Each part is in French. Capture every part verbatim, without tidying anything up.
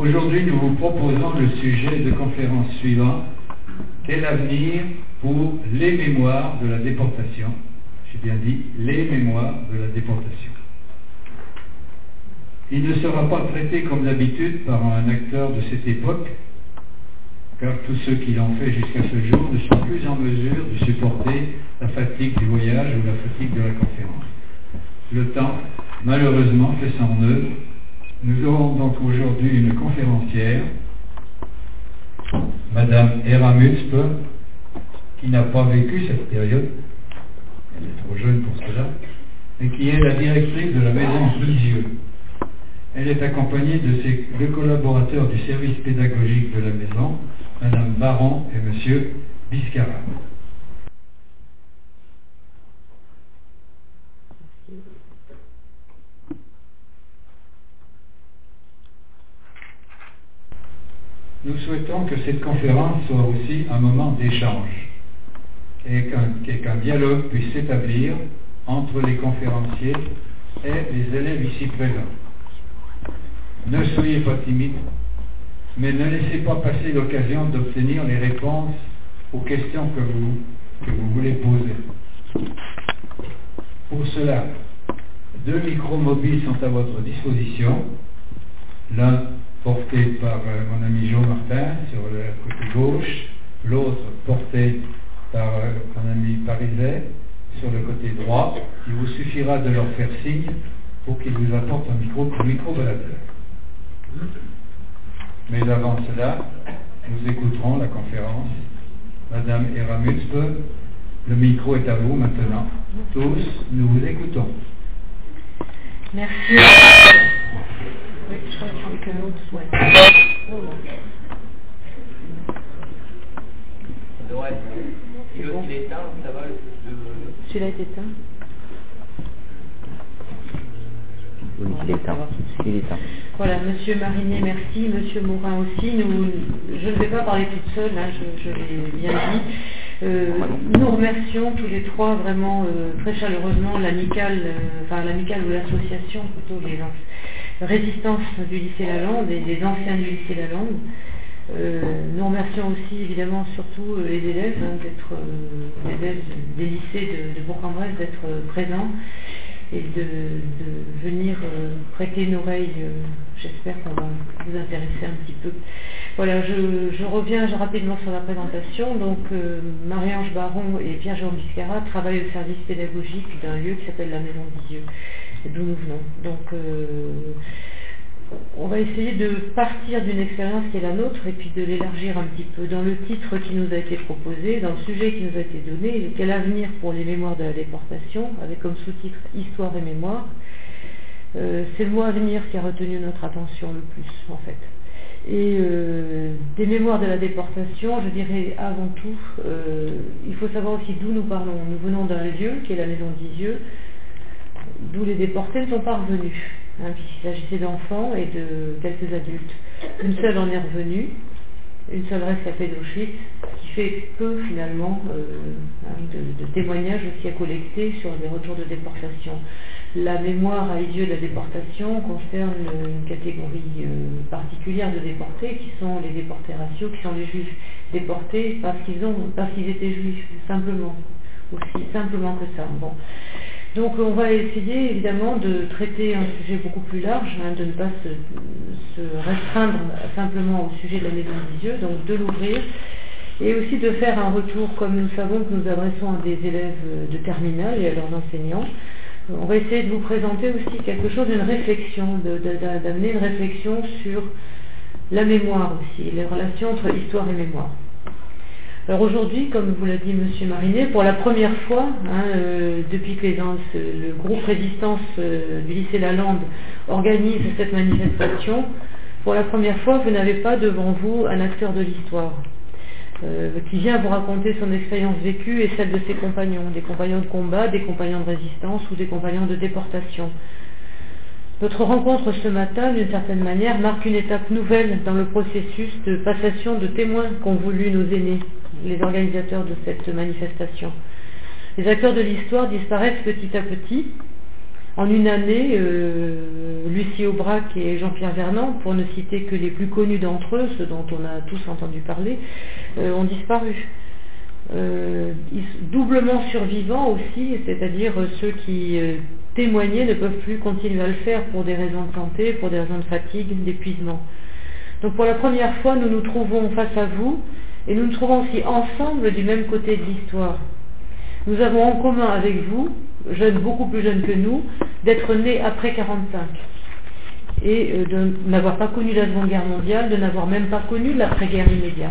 Aujourd'hui, nous vous proposons le sujet de conférence suivant. Quel avenir pour les mémoires de la déportation? J'ai bien dit les mémoires de la déportation. Il ne sera pas traité comme d'habitude par un acteur de cette époque, car tous ceux qui l'ont fait jusqu'à ce jour ne sont plus en mesure de supporter la fatigue du voyage ou la fatigue de la conférence. Le temps, malheureusement, fait son œuvre. Nous aurons donc aujourd'hui une conférencière, Madame Hera Mutzpe, qui n'a pas vécu cette période, elle est trop jeune pour cela, et qui est la directrice de la maison Lisieux. Elle est accompagnée de ses deux collaborateurs du service pédagogique de la maison, Madame Baron et Monsieur Biscara. Nous souhaitons que cette conférence soit aussi un moment d'échange et qu'un, et qu'un dialogue puisse s'établir entre les conférenciers et les élèves ici présents. Ne soyez pas timides, mais ne laissez pas passer l'occasion d'obtenir les réponses aux questions que vous, que vous voulez poser. Pour cela, deux micros mobiles sont à votre disposition. L'un porté par euh, mon ami Jean Martin sur le côté gauche, l'autre porté par euh, mon ami Pariset sur le côté droit. Il vous suffira de leur faire signe pour qu'ils vous apportent un micro, un micro-baladeur. Mais avant cela, nous écouterons la conférence. Madame Hera Mutzpe, le micro est à vous maintenant. Tous, nous vous écoutons. Merci. Oui, je crois que l'autre souhaite. Ouais. Si l'autre il est éteint, ça va. Le... Celui-là est éteint. Oui, il est éteint. Il est éteint. Voilà, Monsieur Marinet, merci. Monsieur Morin aussi. Nous, je ne vais pas parler toute seule, hein, je, je l'ai bien dit. Euh, nous remercions tous les trois vraiment euh, très chaleureusement l'amicale, euh, enfin l'amicale ou l'association plutôt les Résistance du lycée Lalande et les anciens du lycée Lalande. Euh, nous remercions aussi évidemment surtout euh, les élèves hein, d'être euh, les élèves des lycées de, de Bourg-en-Bresse d'être euh, présents et de, de venir euh, prêter une oreille. Euh, j'espère qu'on va vous intéresser un petit peu. Voilà, je, je reviens rapidement sur la présentation. Donc euh, Marie-Ange Baron et Pierre-Jean Biscara travaillent au service pédagogique d'un lieu qui s'appelle la Maison Lisieux, d'où nous venons. Donc euh, on va essayer de partir d'une expérience qui est la nôtre et puis de l'élargir un petit peu. Dans le titre qui nous a été proposé, dans le sujet qui nous a été donné, quel avenir pour les mémoires de la déportation, avec comme sous-titre Histoire et mémoire, euh, c'est le mot avenir qui a retenu notre attention le plus en fait. Et euh, des mémoires de la déportation, je dirais avant tout, euh, il faut savoir aussi d'où nous parlons. Nous venons d'un lieu qui est la Maison Lisieux, d'où les déportés ne sont pas revenus, hein, puisqu'il s'agissait d'enfants et de quelques adultes. Une seule en est revenue, une seule rescapée d'Auschwitz, qui fait peu finalement euh, hein, de, de témoignages aussi à collecter sur les retours de déportation. La mémoire à Lisieux de la déportation concerne une catégorie euh, particulière de déportés qui sont les déportés raciaux, qui sont les juifs déportés parce qu'ils ont, parce qu'ils étaient juifs, simplement, aussi simplement que ça. Bon. Donc on va essayer évidemment de traiter un sujet beaucoup plus large, hein, de ne pas se, se restreindre simplement au sujet de la Maison Lisieux, donc de l'ouvrir et aussi de faire un retour, comme nous savons que nous adressons à des élèves de terminale et à leurs enseignants. On va essayer de vous présenter aussi quelque chose, une réflexion, de, de, d'amener une réflexion sur la mémoire aussi, les relations entre histoire et mémoire. Alors aujourd'hui, comme vous l'a dit Monsieur Marinet, pour la première fois, hein, euh, depuis que les, le groupe Résistance euh, du lycée Lalande organise cette manifestation, pour la première fois, vous n'avez pas devant vous un acteur de l'histoire euh, qui vient vous raconter son expérience vécue et celle de ses compagnons, des compagnons de combat, des compagnons de résistance ou des compagnons de déportation. Notre rencontre ce matin, d'une certaine manière, marque une étape nouvelle dans le processus de passation de témoins qu'ont voulu nos aînés, les organisateurs de cette manifestation. Les acteurs de l'histoire disparaissent petit à petit, En une année, euh, Lucie Aubrac et Jean-Pierre Vernant, pour ne citer que les plus connus d'entre eux, ceux dont on a tous entendu parler, euh, ont disparu. Euh, ils, doublement survivants aussi, c'est-à-dire ceux qui euh, témoignaient ne peuvent plus continuer à le faire pour des raisons de santé, pour des raisons de fatigue, d'épuisement. Donc pour la première fois, nous nous trouvons face à vous et nous nous trouvons aussi ensemble du même côté de l'histoire. Nous avons en commun avec vous, jeunes, beaucoup plus jeunes que nous, d'être nés après quarante-cinq et euh, de n'avoir pas connu la Seconde Guerre mondiale, de n'avoir même pas connu l'après-guerre immédiate.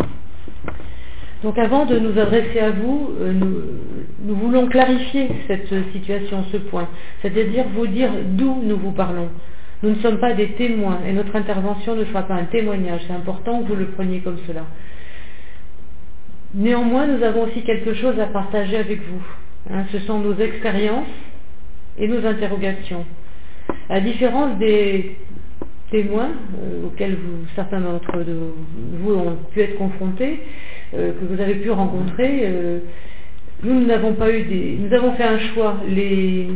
Donc avant de nous adresser à vous, euh, nous, nous voulons clarifier cette situation, ce point, c'est-à-dire vous dire d'où nous vous parlons. Nous ne sommes pas des témoins et notre intervention ne sera pas un témoignage, c'est important que vous le preniez comme cela. Néanmoins, nous avons aussi quelque chose à partager avec vous. Hein, ce sont nos expériences et nos interrogations. À la différence des témoins euh, auxquels vous, certains d'entre vous ont pu être confrontés, euh, que vous avez pu rencontrer, euh, nous n'avons pas eu des. Nous avons fait un choix. Les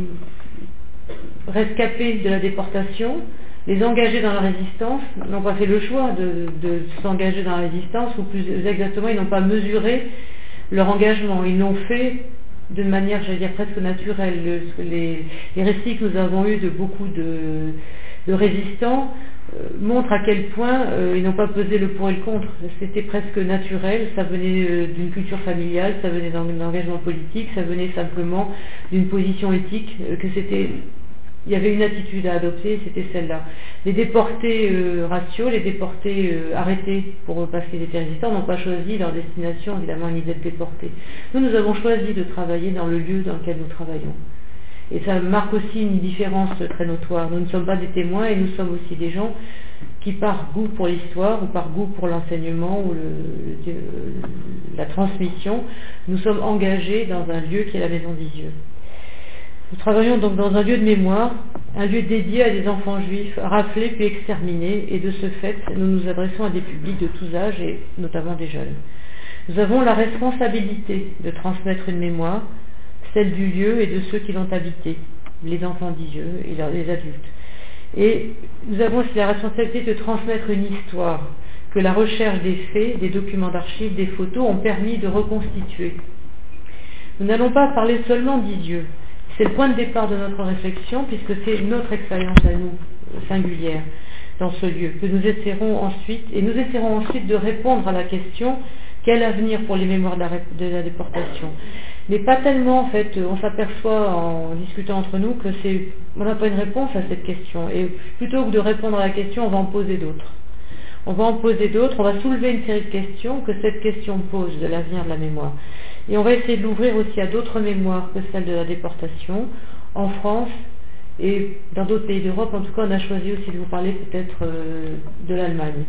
rescapés de la déportation, les engagés dans la résistance, n'ont pas fait le choix de, de s'engager dans la résistance, ou plus exactement, ils n'ont pas mesuré leur engagement. Ils l'ont fait d'une manière, j'allais dire, presque naturelle. Le, les, les récits que nous avons eus de beaucoup de, de résistants euh, montrent à quel point euh, ils n'ont pas pesé le pour et le contre. C'était presque naturel, ça venait euh, d'une culture familiale, ça venait d'un engagement politique, ça venait simplement d'une position éthique, euh, que c'était... Il y avait une attitude à adopter, c'était celle-là. Les déportés euh, raciaux, les déportés euh, arrêtés pour, parce qu'ils étaient résistants, n'ont pas choisi leur destination, évidemment, ni d'être déportés. Nous, nous avons choisi de travailler dans le lieu dans lequel nous travaillons. Et ça marque aussi une différence très notoire. Nous ne sommes pas des témoins et nous sommes aussi des gens qui, par goût pour l'histoire ou par goût pour l'enseignement ou le, le, la transmission, nous sommes engagés dans un lieu qui est la Maison d'Isieux. Nous travaillons donc dans un lieu de mémoire, un lieu dédié à des enfants juifs raflés puis exterminés, et de ce fait, nous nous adressons à des publics de tous âges et notamment des jeunes. Nous avons la responsabilité de transmettre une mémoire, celle du lieu et de ceux qui l'ont habité, les enfants d'Isieux et les adultes. Et nous avons aussi la responsabilité de transmettre une histoire que la recherche des faits, des documents d'archives, des photos ont permis de reconstituer. Nous n'allons pas parler seulement d'Isieux. C'est le point de départ de notre réflexion, puisque c'est notre expérience à nous, singulière, dans ce lieu, que nous essaierons ensuite, et nous essaierons ensuite de répondre à la question quel avenir pour les mémoires de la, de la déportation. Mais pas tellement, en fait, on s'aperçoit en discutant entre nous que c'est, on n'a pas une réponse à cette question, et plutôt que de répondre à la question, on va en poser d'autres. On va en poser d'autres, on va soulever une série de questions que cette question pose de l'avenir de la mémoire. Et on va essayer de l'ouvrir aussi à d'autres mémoires que celle de la déportation, en France et dans d'autres pays d'Europe. En tout cas, on a choisi aussi de vous parler peut-être euh, de l'Allemagne.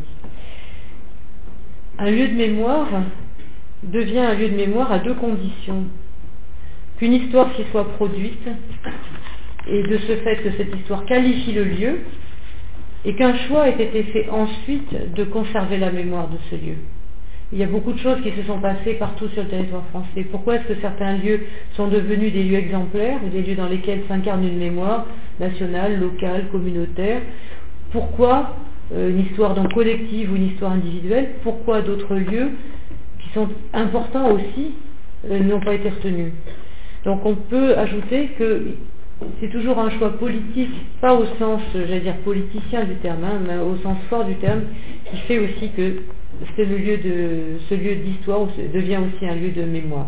Un lieu de mémoire devient un lieu de mémoire à deux conditions. Qu'une histoire s'y soit produite, et de ce fait que cette histoire qualifie le lieu, et qu'un choix ait été fait ensuite de conserver la mémoire de ce lieu. Il y a beaucoup de choses qui se sont passées partout sur le territoire français. Pourquoi est-ce que certains lieux sont devenus des lieux exemplaires, ou des lieux dans lesquels s'incarne une mémoire nationale, locale, communautaire? Pourquoi euh, une histoire donc collective ou une histoire individuelle? Pourquoi d'autres lieux qui sont importants aussi euh, n'ont pas été retenus? Donc on peut ajouter que c'est toujours un choix politique, pas au sens, j'allais dire, politicien du terme, hein, mais au sens fort du terme, qui fait aussi que c'est le lieu de, ce lieu d'histoire devient aussi un lieu de mémoire.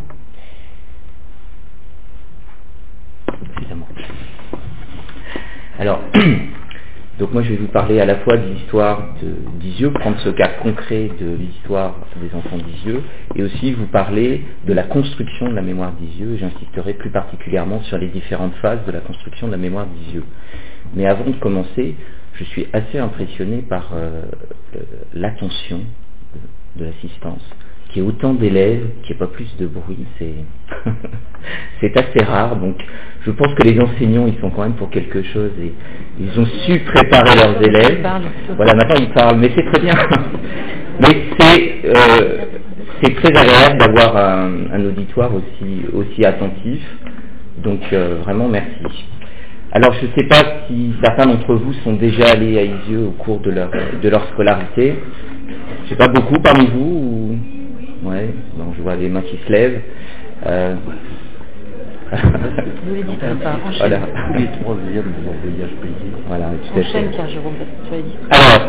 Évidemment. Alors, donc moi je vais vous parler à la fois de l'histoire de, d'Isieux, prendre ce cas concret de l'histoire des enfants d'Isieux, et aussi vous parler de la construction de la mémoire d'Isieux, et j'insisterai plus particulièrement sur les différentes phases de la construction de la mémoire d'Isieux. Mais avant de commencer, je suis assez impressionné par euh, l'attention de, de l'assistance, qui est autant d'élèves, qui n'y ait pas plus de bruit, c'est c'est assez rare. Donc je pense que les enseignants, ils sont quand même pour quelque chose, et ils ont su préparer leurs élèves. Voilà, maintenant ils parlent, mais c'est très bien. Mais c'est euh, c'est très agréable d'avoir un, un auditoire aussi aussi attentif. Donc euh, vraiment merci. Alors je ne sais pas si certains d'entre vous sont déjà allés à Isieux au cours de leur, de leur scolarité. Je ne sais pas beaucoup parmi vous ou... Ouais, bon, je vois des mains qui se lèvent. Euh... Vous les dites pas, enchaîne. Voilà. Les troisièmes de leur voyage payé. Voilà, tout à fait. Enchaîne, car Jérôme, tu as dit. Alors,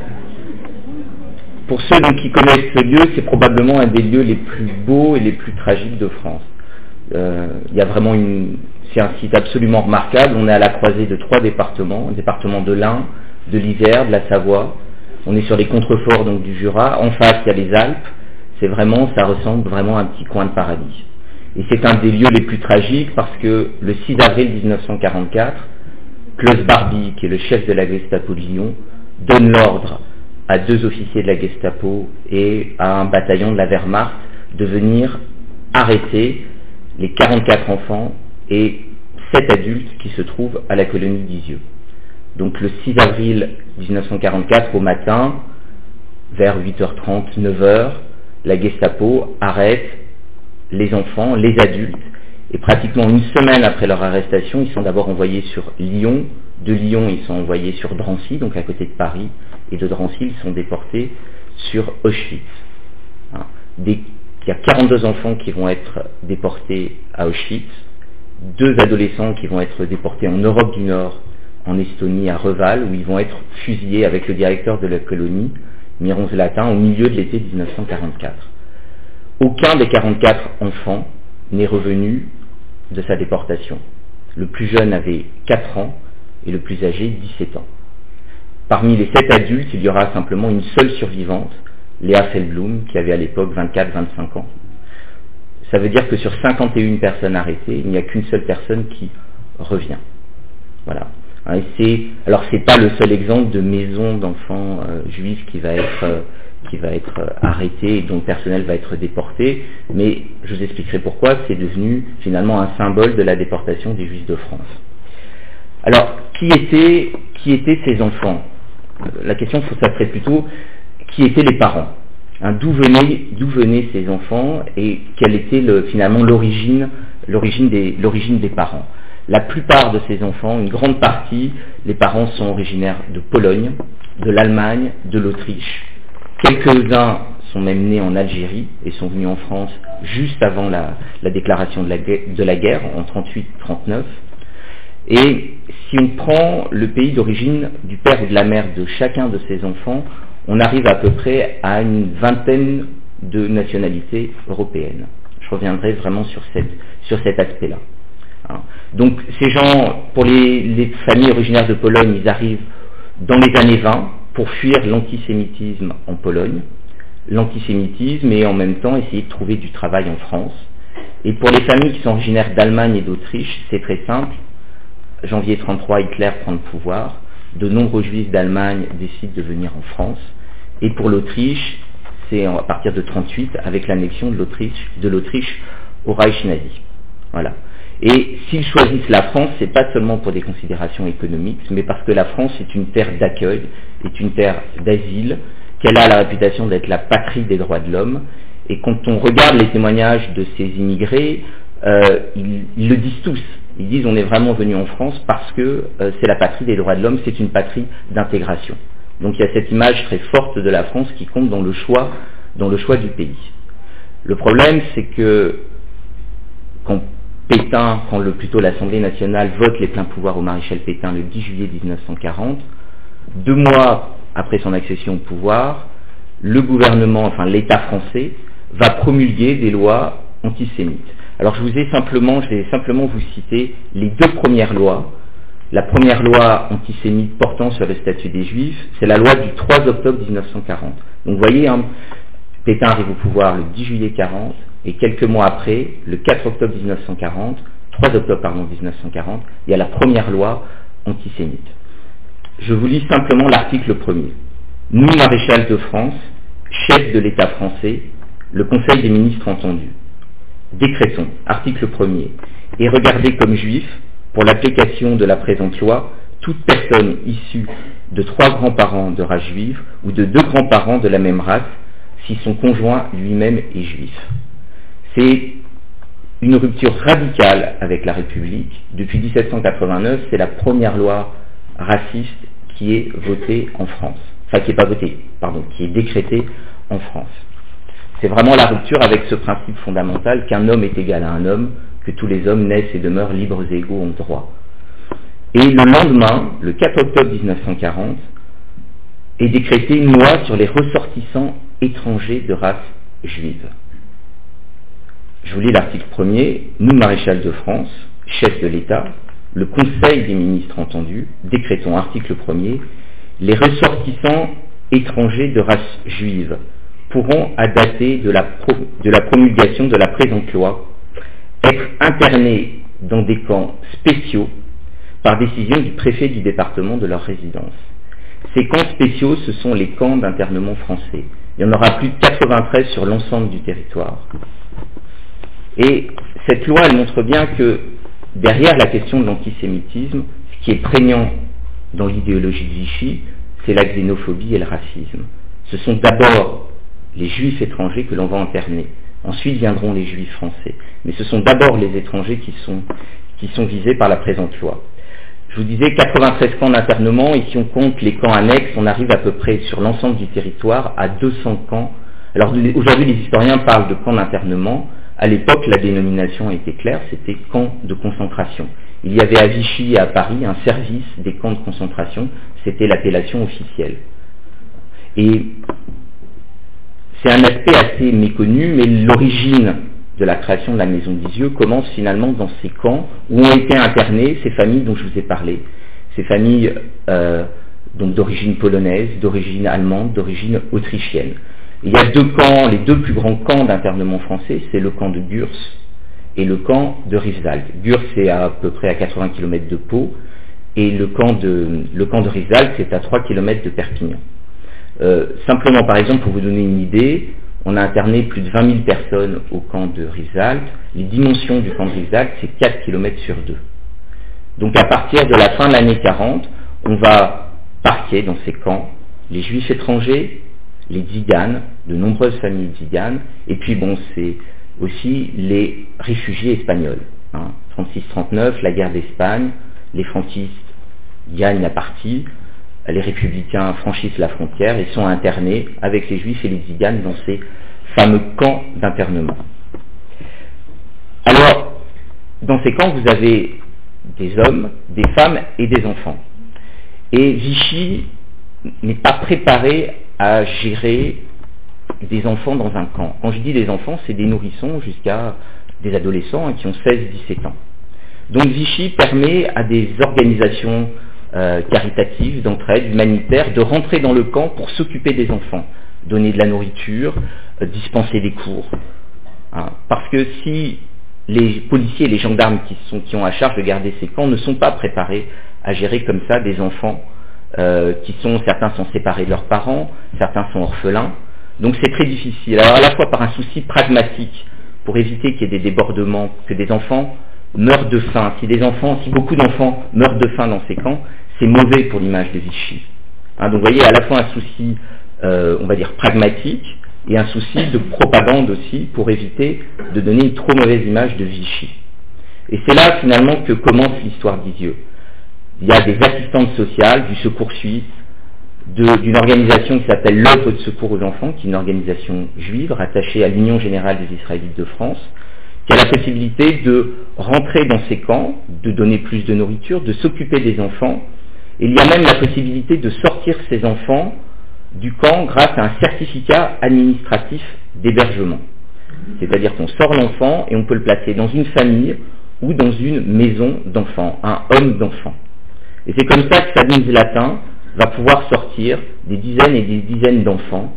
pour ceux donc, qui connaissent ce lieu, c'est probablement un des lieux les plus beaux et les plus tragiques de France. Euh, il y a vraiment une... C'est un site absolument remarquable. On est à la croisée de trois départements, le département de l'Ain, de l'Isère, de la Savoie. On est sur les contreforts donc du Jura. En face, il y a les Alpes. C'est vraiment, ça ressemble vraiment à un petit coin de paradis. Et c'est un des lieux les plus tragiques parce que le six avril dix-neuf cent quarante-quatre, Klaus Barbie, qui est le chef de la Gestapo de Lyon, donne l'ordre à deux officiers de la Gestapo et à un bataillon de la Wehrmacht de venir arrêter les quarante-quatre enfants et sept adultes qui se trouvent à la colonie d'Isieux. Donc le six avril dix-neuf cent quarante-quatre au matin, vers huit heures trente, neuf heures, la Gestapo arrête les enfants, les adultes, et pratiquement une semaine après leur arrestation, ils sont d'abord envoyés sur Lyon, de Lyon ils sont envoyés sur Drancy, donc à côté de Paris, et de Drancy ils sont déportés sur Auschwitz. Hein. Des, il y a quarante-deux enfants qui vont être déportés à Auschwitz, deux adolescents qui vont être déportés en Europe du Nord, en Estonie, à Reval, où ils vont être fusillés avec le directeur de la colonie, Miron Zlatin, au milieu de l'été dix-neuf cent quarante-quatre. Aucun des quarante-quatre enfants n'est revenu de sa déportation. Le plus jeune avait quatre ans et le plus âgé dix-sept ans. Parmi les sept adultes, il y aura simplement une seule survivante, Léa Feldblum, qui avait à l'époque vingt-quatre à vingt-cinq ans. Ça veut dire que sur cinquante et une personnes arrêtées, il n'y a qu'une seule personne qui revient. Voilà. Et c'est, alors c'est pas le seul exemple de maison d'enfants euh, juifs qui va être euh, qui va être euh, arrêté et dont le personnel va être déporté, mais je vous expliquerai pourquoi c'est devenu finalement un symbole de la déportation des Juifs de France. Alors, qui étaient qui étaient ces enfants? La question, ça serait plutôt qui étaient les parents, hein, d'où venaient d'où venaient ces enfants et quelle était le, finalement l'origine l'origine des l'origine des parents. La plupart de ces enfants, une grande partie, les parents sont originaires de Pologne, de l'Allemagne, de l'Autriche. Quelques-uns sont même nés en Algérie et sont venus en France juste avant la, la déclaration de la, de la guerre, en trente-huit trente-neuf. Et si on prend le pays d'origine du père ou de la mère de chacun de ces enfants, on arrive à peu près à une vingtaine de nationalités européennes. Je reviendrai vraiment sur, cette, sur cet aspect-là. Donc ces gens, pour les, les familles originaires de Pologne, ils arrivent dans les années vingt pour fuir l'antisémitisme en Pologne, l'antisémitisme et en même temps essayer de trouver du travail en France. Et pour les familles qui sont originaires d'Allemagne et d'Autriche, c'est très simple. janvier trente-trois, Hitler prend le pouvoir, de nombreux juifs d'Allemagne décident de venir en France. Et pour l'Autriche, c'est à partir de trente-huit avec l'annexion de l'Autriche, de l'Autriche au Reich nazi. Voilà. Et s'ils choisissent la France, c'est pas seulement pour des considérations économiques, mais parce que la France est une terre d'accueil, est une terre d'asile, qu'elle a la réputation d'être la patrie des droits de l'homme. Et quand on regarde les témoignages de ces immigrés, euh, ils, ils le disent tous. Ils disent on est vraiment venu en France parce que euh, c'est la patrie des droits de l'homme, c'est une patrie d'intégration. Donc il y a cette image très forte de la France qui compte dans le choix, dans le choix du pays. Le problème, c'est que quand Pétain, quand le, plutôt l'Assemblée nationale vote les pleins pouvoirs au maréchal Pétain le dix juillet dix-neuf cent quarante, deux mois après son accession au pouvoir, le gouvernement, enfin l'État français, va promulguer des lois antisémites. Alors je vous ai simplement, je vais simplement vous citer les deux premières lois. La première loi antisémite portant sur le statut des Juifs, c'est la loi du trois octobre dix-neuf cent quarante. Donc vous voyez, hein, Pétain arrive au pouvoir le dix juillet quarante, et quelques mois après, le quatre octobre dix-neuf cent quarante, trois octobre pardon, dix-neuf cent quarante, il y a la première loi antisémite. Je vous lis simplement l'article premier. Nous, maréchal de France, chef de l'État français, le Conseil des ministres entendu. Décrétons, article premier, et regardez comme juif, pour l'application de la présente loi, toute personne issue de trois grands-parents de race juive ou de deux grands-parents de la même race, si son conjoint lui-même est juif. C'est une rupture radicale avec la République. Depuis dix-sept cent quatre-vingt-neuf, c'est la première loi raciste qui est votée en France. Enfin, qui n'est pas votée, pardon, qui est décrétée en France. C'est vraiment la rupture avec ce principe fondamental qu'un homme est égal à un homme, que tous les hommes naissent et demeurent libres et égaux en droit. Et le lendemain, le quatre octobre dix-neuf cent quarante, est décrétée une loi sur les ressortissants étrangers de race juive. Je vous lis l'article premier. Nous, maréchal de France, chef de l'État, le Conseil des ministres entendu, décrétons, article premier, les ressortissants étrangers de race juive pourront, à dater de la, pro, de la promulgation de la présente loi, être internés dans des camps spéciaux par décision du préfet du département de leur résidence. Ces camps spéciaux, ce sont les camps d'internement français. Il y en aura plus de quatre-vingt-treize sur l'ensemble du territoire. Et cette loi, elle montre bien que derrière la question de l'antisémitisme, ce qui est prégnant dans l'idéologie de Vichy, c'est la xénophobie et le racisme. Ce sont d'abord les juifs étrangers que l'on va interner. Ensuite viendront les juifs français. Mais ce sont d'abord les étrangers qui sont, qui sont visés par la présente loi. Je vous disais quatre-vingt-treize camps d'internement, et si on compte les camps annexes, on arrive à peu près sur l'ensemble du territoire à deux cents camps. Alors aujourd'hui, les historiens parlent de camps d'internement. À l'époque, la dénomination était claire, c'était camps de concentration. Il y avait à Vichy et à Paris un service des camps de concentration, c'était l'appellation officielle. Et c'est un aspect assez méconnu, mais l'origine de la création de la Maison d'Isieux commence finalement dans ces camps où ont été internées ces familles dont je vous ai parlé, ces familles euh, donc d'origine polonaise, d'origine allemande, d'origine autrichienne. Il y a deux camps, les deux plus grands camps d'internement français, c'est le camp de Gurs et le camp de Rivesaltes. Gurs c'est à peu près à quatre-vingts kilomètres de Pau et le camp de, le camp de Rivesaltes c'est à trois kilomètres de Perpignan. Euh, simplement par exemple pour vous donner une idée, on a interné plus de vingt mille personnes au camp de Rivesaltes. Les dimensions du camp de Rivesaltes, c'est quatre kilomètres sur deux. Donc à partir de la fin de l'année quarante, on va parquer dans ces camps les juifs étrangers, les tziganes, de nombreuses familles tziganes, et puis bon, c'est aussi les réfugiés espagnols. Hein. trente-six trente-neuf, la guerre d'Espagne, les franquistes gagnent la partie, les républicains franchissent la frontière et sont internés avec les juifs et les tziganes dans ces fameux camps d'internement. Alors, dans ces camps, vous avez des hommes, des femmes et des enfants. Et Vichy n'est pas préparé à gérer des enfants dans un camp. Quand je dis des enfants, c'est des nourrissons jusqu'à des adolescents hein, qui ont seize dix-sept ans. Donc Vichy permet à des organisations Euh, caritatives, d'entraide, humanitaires, de rentrer dans le camp pour s'occuper des enfants, donner de la nourriture, euh, dispenser des cours. Hein. Parce que si les policiers et les gendarmes qui, sont, qui ont à charge de garder ces camps ne sont pas préparés à gérer comme ça des enfants euh, qui sont, certains sont séparés de leurs parents, certains sont orphelins, donc c'est très difficile. Alors à la fois par un souci pragmatique, pour éviter qu'il y ait des débordements, que des enfants meurent de faim. Si des enfants, si beaucoup d'enfants meurent de faim dans ces camps, c'est mauvais pour l'image de Vichy. Hein, donc vous voyez, à la fois un souci, euh, on va dire, pragmatique, et un souci de propagande aussi, pour éviter de donner une trop mauvaise image de Vichy. Et c'est là, finalement, que commence l'histoire d'Isieux. Il y a des assistantes sociales, du Secours suisse, de, d'une organisation qui s'appelle l'Œuvre de secours aux enfants, qui est une organisation juive, rattachée à l'Union générale des Israélites de France, qui a la possibilité de rentrer dans ces camps, de donner plus de nourriture, de s'occuper des enfants. Et il y a même la possibilité de sortir ces enfants du camp grâce à un certificat administratif d'hébergement. C'est-à-dire qu'on sort l'enfant et on peut le placer dans une famille ou dans une maison d'enfants, un homme d'enfant. Et c'est comme ça que Sabine Zlatin va pouvoir sortir des dizaines et des dizaines d'enfants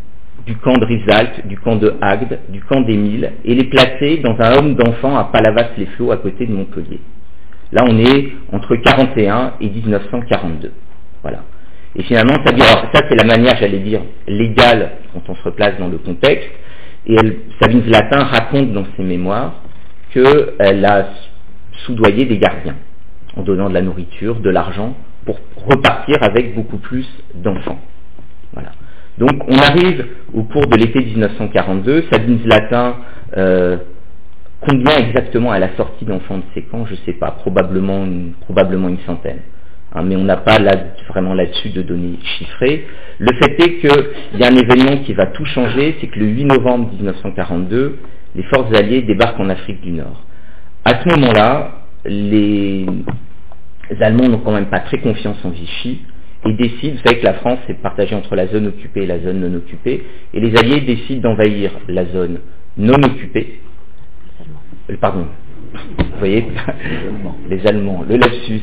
du camp de Rivesaltes, du camp de Agde, du camp d'Émile, et les placer dans un homme d'enfant à Palavas-les-Flots, à côté de Montpellier. Là, on est entre quarante et un et dix-neuf cent quarante-deux. Voilà. Et finalement, ça, alors, ça c'est la manière, j'allais dire, légale, quand on se replace dans le contexte. Et elle, Sabine Zlatin raconte dans ses mémoires qu'elle a soudoyé des gardiens, en donnant de la nourriture, de l'argent, pour repartir avec beaucoup plus d'enfants. Voilà. Donc on arrive au cours de l'été dix-neuf cent quarante-deux, Sabine Zlatin euh, Combien exactement à la sortie d'enfants de ces camps? Je ne sais pas, probablement une, probablement une centaine. Hein, mais on n'a pas là, vraiment là-dessus de données chiffrées. Le fait est qu'il y a un événement qui va tout changer, c'est que le huit novembre mille neuf cent quarante-deux, les forces alliées débarquent en Afrique du Nord. À ce moment-là, les Allemands n'ont quand même pas très confiance en Vichy et décident, vous savez que la France est partagée entre la zone occupée et la zone non occupée, et les Alliés décident d'envahir la zone non occupée. Euh, pardon, vous voyez, les Allemands, les Allemands le lapsus.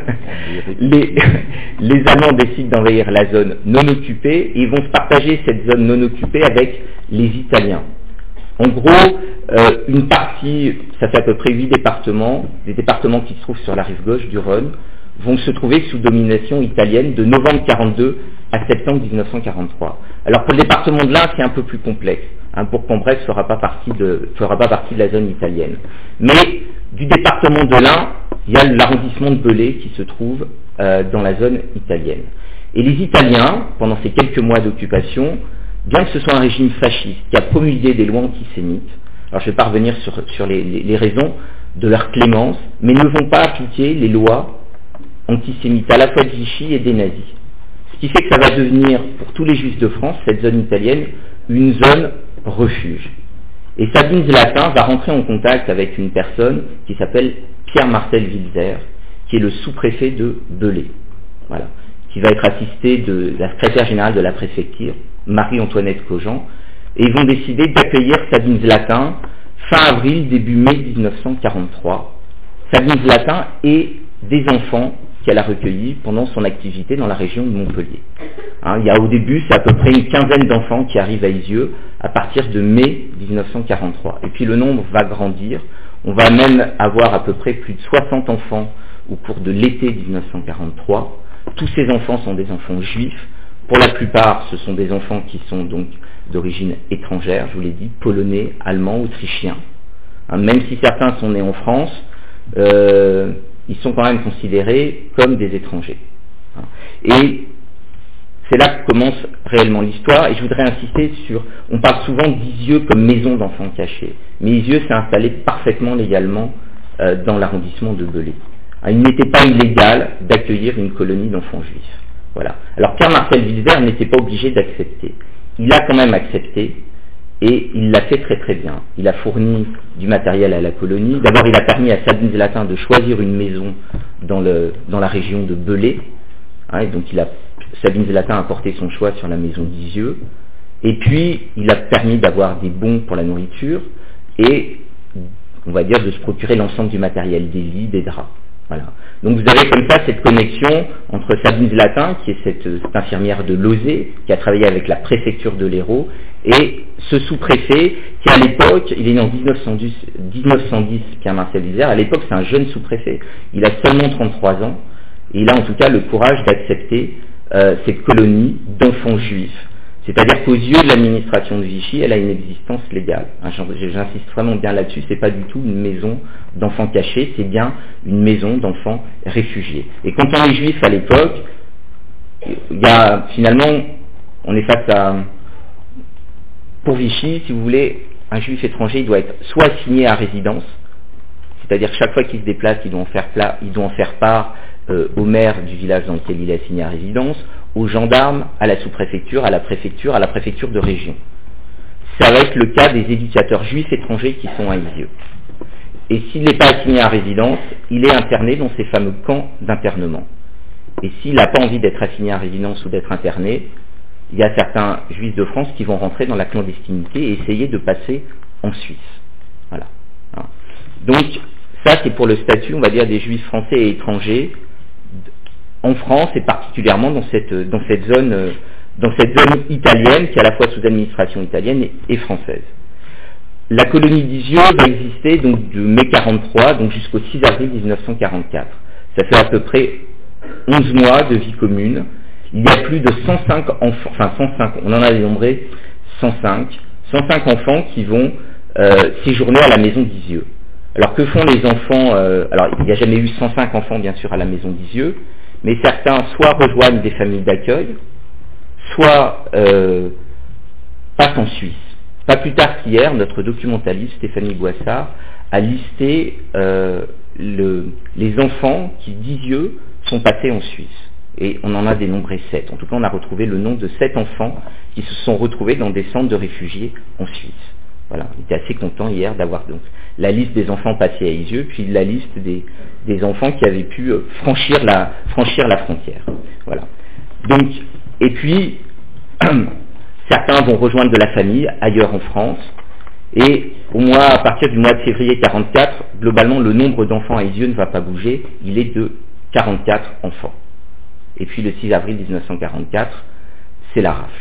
les, les Allemands décident d'envahir la zone non occupée et ils vont se partager cette zone non occupée avec les Italiens. En gros, euh, une partie, ça fait à peu près huit départements, des départements qui se trouvent sur la rive gauche du Rhône, vont se trouver sous domination italienne de novembre mille neuf cent quarante-deux à septembre mille neuf cent quarante-trois. Alors pour le département de l'Ain, c'est un peu plus complexe. Hein, Bourg-en-Bresse ne fera pas partie de, fera pas partie de la zone italienne. Mais du département de l'Ain, il y a l'arrondissement de Belley qui se trouve euh, dans la zone italienne. Et les Italiens, pendant ces quelques mois d'occupation, bien que ce soit un régime fasciste qui a promulgué des lois antisémites, alors je ne vais pas revenir sur, sur les, les, les raisons de leur clémence, mais ne vont pas appliquer les lois antisémites à la fois de Vichy et des nazis. Ce qui fait que ça va devenir, pour tous les juifs de France, cette zone italienne, une zone refuge. Et Sabine Zlatin va rentrer en contact avec une personne qui s'appelle Pierre-Marcel Wilzer, qui est le sous-préfet de Belley, voilà, qui va être assisté de la secrétaire générale de la préfecture, Marie-Antoinette Cogent, et ils vont décider d'accueillir Sabine Zlatin fin avril, début mai mille neuf cent quarante-trois. Sabine Zlatin et des enfants qu'elle a recueillis pendant son activité dans la région de Montpellier. Hein, il y a au début, c'est à peu près une quinzaine d'enfants qui arrivent à Isieux à partir de mai mille neuf cent quarante-trois. Et puis le nombre va grandir. On va même avoir à peu près plus de soixante enfants au cours de l'été mille neuf cent quarante-trois. Tous ces enfants sont des enfants juifs. Pour la plupart, ce sont des enfants qui sont donc d'origine étrangère, je vous l'ai dit, polonais, allemands, autrichiens. Hein, même si certains sont nés en France, euh, ils sont quand même considérés comme des étrangers. Hein. Et c'est là que commence réellement l'histoire, et je voudrais insister sur, on parle souvent d'Isieux comme maison d'enfants cachés, mais Isieux s'est installé parfaitement légalement euh, dans l'arrondissement de Belley. Hein, il n'était pas illégal d'accueillir une colonie d'enfants juifs. Voilà. Alors Pierre-Marcel Wilzer n'était pas obligé d'accepter. Il a quand même accepté, et il l'a fait très très bien. Il a fourni du matériel à la colonie. D'abord, il a permis à Sabine Zlatin de choisir une maison dans, le, dans la région de Belley. Hein, et donc il a, Sabine Zlatin a porté son choix sur la maison d'Isieux. Et puis, il a permis d'avoir des bons pour la nourriture et, on va dire, de se procurer l'ensemble du matériel, des lits, des draps. Voilà. Donc vous avez comme ça cette connexion entre Sabine Zlatin, qui est cette, cette infirmière de Lauzet, qui a travaillé avec la préfecture de l'Hérault, et ce sous-préfet, qui à l'époque, il est né en dix-neuf cent dix, Pierre-Marcel Wilzer, à l'époque c'est un jeune sous-préfet, il a seulement trente-trois ans, et il a en tout cas le courage d'accepter euh, cette colonie d'enfants juifs. C'est-à-dire qu'aux yeux de l'administration de Vichy, elle a une existence légale. Hein, j'insiste vraiment bien là-dessus, c'est pas du tout une maison d'enfants cachés, c'est bien une maison d'enfants réfugiés. Et quand on est juif à l'époque, il y a finalement, on est face à, pour Vichy, si vous voulez, un juif étranger, il doit être soit assigné à résidence, c'est-à-dire chaque fois qu'il se déplace, il doit en faire, pla- il doit en faire part euh, au maire du village dans lequel il est assigné à résidence, aux gendarmes, à la sous-préfecture, à la préfecture, à la préfecture de région. Ça va être le cas des éducateurs juifs étrangers qui sont à Isieux. Et s'il n'est pas assigné à résidence, il est interné dans ces fameux camps d'internement. Et s'il n'a pas envie d'être assigné à résidence ou d'être interné, il y a certains juifs de France qui vont rentrer dans la clandestinité et essayer de passer en Suisse. Voilà. Donc, ça c'est pour le statut, on va dire, des juifs français et étrangers en France, et particulièrement dans cette, dans cette zone, dans cette zone italienne, qui est à la fois sous administration italienne et, et française. La colonie d'Isieux va exister donc de mai quarante-trois donc jusqu'au six avril mille neuf cent quarante-quatre. Ça fait à peu près onze mois de vie commune. Il y a plus de cent cinq enfants, enfin cent cinq, on en a dénombré cent cinq, cent cinq enfants qui vont euh, séjourner à la maison d'Isieux. Alors que font les enfants euh, Alors il n'y a jamais eu cent cinq enfants bien sûr à la maison d'Isieux, mais certains soit rejoignent des familles d'accueil, soit euh, passent en Suisse. Pas plus tard qu'hier, notre documentaliste Stéphanie Boissard a listé euh, le, les enfants qui, d'Isieux, sont passés en Suisse. Et on en a dénombré sept. En tout cas, on a retrouvé le nom de sept enfants qui se sont retrouvés dans des centres de réfugiés en Suisse. Voilà, on était assez content hier d'avoir donc la liste des enfants passés à Isieux, puis la liste des, des enfants qui avaient pu franchir la, franchir la frontière. Voilà. Donc, et puis, certains vont rejoindre de la famille ailleurs en France. Et au mois, à partir du mois de février quarante-quatre, globalement, le nombre d'enfants à Isieux ne va pas bouger. Il est de quarante-quatre enfants. Et puis le six avril mille neuf cent quarante-quatre, c'est la rafle.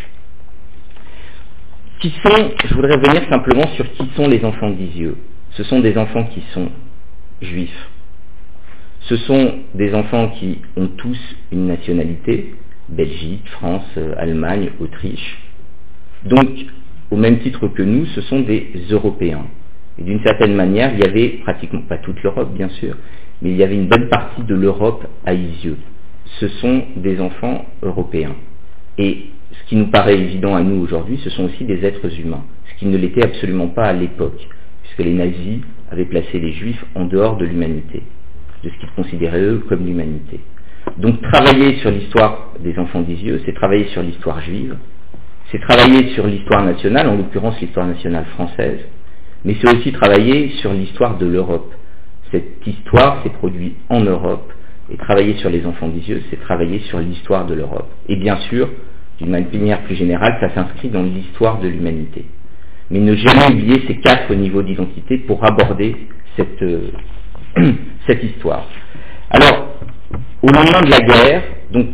Qui sont, je voudrais revenir simplement sur qui sont les enfants d'Isieux. Ce sont des enfants qui sont juifs. Ce sont des enfants qui ont tous une nationalité, Belgique, France, Allemagne, Autriche. Donc, au même titre que nous, ce sont des Européens. Et d'une certaine manière, il y avait pratiquement, pas toute l'Europe bien sûr, mais il y avait une bonne partie de l'Europe à Isieux. Ce sont des enfants européens. Et ce qui nous paraît évident à nous aujourd'hui, ce sont aussi des êtres humains, ce qui ne l'était absolument pas à l'époque, puisque les nazis avaient placé les juifs en dehors de l'humanité, de ce qu'ils considéraient eux comme l'humanité. Donc travailler sur l'histoire des enfants d'Isieux, c'est travailler sur l'histoire juive, c'est travailler sur l'histoire nationale, en l'occurrence l'histoire nationale française, mais c'est aussi travailler sur l'histoire de l'Europe. Cette histoire s'est produite en Europe, et travailler sur les enfants d'Isieux, c'est travailler sur l'histoire de l'Europe. Et bien sûr, d'une manière plus générale, ça s'inscrit dans l'histoire de l'humanité. Mais ne jamais oublier ces quatre niveaux d'identité pour aborder cette, euh, cette histoire. Alors, au lendemain de la guerre, donc,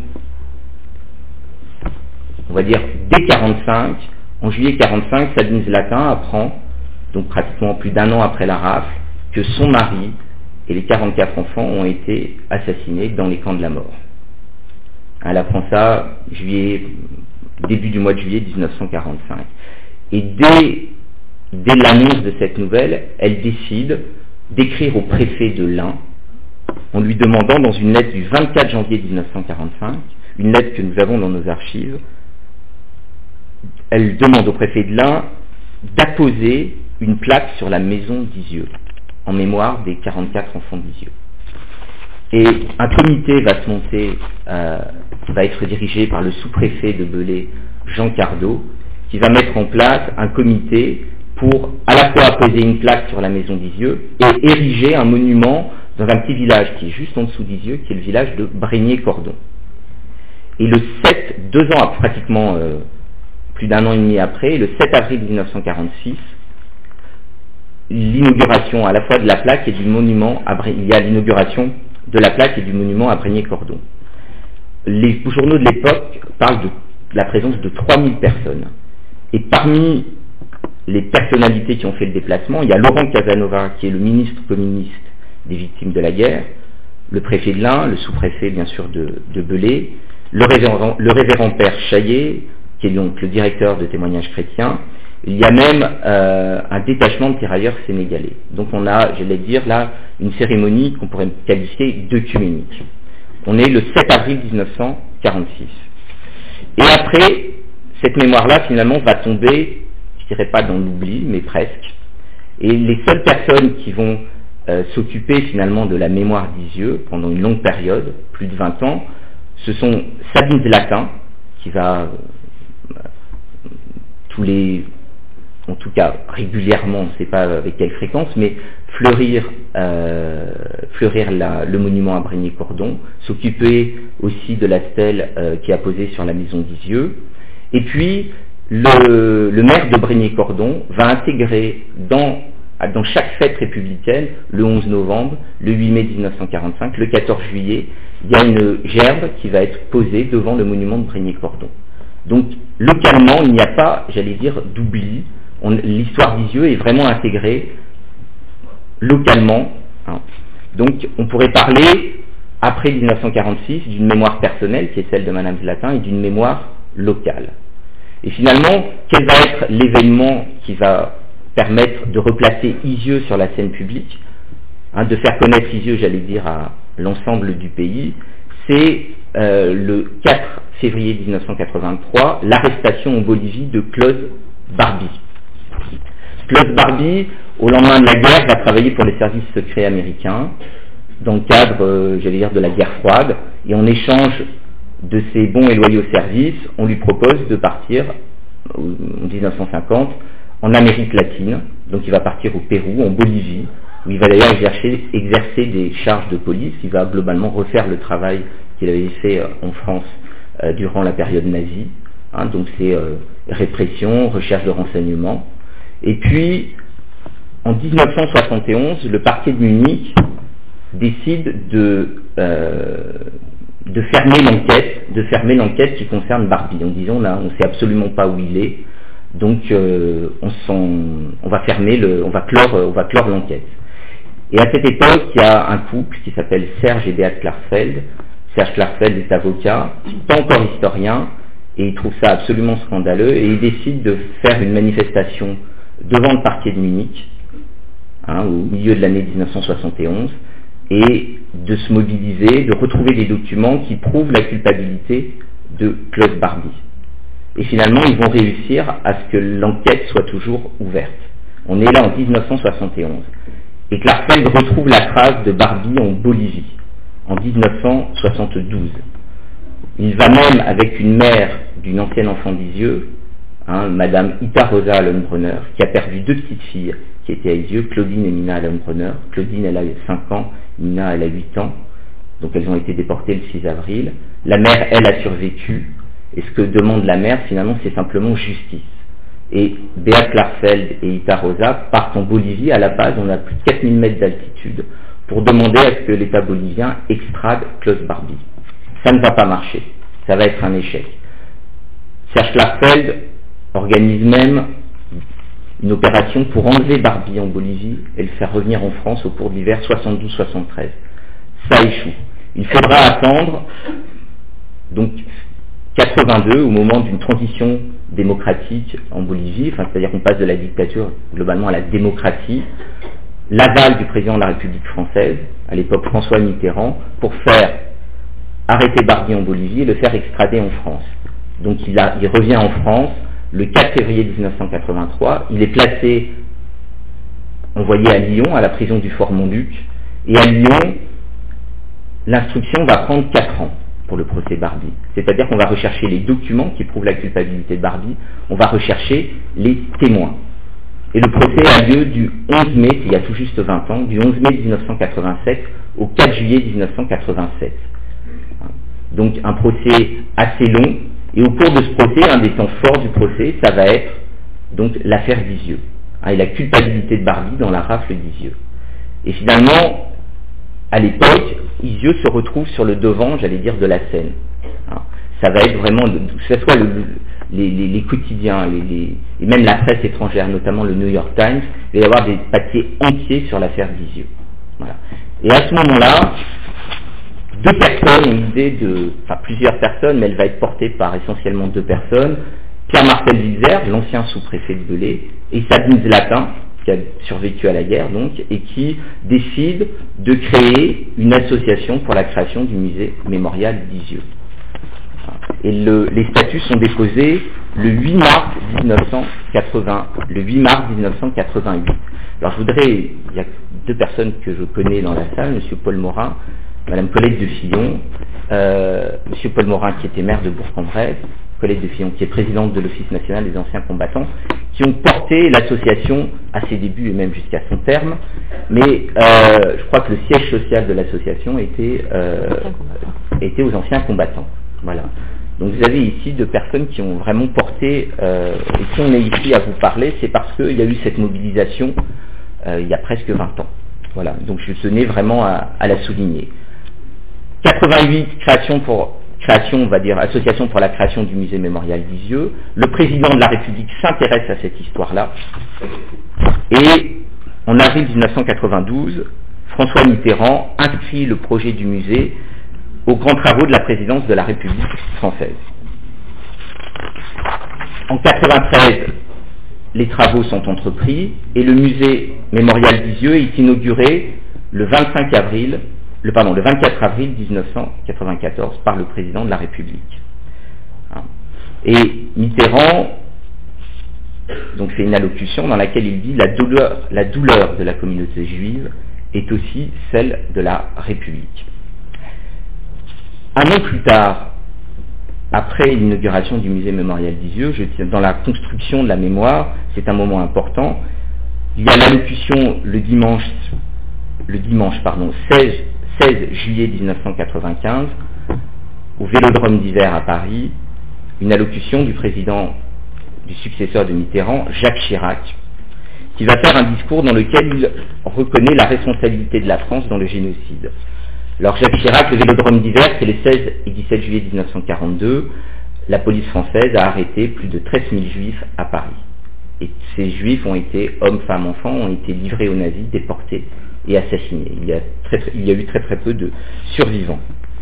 on va dire dès quarante-cinq, en juillet quarante-cinq, Sabine Zlatin apprend, donc pratiquement plus d'un an après la rafle, que son mari et les quarante-quatre enfants ont été assassinés dans les camps de la mort. Elle apprend ça juillet, début du mois de juillet mille neuf cent quarante-cinq. Et dès, dès l'annonce de cette nouvelle, elle décide d'écrire au préfet de l'Ain en lui demandant dans une lettre du vingt-quatre janvier mille neuf cent quarante-cinq, une lettre que nous avons dans nos archives, elle demande au préfet de l'Ain d'apposer une plaque sur la maison d'Isieux en mémoire des quarante-quatre enfants d'Isieux. Et un comité va se monter, euh, va être dirigé par le sous-préfet de Belley, Jean Cardot, qui va mettre en place un comité pour à la fois apposer une plaque sur la maison d'Isieux et ériger un monument dans un petit village qui est juste en dessous d'Isieux, qui est le village de Brégnier-Cordon. Et le sept, deux ans après, pratiquement euh, plus d'un an et demi après, le sept avril mille neuf cent quarante-six, l'inauguration à la fois de la plaque et du monument à Bré... il y a l'inauguration de la plaque et du monument à Brégnier-Cordon. Les journaux de l'époque parlent de la présence de trois mille personnes. Et parmi les personnalités qui ont fait le déplacement, il y a Laurent Casanova, qui est le ministre communiste des victimes de la guerre, le préfet de l'Ain, le sous-préfet bien sûr de, de Belley, le révérend, le révérend père Chaillet, qui est donc le directeur de Témoignages chrétiens. Il y a même euh, un détachement de tirailleurs sénégalais. Donc on a, j'allais dire là, une cérémonie qu'on pourrait qualifier d'œcuménique. On est le sept avril mille neuf cent quarante-six. Et après, cette mémoire-là, finalement, va tomber, je dirais pas dans l'oubli, mais presque. Et les seules personnes qui vont euh, s'occuper finalement de la mémoire d'Isieux pendant une longue période, plus de vingt ans, ce sont Sabine Zlatin, qui va euh, tous les... en tout cas régulièrement, on ne sait pas avec quelle fréquence, mais fleurir, euh, fleurir la, le monument à Brégnier-Cordon, s'occuper aussi de la stèle euh, qui est apposée sur la maison d'Isieux, et puis le, le maire de Brégnier-Cordon va intégrer dans, dans chaque fête républicaine, le onze novembre, le huit mai mille neuf cent quarante-cinq, le quatorze juillet, il y a une gerbe qui va être posée devant le monument de Brégnier-Cordon. Donc localement, il n'y a pas, j'allais dire, d'oubli. On, l'histoire d'Isieux est vraiment intégrée localement. Hein. Donc on pourrait parler, après mille neuf cent quarante-six, d'une mémoire personnelle, qui est celle de Madame Zlatin, et d'une mémoire locale. Et finalement, quel va être l'événement qui va permettre de replacer Isieux sur la scène publique, hein, de faire connaître Isieux, j'allais dire, à l'ensemble du pays? C'est euh, le quatre février mille neuf cent quatre-vingt-trois, l'arrestation en Bolivie de Claude Barbie. Klaus Barbie, au lendemain de la guerre, va travailler pour les services secrets américains, dans le cadre, euh, j'allais dire, de la guerre froide, et en échange de ses bons et loyaux services, on lui propose de partir, en dix-neuf cent cinquante, en Amérique latine, donc il va partir au Pérou, en Bolivie, où il va d'ailleurs exercer, exercer des charges de police, il va globalement refaire le travail qu'il avait fait en France euh, durant la période nazie, hein, donc c'est euh, répression, recherche de renseignements. Et puis, en dix-neuf cent soixante et onze, le parquet de Munich décide de, euh, de fermer l'enquête, de fermer l'enquête qui concerne Barbie, en disant là, on ne sait absolument pas où il est, donc euh, on, on va fermer le, on va clore, on va clore l'enquête. Et à cette époque, il y a un couple qui s'appelle Serge et Beat Klarsfeld. Serge Klarsfeld est avocat, pas encore historien, et il trouve ça absolument scandaleux, et il décide de faire une manifestation devant le parquet de Munich, hein, au milieu de l'année dix-neuf cent soixante et onze, et de se mobiliser, de retrouver des documents qui prouvent la culpabilité de Klaus Barbie. Et finalement, ils vont réussir à ce que l'enquête soit toujours ouverte. On est là en dix-neuf cent soixante et onze. Et Klarsfeld retrouve la trace de Barbie en Bolivie, en dix-neuf cent soixante-douze. Il va même avec une mère d'une ancienne enfant d'Isieux, hein, Madame Ita Rosa Allenbrunner, qui a perdu deux petites filles qui étaient à Isieux, Claudine et Mina Allenbrunner. Claudine, elle a cinq ans, Mina, elle a huit ans. Donc elles ont été déportées le six avril. La mère, elle, a survécu. Et ce que demande la mère, finalement, c'est simplement justice. Et Beat Klarsfeld et Ita Rosa partent en Bolivie. À la base, on a plus de quatre mille mètres d'altitude pour demander à ce que l'État bolivien extrade Klaus Barbie. Ça ne va pas marcher. Ça va être un échec. Serge Klarsfeld organise même une opération pour enlever Barbie en Bolivie et le faire revenir en France au cours de l'hiver soixante-douze soixante-treize. Ça échoue. Il faudra attendre donc quatre-vingt-deux, au moment d'une transition démocratique en Bolivie, enfin, c'est-à-dire qu'on passe de la dictature globalement à la démocratie, l'aval du président de la République française, à l'époque François Mitterrand, pour faire arrêter Barbie en Bolivie et le faire extrader en France. Donc il, a, il revient en France le quatre février dix-neuf cent quatre-vingt-trois, il est placé, envoyé à Lyon, à la prison du Fort Montluc, et à Lyon, l'instruction va prendre quatre ans pour le procès Barbie. C'est-à-dire qu'on va rechercher les documents qui prouvent la culpabilité de Barbie, on va rechercher les témoins. Et le procès a lieu du onze mai, il y a tout juste vingt ans, du onze mai dix-neuf cent quatre-vingt-sept au quatre juillet dix-neuf cent quatre-vingt-sept. Donc un procès assez long, et au cours de ce procès, un des temps forts du procès, ça va être donc l'affaire d'Isieux, hein, et la culpabilité de Barbie dans la rafle d'Isieux. Et finalement, à l'époque, Isieux se retrouve sur le devant, j'allais dire, de la scène. Hein. Ça va être vraiment, que ce soit le, les, les, les quotidiens, les, les, et même la presse étrangère, notamment le New York Times, il va y avoir des papiers entiers sur l'affaire d'Isieux. Voilà. Et à ce moment-là, deux personnes ont l'idée de, enfin plusieurs personnes, mais elle va être portée par essentiellement deux personnes, Pierre-Marcel Wilzer, l'ancien sous-préfet de Belley, et Sabine Zlatin, qui a survécu à la guerre donc, et qui décide de créer une association pour la création du musée mémorial d'Isieux. Et le, les statuts sont déposés le huit mars dix-neuf cent quatre-vingts, le huit mars dix-neuf cent quatre-vingt-huit. Alors je voudrais, il y a deux personnes que je connais dans la salle, M. Paul Morin, Mme Colette de Fillon, euh, M. Paul Morin qui était maire de Bourg-en-Bresse, Colette de Fillon qui est présidente de l'Office national des anciens combattants, qui ont porté l'association à ses débuts et même jusqu'à son terme, mais euh, je crois que le siège social de l'association était, euh, était aux anciens combattants. Voilà. Donc vous avez ici deux personnes qui ont vraiment porté, euh, et si on est ici à vous parler, c'est parce qu'il y a eu cette mobilisation euh, il y a presque vingt ans. Voilà. Donc je tenais vraiment à, à la souligner. quatre-vingt-huit, création pour création, on va dire, association pour la création du musée mémorial d'Isieux. Le président de la République s'intéresse à cette histoire-là. Et en avril dix-neuf cent quatre-vingt-douze, François Mitterrand inscrit le projet du musée aux grands travaux de la présidence de la République française. En quatre-vingt-treize, les travaux sont entrepris et le musée mémorial d'Isieux est inauguré le vingt-cinq avril, le, pardon, le vingt-quatre avril dix-neuf cent quatre-vingt-quatorze par le président de la République. Et Mitterrand, donc donc c'est une allocution dans laquelle il dit la douleur, la douleur de la communauté juive est aussi celle de la République. Un an plus tard, après l'inauguration du musée mémorial d'Isieux, je tiens, dans la construction de la mémoire, c'est un moment important, il y a l'allocution le dimanche, le dimanche pardon, seize, seize juillet dix-neuf cent quatre-vingt-quinze, au Vélodrome d'hiver à Paris, une allocution du président, du successeur de Mitterrand, Jacques Chirac, qui va faire un discours dans lequel il reconnaît la responsabilité de la France dans le génocide. Alors Jacques Chirac, le Vélodrome d'hiver, c'est les seize et dix-sept juillet dix-neuf cent quarante-deux, la police française a arrêté plus de treize mille juifs à Paris. Et ces juifs ont été, hommes, femmes, enfants, ont été livrés aux nazis, déportés et assassinés. Il y a, très, il y a eu très très peu de survivants.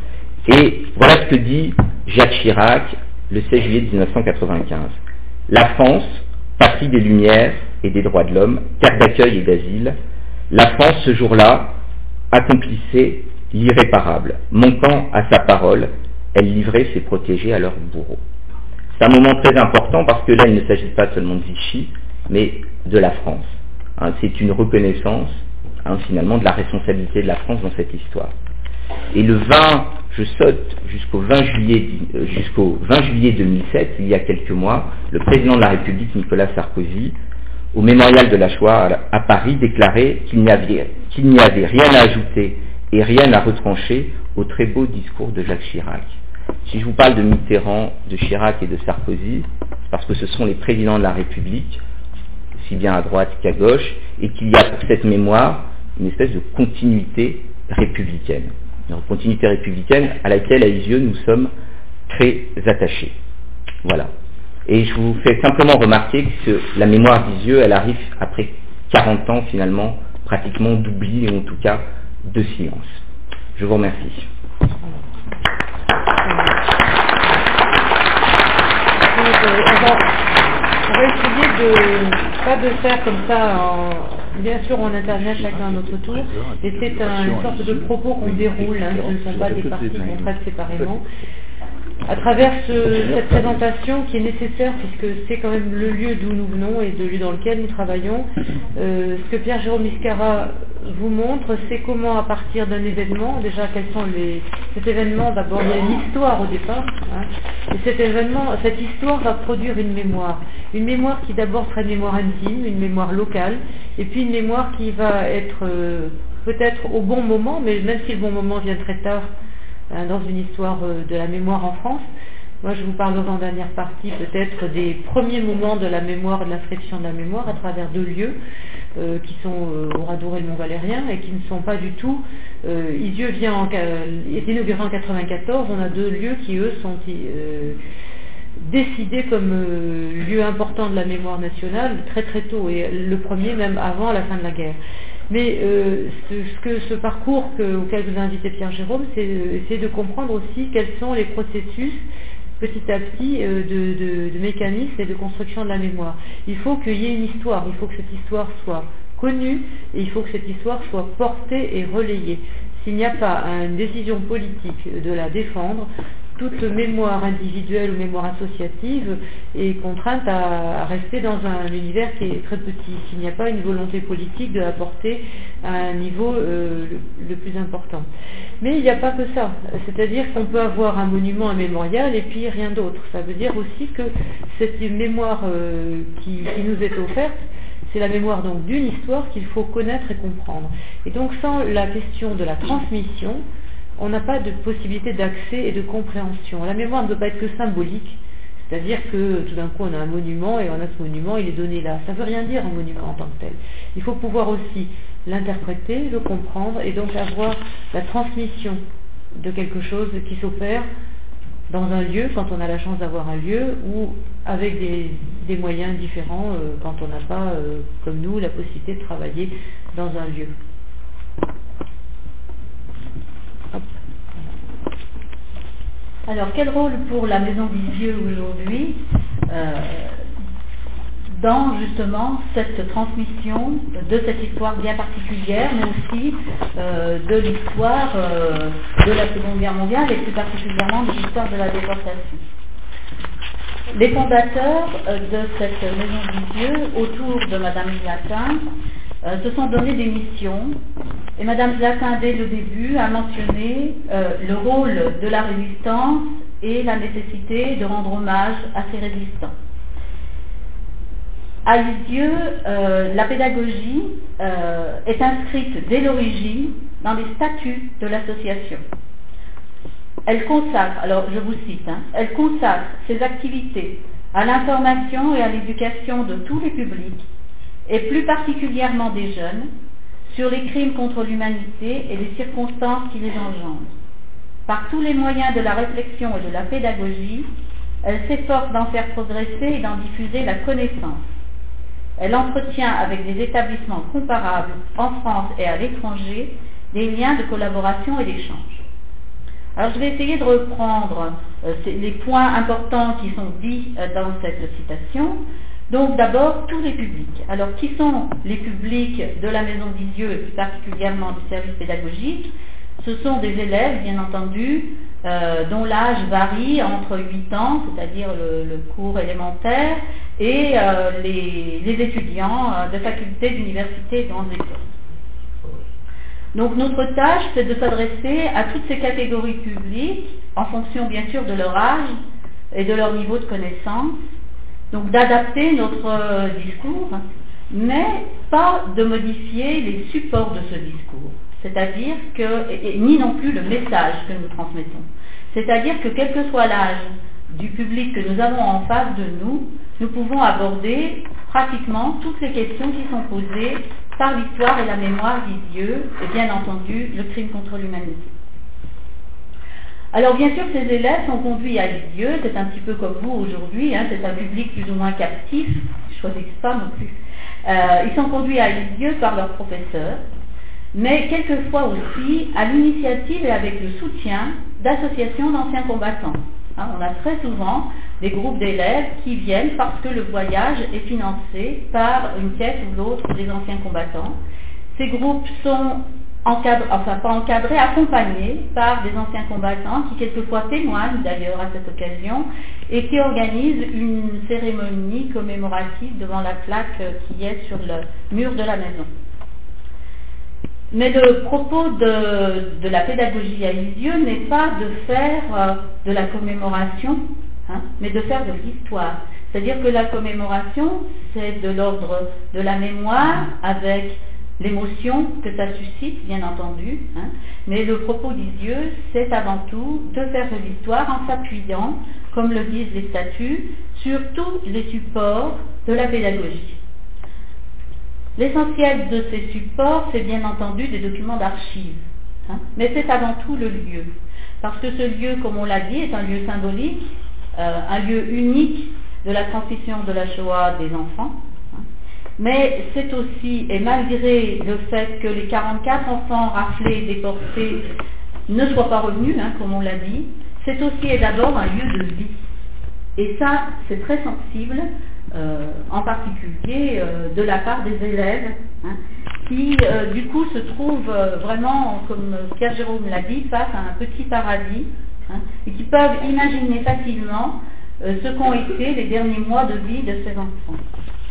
Et voilà ce que dit Jacques Chirac le seize juillet dix-neuf cent quatre-vingt-quinze. La France, patrie des Lumières et des droits de l'homme, terre d'accueil et d'asile, la France ce jour-là accomplissait l'irréparable. Manquant à sa parole, elle livrait ses protégés à leurs bourreaux. C'est un moment très important parce que là, il ne s'agit pas seulement de Vichy, mais de la France. Hein, c'est une reconnaissance, hein, finalement, de la responsabilité de la France dans cette histoire. Et le vingt, je saute jusqu'au vingt juillet, jusqu'au vingt juillet deux mille sept, il y a quelques mois, le président de la République, Nicolas Sarkozy, au mémorial de la Shoah à Paris, déclarait qu'il n'y avait, qu'il n'y avait rien à ajouter et rien à retrancher au très beau discours de Jacques Chirac. Si je vous parle de Mitterrand, de Chirac et de Sarkozy, c'est parce que ce sont les présidents de la République, aussi bien à droite qu'à gauche, et qu'il y a pour cette mémoire une espèce de continuité républicaine. Une continuité républicaine à laquelle, à Isieux, nous sommes très attachés. Voilà. Et je vous fais simplement remarquer que la mémoire d'Isieux, elle arrive après quarante ans, finalement, pratiquement d'oubli, et en tout cas, de silence. Je vous remercie. On va, on va essayer de pas de faire comme ça, en, bien sûr on intervient chacun à notre tour, et c'est un, une sorte de propos qu'on déroule, hein, ce ne sont pas des parties qu'on traite séparément. À travers ce, cette présentation qui est nécessaire puisque c'est quand même le lieu d'où nous venons et le lieu dans lequel nous travaillons, euh, ce que Pierre-Jérôme Miscara vous montre, c'est comment à partir d'un événement, déjà quels sont les... Cet événement, d'abord il y a une histoire au départ, hein, et cet événement, cette histoire va produire une mémoire. Une mémoire qui d'abord sera une mémoire intime, une mémoire locale, et puis une mémoire qui va être euh, peut-être au bon moment, mais même si le bon moment vient très tard, dans une histoire de la mémoire en France. Moi, je vous parlerai en dernière partie peut-être des premiers moments de la mémoire, de l'inscription de la mémoire à travers deux lieux euh, qui sont euh, au Radour et le Mont-Valérien et qui ne sont pas du tout... Euh, Isieux vient en, est inauguré en quatre-vingt-quatorze, on a deux lieux qui, eux, sont euh, décidés comme euh, lieu important de la mémoire nationale très très tôt, et le premier même avant la fin de la guerre. Mais euh, ce, ce, que, ce parcours que, auquel vous invitez Pierre-Jérôme, c'est essayer de comprendre aussi quels sont les processus petit à petit euh, de, de, de mécanismes et de construction de la mémoire. Il faut qu'il y ait une histoire, il faut que cette histoire soit connue et il faut que cette histoire soit portée et relayée. S'il n'y a pas une décision politique de la défendre, toute mémoire individuelle ou mémoire associative est contrainte à, à rester dans un univers qui est très petit, s'il n'y a pas une volonté politique de la porter à un niveau euh, le, le plus important. Mais il n'y a pas que ça, c'est-à-dire qu'on peut avoir un monument, un mémorial et puis rien d'autre. Ça veut dire aussi que cette mémoire euh, qui, qui nous est offerte, c'est la mémoire donc d'une histoire qu'il faut connaître et comprendre. Et donc sans la question de la transmission, on n'a pas de possibilité d'accès et de compréhension. La mémoire ne peut pas être que symbolique, c'est-à-dire que tout d'un coup on a un monument et on a ce monument, il est donné là. Ça ne veut rien dire un monument en tant que tel. Il faut pouvoir aussi l'interpréter, le comprendre et donc avoir la transmission de quelque chose qui s'opère dans un lieu, quand on a la chance d'avoir un lieu, ou avec des, des moyens différents euh, quand on n'a pas, euh, comme nous, la possibilité de travailler dans un lieu. Alors, quel rôle pour la Maison d'Isieux aujourd'hui euh, dans justement cette transmission de cette histoire bien particulière, mais aussi euh, de l'histoire euh, de la Seconde Guerre mondiale et plus particulièrement de l'histoire de la déportation? les fondateurs euh, de cette maison Lisieux, autour de Madame Jacquin, euh, se sont donné des missions. Et Madame Jacquin, dès le début, a mentionné euh, le rôle de la résistance et la nécessité de rendre hommage à ces résistants. À Lisieux, euh, la pédagogie euh, est inscrite dès l'origine dans les statuts de l'association. Elle consacre, alors je vous cite, hein, elle consacre ses activités à l'information et à l'éducation de tous les publics, et plus particulièrement des jeunes, sur les crimes contre l'humanité et les circonstances qui les engendrent. Par tous les moyens de la réflexion et de la pédagogie, elle s'efforce d'en faire progresser et d'en diffuser la connaissance. Elle entretient avec des établissements comparables en France et à l'étranger des liens de collaboration et d'échange. Alors je vais essayer de reprendre euh, les points importants qui sont dits euh, dans cette citation. Donc d'abord, tous les publics. Alors qui sont les publics de la Maison Lisieux et plus particulièrement du service pédagogique? Ce sont des élèves, bien entendu, euh, dont l'âge varie entre huit ans, c'est-à-dire le, le cours élémentaire, et euh, les, les étudiants euh, de facultés, d'universités et de grandes écoles. Donc notre tâche, c'est de s'adresser à toutes ces catégories publiques, en fonction bien sûr de leur âge et de leur niveau de connaissance, donc d'adapter notre euh, discours, mais pas de modifier les supports de ce discours, c'est-à-dire que, et, et, ni non plus le message que nous transmettons. C'est-à-dire que quel que soit l'âge du public que nous avons en face de nous, nous pouvons aborder pratiquement toutes les questions qui sont posées par l'histoire et la mémoire Lisieux, et bien entendu le crime contre l'humanité. Alors bien sûr, ces élèves sont conduits à Lisieux, c'est un petit peu comme vous aujourd'hui, hein, c'est un public plus ou moins captif, je ne choisis pas non plus. Euh, ils sont conduits à Lisieux par leurs professeurs, mais quelquefois aussi à l'initiative et avec le soutien d'associations d'anciens combattants. Hein, on a très souvent des groupes d'élèves qui viennent parce que le voyage est financé par une pièce ou l'autre des anciens combattants. Ces groupes sont encadrés, enfin pas encadrés, accompagnés par des anciens combattants qui quelquefois témoignent d'ailleurs à cette occasion et qui organisent une cérémonie commémorative devant la plaque qui est sur le mur de la maison. Mais le propos de, de la pédagogie à Lisieux n'est pas de faire euh, de la commémoration, hein, mais de faire de l'histoire. C'est-à-dire que la commémoration, c'est de l'ordre de la mémoire avec l'émotion que ça suscite, bien entendu, hein, mais le propos Lisieux, c'est avant tout de faire de l'histoire en s'appuyant, comme le disent les statuts, sur tous les supports de la pédagogie. L'essentiel de ces supports, c'est bien entendu des documents d'archives, hein, mais c'est avant tout le lieu. Parce que ce lieu, comme on l'a dit, est un lieu symbolique, euh, un lieu unique de la transmission de la Shoah des enfants. Hein, mais c'est aussi, et malgré le fait que les quarante-quatre enfants raflés, déportés, ne soient pas revenus, hein, comme on l'a dit, c'est aussi et d'abord un lieu de vie. Et ça, c'est très sensible, euh, en particulier euh, de la part des élèves, hein, qui euh, du coup se trouvent euh, vraiment, comme Pierre Jérôme l'a dit, face à un petit paradis, hein, et qui peuvent imaginer facilement euh, ce qu'ont été les derniers mois de vie de ces enfants.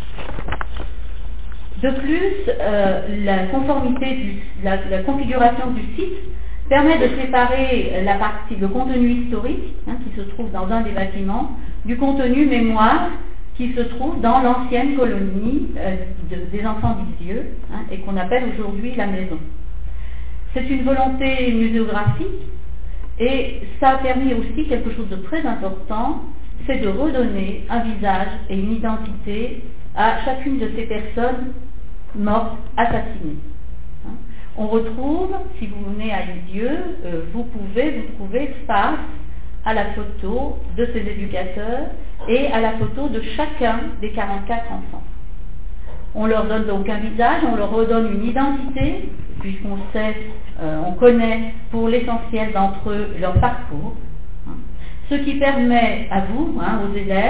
De plus, euh, la conformité, du, la, la configuration du site permet de séparer la partie, le contenu historique, hein, qui se trouve dans un des bâtiments, du contenu mémoire qui se trouve dans l'ancienne colonie euh, de, des enfants d'Lisieux, hein, et qu'on appelle aujourd'hui la maison. C'est une volonté muséographique, et ça a permis aussi quelque chose de très important, c'est de redonner un visage et une identité à chacune de ces personnes mortes, assassinées. Hein. On retrouve, si vous venez à Lisieux, euh, vous pouvez vous trouver face à la photo de ces éducateurs et à la photo de chacun des quarante-quatre enfants. On leur donne donc un visage, on leur redonne une identité, puisqu'on sait, euh, on connaît pour l'essentiel d'entre eux leur parcours, hein, ce qui permet à vous, hein, aux élèves,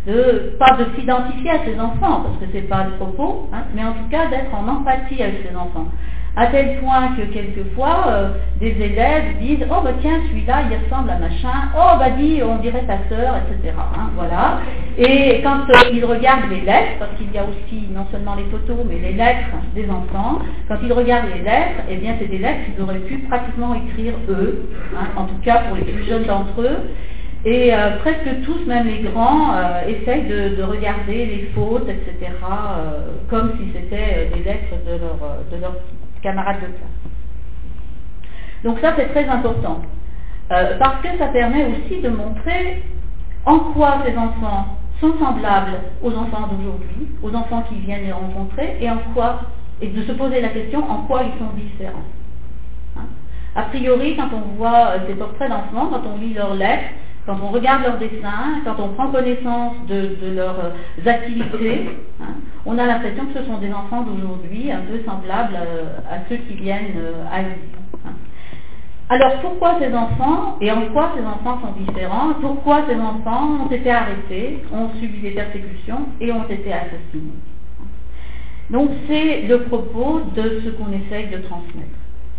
de, pas de s'identifier à ses enfants, parce que c'est pas le propos, hein, mais en tout cas d'être en empathie avec ses enfants. À tel point que quelquefois, euh, des élèves disent « Oh bah tiens, celui-là, il ressemble à machin. Oh bah dis, on dirait ta sœur, et cetera hein, » Voilà. Et quand euh, ils regardent les lettres, parce qu'il y a aussi non seulement les photos, mais les lettres des enfants, quand ils regardent les lettres, eh bien c'est des lettres qu'ils auraient pu pratiquement écrire eux, hein, en tout cas pour les plus jeunes d'entre eux. Et euh, presque tous, même les grands, euh, essayent de, de regarder les fautes, et cetera, euh, comme si c'était des lettres de leur, de leur camarades de classe. Donc ça c'est très important, euh, parce que ça permet aussi de montrer en quoi ces enfants sont semblables aux enfants d'aujourd'hui, aux enfants qui viennent les rencontrer, et en quoi, et de se poser la question en quoi ils sont différents. Hein? A priori, quand on voit euh, ces portraits d'enfants, quand on lit leurs lettres, quand on regarde leurs dessins, quand on prend connaissance de, de leurs euh, activités, hein, on a l'impression que ce sont des enfants d'aujourd'hui, un peu semblables euh, à ceux qui viennent euh, à l'île. Hein. Alors pourquoi ces enfants, et en quoi ces enfants sont différents? Pourquoi ces enfants ont été arrêtés, ont subi des persécutions et ont été assassinés? Donc c'est le propos de ce qu'on essaye de transmettre.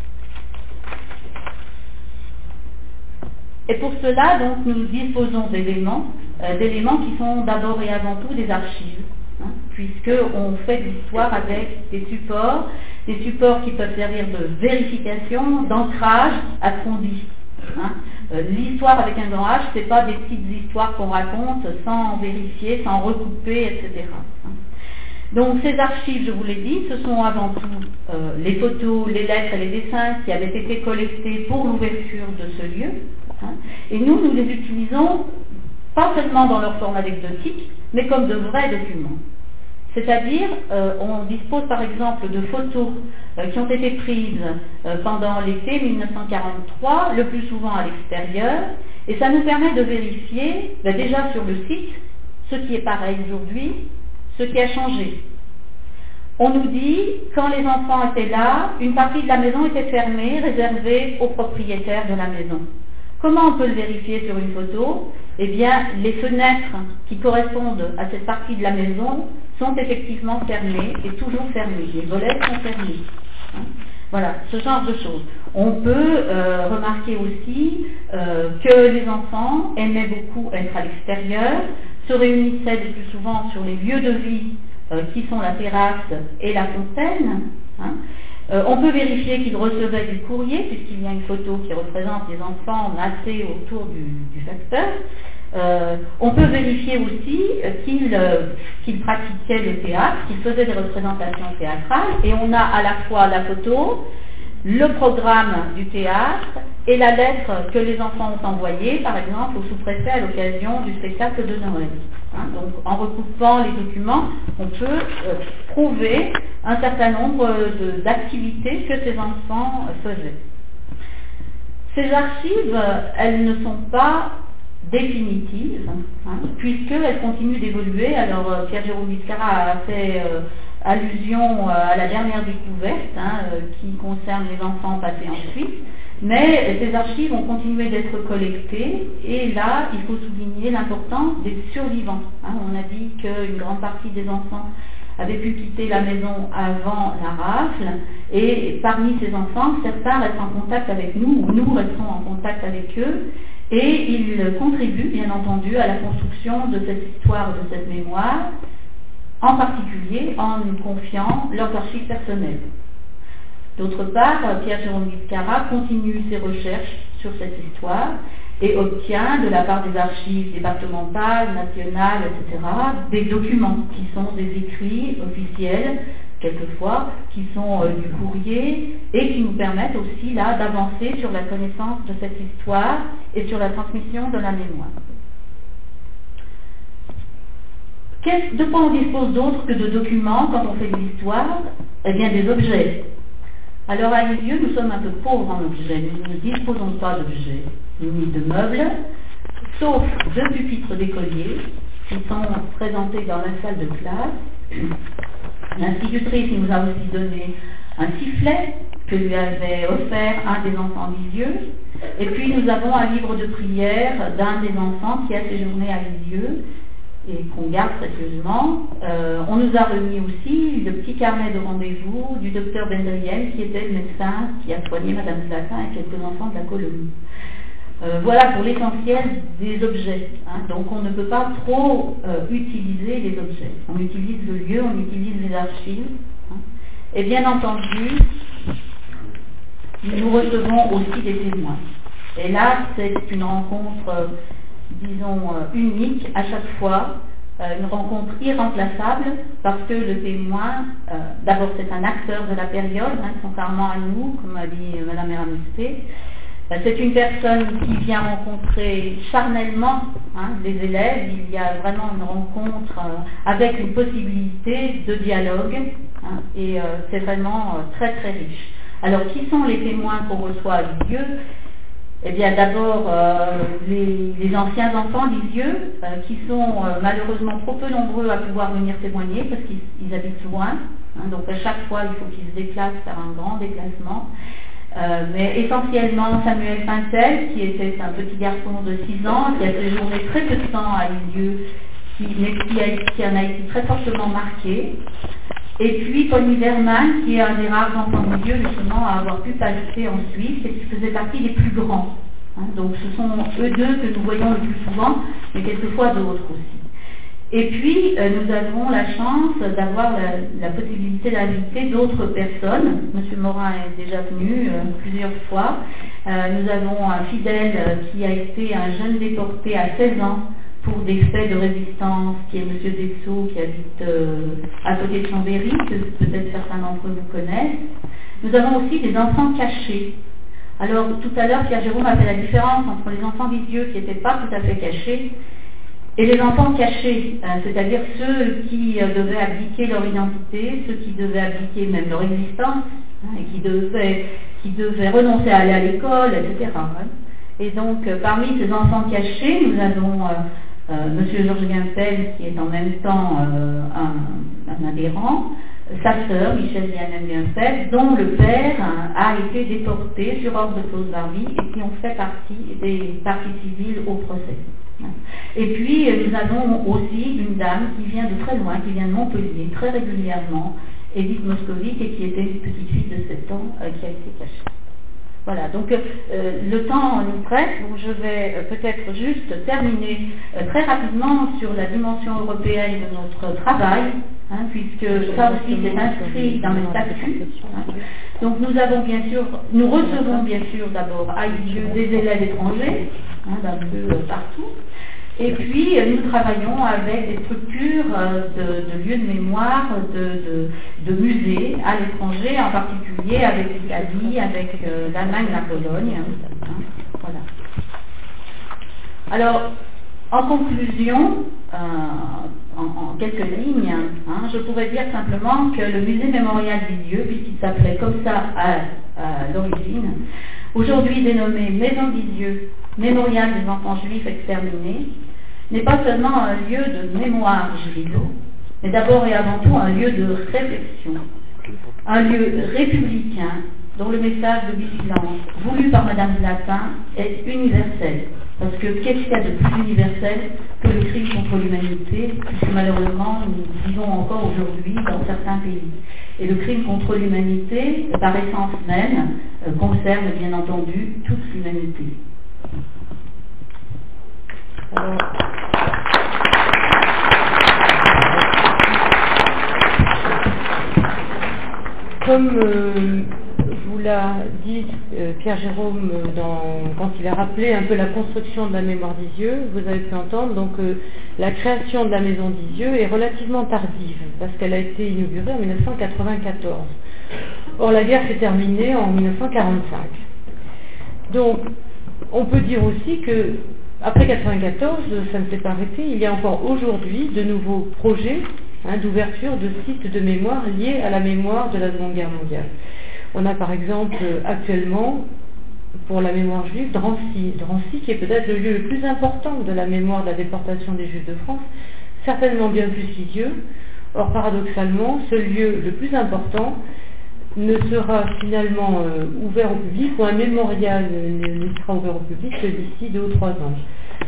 Et pour cela, donc, nous disposons d'éléments, euh, d'éléments qui sont d'abord et avant tout des archives, hein, puisqu'on fait de l'histoire avec des supports, des supports qui peuvent servir de vérification, d'ancrage à ce qu'on dit. Hein. Euh, l'histoire avec un grand H, ce n'est pas des petites histoires qu'on raconte sans vérifier, sans recouper, et cetera. Hein. Donc ces archives, je vous l'ai dit, ce sont avant tout euh, les photos, les lettres et les dessins qui avaient été collectés pour l'ouverture de ce lieu. Hein, et nous, nous les utilisons pas seulement dans leur forme anecdotique, mais comme de vrais documents. C'est-à-dire, euh, on dispose par exemple de photos euh, qui ont été prises euh, pendant l'été mille neuf cent quarante-trois, le plus souvent à l'extérieur, et ça nous permet de vérifier, ben déjà sur le site, ce qui est pareil aujourd'hui, ce qui a changé. On nous dit, quand les enfants étaient là, une partie de la maison était fermée, réservée aux propriétaires de la maison. Comment on peut le vérifier sur une photo? Eh bien, les fenêtres qui correspondent à cette partie de la maison sont effectivement fermées et toujours fermées. Les volets sont fermés. Hein? Voilà, ce genre de choses. On peut euh, remarquer aussi euh, que les enfants aimaient beaucoup être à l'extérieur, se réunissaient le plus souvent sur les lieux de vie euh, qui sont la terrasse et la fontaine. Hein. Euh, on peut vérifier qu'ils recevaient du courrier, puisqu'il y a une photo qui représente les enfants massés autour du, du facteur. Euh, on peut vérifier aussi euh, qu'ils euh, qu'ils pratiquaient le théâtre, qu'ils faisaient des représentations théâtrales, et on a à la fois la photo, le programme du théâtre et la lettre que les enfants ont envoyée, par exemple, au sous-préfet à l'occasion du spectacle de Noël. Hein, donc, en recoupant les documents, on peut euh, prouver un certain nombre de, d'activités que ces enfants euh, faisaient. Ces archives, elles ne sont pas définitives, hein, puisqu'elles continuent d'évoluer. Alors, euh, Pierre-Jérôme Biscara a fait euh, allusion euh, à la dernière découverte, hein, euh, qui concerne les enfants passés en Suisse. Mais ces archives ont continué d'être collectées, et là, il faut souligner l'importance des survivants. Hein. On a dit qu'une grande partie des enfants avaient pu quitter la maison avant la rafle, et parmi ces enfants, certains restent en contact avec nous, ou nous restons en contact avec eux, et ils contribuent, bien entendu, à la construction de cette histoire, de cette mémoire, en particulier en nous confiant leurs archives personnelles. D'autre part, Pierre-Jérôme Biscara continue ses recherches sur cette histoire et obtient de la part des archives départementales, nationales, et cetera, des documents qui sont des écrits officiels, quelquefois, qui sont euh, du courrier et qui nous permettent aussi là d'avancer sur la connaissance de cette histoire et sur la transmission de la mémoire. Qu'est-ce, de quoi on dispose d'autre que de documents quand on fait de l'histoire? Eh bien, des objets. Alors à Lisieux, nous sommes un peu pauvres en objets. Nous ne disposons pas d'objets, ni de meubles, sauf deux pupitres d'écoliers qui sont présentés dans la salle de classe. L'institutrice nous a aussi donné un sifflet que lui avait offert un des enfants Lisieux. Et puis nous avons un livre de prière d'un des enfants qui a séjourné à Lisieux. et qu'on garde précieusement. Euh, on nous a remis aussi le petit carnet de rendez-vous du docteur Bendrien, qui était le médecin qui a soigné Madame Zlatin et quelques enfants de la colonie. Euh, voilà pour l'essentiel des objets. Hein. Donc on ne peut pas trop euh, utiliser les objets. On utilise le lieu, on utilise les archives. Hein. Et bien entendu, nous recevons aussi des témoins. Et là, c'est une rencontre, euh, disons, euh, unique à chaque fois, euh, une rencontre irremplaçable, parce que le témoin, euh, d'abord c'est un acteur de la période, hein, contrairement à nous, comme a dit Madame Eramusté. C'est une personne qui vient rencontrer charnellement hein, les élèves. Il y a vraiment une rencontre euh, avec une possibilité de dialogue hein, et euh, c'est vraiment euh, très très riche. Alors qui sont les témoins qu'on reçoit à Lisieux? Eh bien d'abord euh, les, les anciens enfants Lisieux euh, qui sont euh, malheureusement trop peu nombreux à pouvoir venir témoigner parce qu'ils habitent loin. Hein, donc à chaque fois il faut qu'ils se déplacent, faire un grand déplacement. Euh, mais essentiellement Samuel Pintel, qui était un petit garçon de six ans, qui a séjourné très peu de temps à Lisieux, qui, mais qui, a, qui en a été très fortement marqué. Et puis Paul Niedermann, qui est un des rares enfants de Lisieux, justement, à avoir pu passer en Suisse, et qui faisait partie des plus grands. Hein, donc ce sont eux deux que nous voyons le plus souvent, mais quelquefois d'autres aussi. Et puis, euh, nous avons la chance d'avoir la, la possibilité d'inviter d'autres personnes. Monsieur Morin est déjà venu euh, plusieurs fois. Euh, nous avons un fidèle euh, qui a été un jeune déporté à seize ans pour des faits de résistance, qui est Monsieur Dessau, qui habite euh, à côté de Chambéry, que peut-être certains d'entre vous connaissent. Nous avons aussi des enfants cachés. Alors, tout à l'heure, Pierre Jérôme a fait la différence entre les enfants Lisieux qui n'étaient pas tout à fait cachés, et les enfants cachés, euh, c'est-à-dire ceux qui euh, devaient abdiquer leur identité, ceux qui devaient abdiquer même leur existence, hein, et qui devaient, qui devaient renoncer à aller à l'école, et cetera. Hein. Et donc, euh, parmi ces enfants cachés, nous avons euh, euh, M. Georges Guimpel, qui est en même temps euh, un, un adhérent, sa sœur, Michel Vianney Guimpel, dont le père hein, a été déporté sur ordre de Claude Barbie et qui ont fait partie des parties civiles au procès. Et puis nous avons aussi une dame qui vient de très loin, qui vient de Montpellier, très régulièrement, Edith Moscovic, et qui était une petite fille de sept ans euh, qui a été cachée. Voilà, donc euh, le temps nous presse, donc je vais euh, peut-être juste terminer euh, très rapidement sur la dimension européenne de notre travail, hein, puisque ça aussi c'est inscrit dans les statuts. Hein. Donc nous avons bien sûr, nous recevons bien sûr d'abord à Lisieux des élèves étrangers, hein, d'un peu euh, partout. Et puis, nous travaillons avec des structures de, de lieux de mémoire, de, de, de musées à l'étranger, en particulier avec l'Italie, avec euh, l'Allemagne, la Pologne. Hein, voilà. Alors, en conclusion, euh, en, en quelques lignes, hein, je pourrais dire simplement que le musée mémorial Lisieux, puisqu'il s'appelait comme ça à, à l'origine, aujourd'hui dénommé Maison Lisieux, Mémorial des enfants juifs exterminés, n'est pas seulement un lieu de mémoire juive, mais d'abord et avant tout un lieu de réflexion, un lieu républicain dont le message de vigilance voulu par Madame Zlatin est universel. Parce que qu'est-ce qu'il y a de plus universel que le crime contre l'humanité, puisque malheureusement nous vivons encore aujourd'hui dans certains pays. Et le crime contre l'humanité, par essence même, euh, concerne bien entendu toute l'humanité. Alors, comme euh, vous l'a dit euh, Pierre Jérôme dans, quand il a rappelé un peu la construction de la mémoire d'Isieux, vous avez pu entendre, donc euh, la création de la maison d'Isieux est relativement tardive, parce qu'elle a été inaugurée en mille neuf cent quatre-vingt-quatorze. Or la guerre s'est terminée en mille neuf cent quarante-cinq. Donc on peut dire aussi que après mille neuf cent quatre-vingt-quatorze, ça ne s'est pas arrêté, il y a encore aujourd'hui de nouveaux projets hein, d'ouverture de sites de mémoire liés à la mémoire de la Seconde Guerre mondiale. On a par exemple actuellement, pour la mémoire juive, Drancy. Drancy qui est peut-être le lieu le plus important de la mémoire de la déportation des Juifs de France, certainement bien plus Lisieux. Or paradoxalement, ce lieu le plus important ne sera finalement euh, ouvert au public, ou un mémorial ne, ne sera ouvert au public que d'ici deux ou trois ans.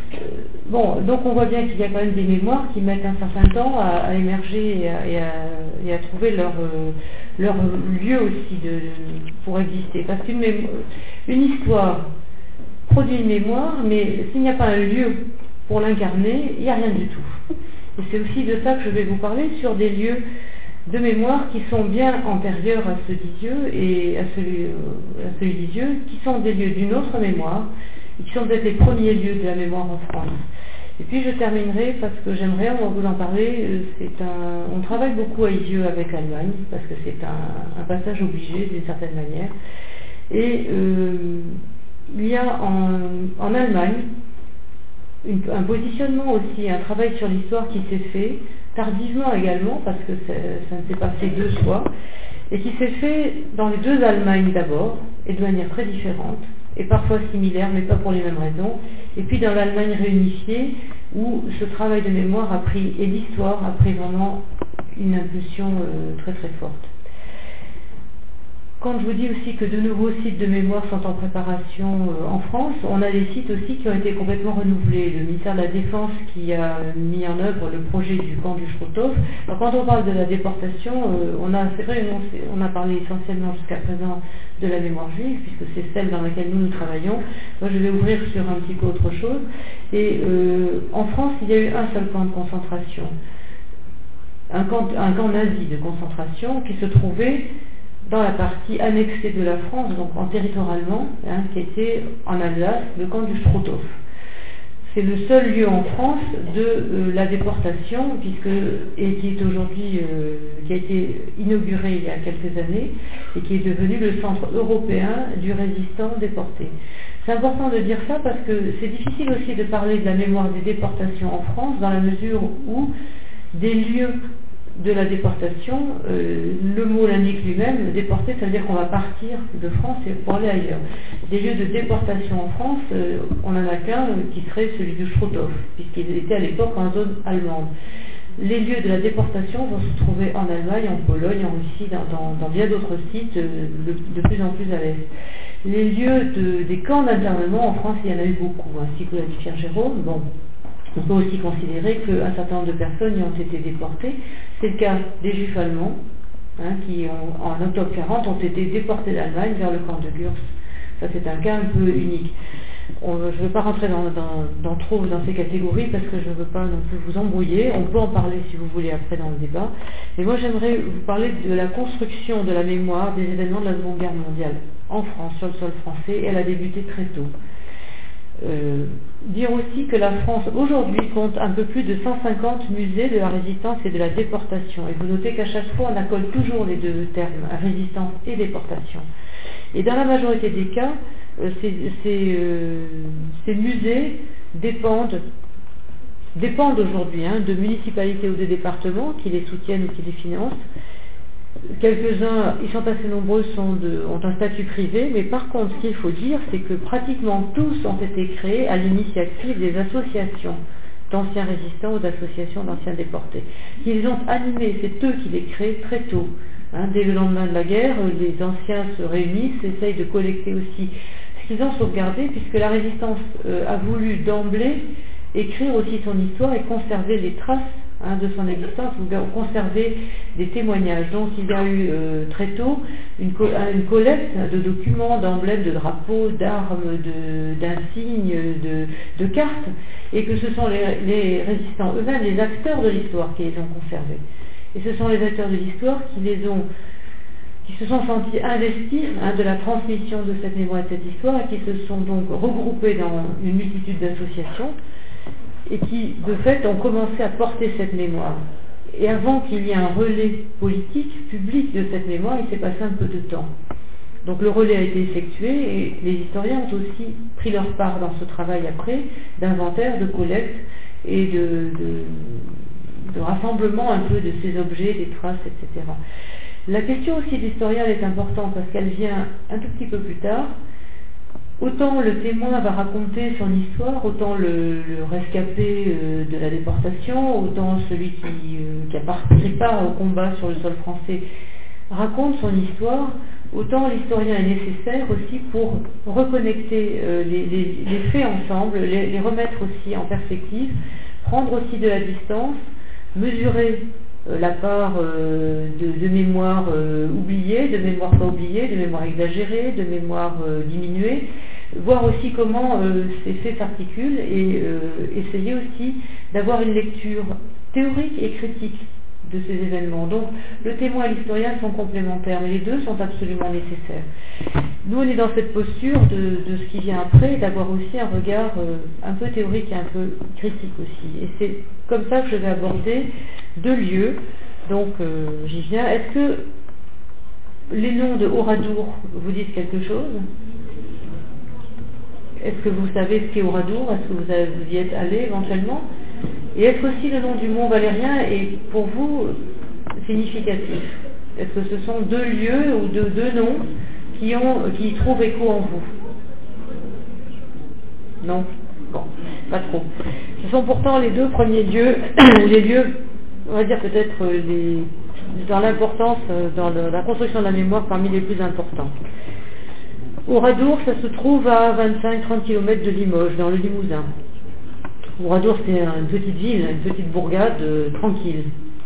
Bon, donc on voit bien qu'il y a quand même des mémoires qui mettent un certain temps à, à émerger et à, et, à, et à trouver leur, euh, leur lieu aussi de, pour exister. Parce qu'une une histoire produit une mémoire, mais s'il n'y a pas un lieu pour l'incarner, il n'y a rien du tout. Et c'est aussi de ça que je vais vous parler, sur des lieux de mémoire qui sont bien antérieurs à ceux d'Isieux et à celui, à celui d'Isieux, qui sont des lieux d'une autre mémoire, et qui sont peut-être les premiers lieux de la mémoire en France. Et puis je terminerai parce que j'aimerais vous en parler. C'est un, on travaille beaucoup à Isieux avec l'Allemagne parce que c'est un, un passage obligé d'une certaine manière. Et euh, il y a en, en Allemagne une, un positionnement aussi, un travail sur l'histoire qui s'est fait tardivement également parce que ça ne s'est pas fait deux fois et qui s'est fait dans les deux Allemagnes d'abord et de manière très différente. Et parfois similaires, mais pas pour les mêmes raisons. Et puis dans l'Allemagne réunifiée, où ce travail de mémoire a pris, et d'histoire a pris vraiment une impulsion euh, très très forte. Quand je vous dis aussi que de nouveaux sites de mémoire sont en préparation euh, en France, on a des sites aussi qui ont été complètement renouvelés. Le ministère de la Défense qui a mis en œuvre le projet du camp du Schrothof. Alors, quand on parle de la déportation, euh, on a, c'est vrai, on, on a parlé essentiellement jusqu'à présent de la mémoire juive, puisque c'est celle dans laquelle nous nous travaillons. Moi, je vais ouvrir sur un petit peu autre chose. Et euh, en France, il y a eu un seul camp de concentration, un camp, un camp nazi de concentration qui se trouvait dans la partie annexée de la France, donc en territoire allemand, hein, qui était en Alsace, le camp du Schrothof. C'est le seul lieu en France de euh, la déportation, puisque, et qui est aujourd'hui, euh, qui a été inauguré il y a quelques années, et qui est devenu le centre européen du résistant déporté. C'est important de dire ça parce que c'est difficile aussi de parler de la mémoire des déportations en France, dans la mesure où des lieux de la déportation, euh, le mot l'indique lui-même, déporter, ça veut dire qu'on va partir de France et pour aller ailleurs. Des lieux de déportation en France, euh, on n'en a qu'un euh, qui serait celui du Schrothof, puisqu'il était à l'époque en zone allemande. Les lieux de la déportation vont se trouver en Allemagne, en Pologne, en Russie, dans, dans, dans bien d'autres sites, euh, de, de plus en plus à l'est. Les lieux de, des camps d'internement en France, il y en a eu beaucoup, ainsi que l'a dit Pierre Jérôme. Bon, on peut aussi considérer qu'un certain nombre de personnes y ont été déportées. C'est le cas des Juifs allemands, hein, qui ont, en octobre quarante ont été déportés d'Allemagne vers le camp de Gurs. Ça, c'est un cas un peu unique. On, je ne veux pas rentrer dans, dans, dans trop dans ces catégories parce que je ne veux pas non plus vous embrouiller. On peut en parler si vous voulez après dans le débat. Mais moi, j'aimerais vous parler de la construction de la mémoire des événements de la Seconde Guerre mondiale en France, sur le sol français, et elle a débuté très tôt. Euh, dire aussi que la France aujourd'hui compte un peu plus de cent cinquante musées de la résistance et de la déportation. Et vous notez qu'à chaque fois on accole toujours les deux termes, résistance et déportation. Et dans la majorité des cas, euh, ces, ces, euh, ces musées dépendent, dépendent aujourd'hui hein, de municipalités ou de départements qui les soutiennent ou qui les financent. Quelques-uns, ils sont assez nombreux, sont de, ont un statut privé, mais par contre, ce qu'il faut dire, c'est que pratiquement tous ont été créés à l'initiative des associations d'anciens résistants ou d'associations d'anciens déportés. Ils ont animé, c'est eux qui les créent très tôt. Hein, dès le lendemain de la guerre, les anciens se réunissent, essayent de collecter aussi ce qu'ils ont sauvegardé, puisque la résistance euh, a voulu d'emblée écrire aussi son histoire et conserver les traces Hein, de son existence, ou conserver des témoignages. Donc il y a eu euh, très tôt une, co une collecte de documents, d'emblèmes, de drapeaux, d'armes, d'insignes, de, de, de cartes, et que ce sont les, les résistants eux-mêmes, les acteurs de l'histoire qui les ont conservés. Et ce sont les acteurs de l'histoire qui les ont qui se sont sentis investis hein, de la transmission de cette mémoire et de cette histoire, et qui se sont donc regroupés dans une multitude d'associations, et qui, de fait, ont commencé à porter cette mémoire. Et avant qu'il y ait un relais politique, public de cette mémoire, il s'est passé un peu de temps. Donc le relais a été effectué, et les historiens ont aussi pris leur part dans ce travail après, d'inventaire, de collecte, et de, de, de rassemblement un peu de ces objets, des traces, et cetera. La question aussi de l'historien est importante, parce qu'elle vient un tout petit peu plus tard. Autant le témoin va raconter son histoire, autant le, le rescapé euh, de la déportation, autant celui qui, euh, qui a pris part au combat sur le sol français raconte son histoire, autant l'historien est nécessaire aussi pour reconnecter euh, les, les, les faits ensemble, les, les remettre aussi en perspective, prendre aussi de la distance, mesurer euh, la part euh, de, de mémoire euh, oubliée, de mémoire pas oubliée, de mémoire exagérée, de mémoire euh, diminuée, voir aussi comment euh, ces faits s'articulent et euh, essayer aussi d'avoir une lecture théorique et critique de ces événements. Donc le témoin et l'historien sont complémentaires, mais les deux sont absolument nécessaires. Nous on est dans cette posture de, de ce qui vient après, d'avoir aussi un regard euh, un peu théorique et un peu critique aussi. Et c'est comme ça que je vais aborder deux lieux. Donc euh, j'y viens. Est-ce que les noms de Oradour vous disent quelque chose? Est-ce que vous savez ce qu'est Oradour? Est-ce que vous, avez, vous y êtes allé éventuellement? Et est-ce aussi le nom du mont Valérien est pour vous significatif? Est-ce que ce sont deux lieux ou deux, deux noms qui, ont, qui trouvent écho en vous? Non? Bon, pas trop. Ce sont pourtant les deux premiers lieux, les lieux, on va dire peut-être les, dans l'importance, dans le, la construction de la mémoire parmi les plus importants. Oradour, ça se trouve à vingt-cinq à trente kilomètres de Limoges, dans le Limousin. Oradour, c'est une petite ville, une petite bourgade euh, tranquille.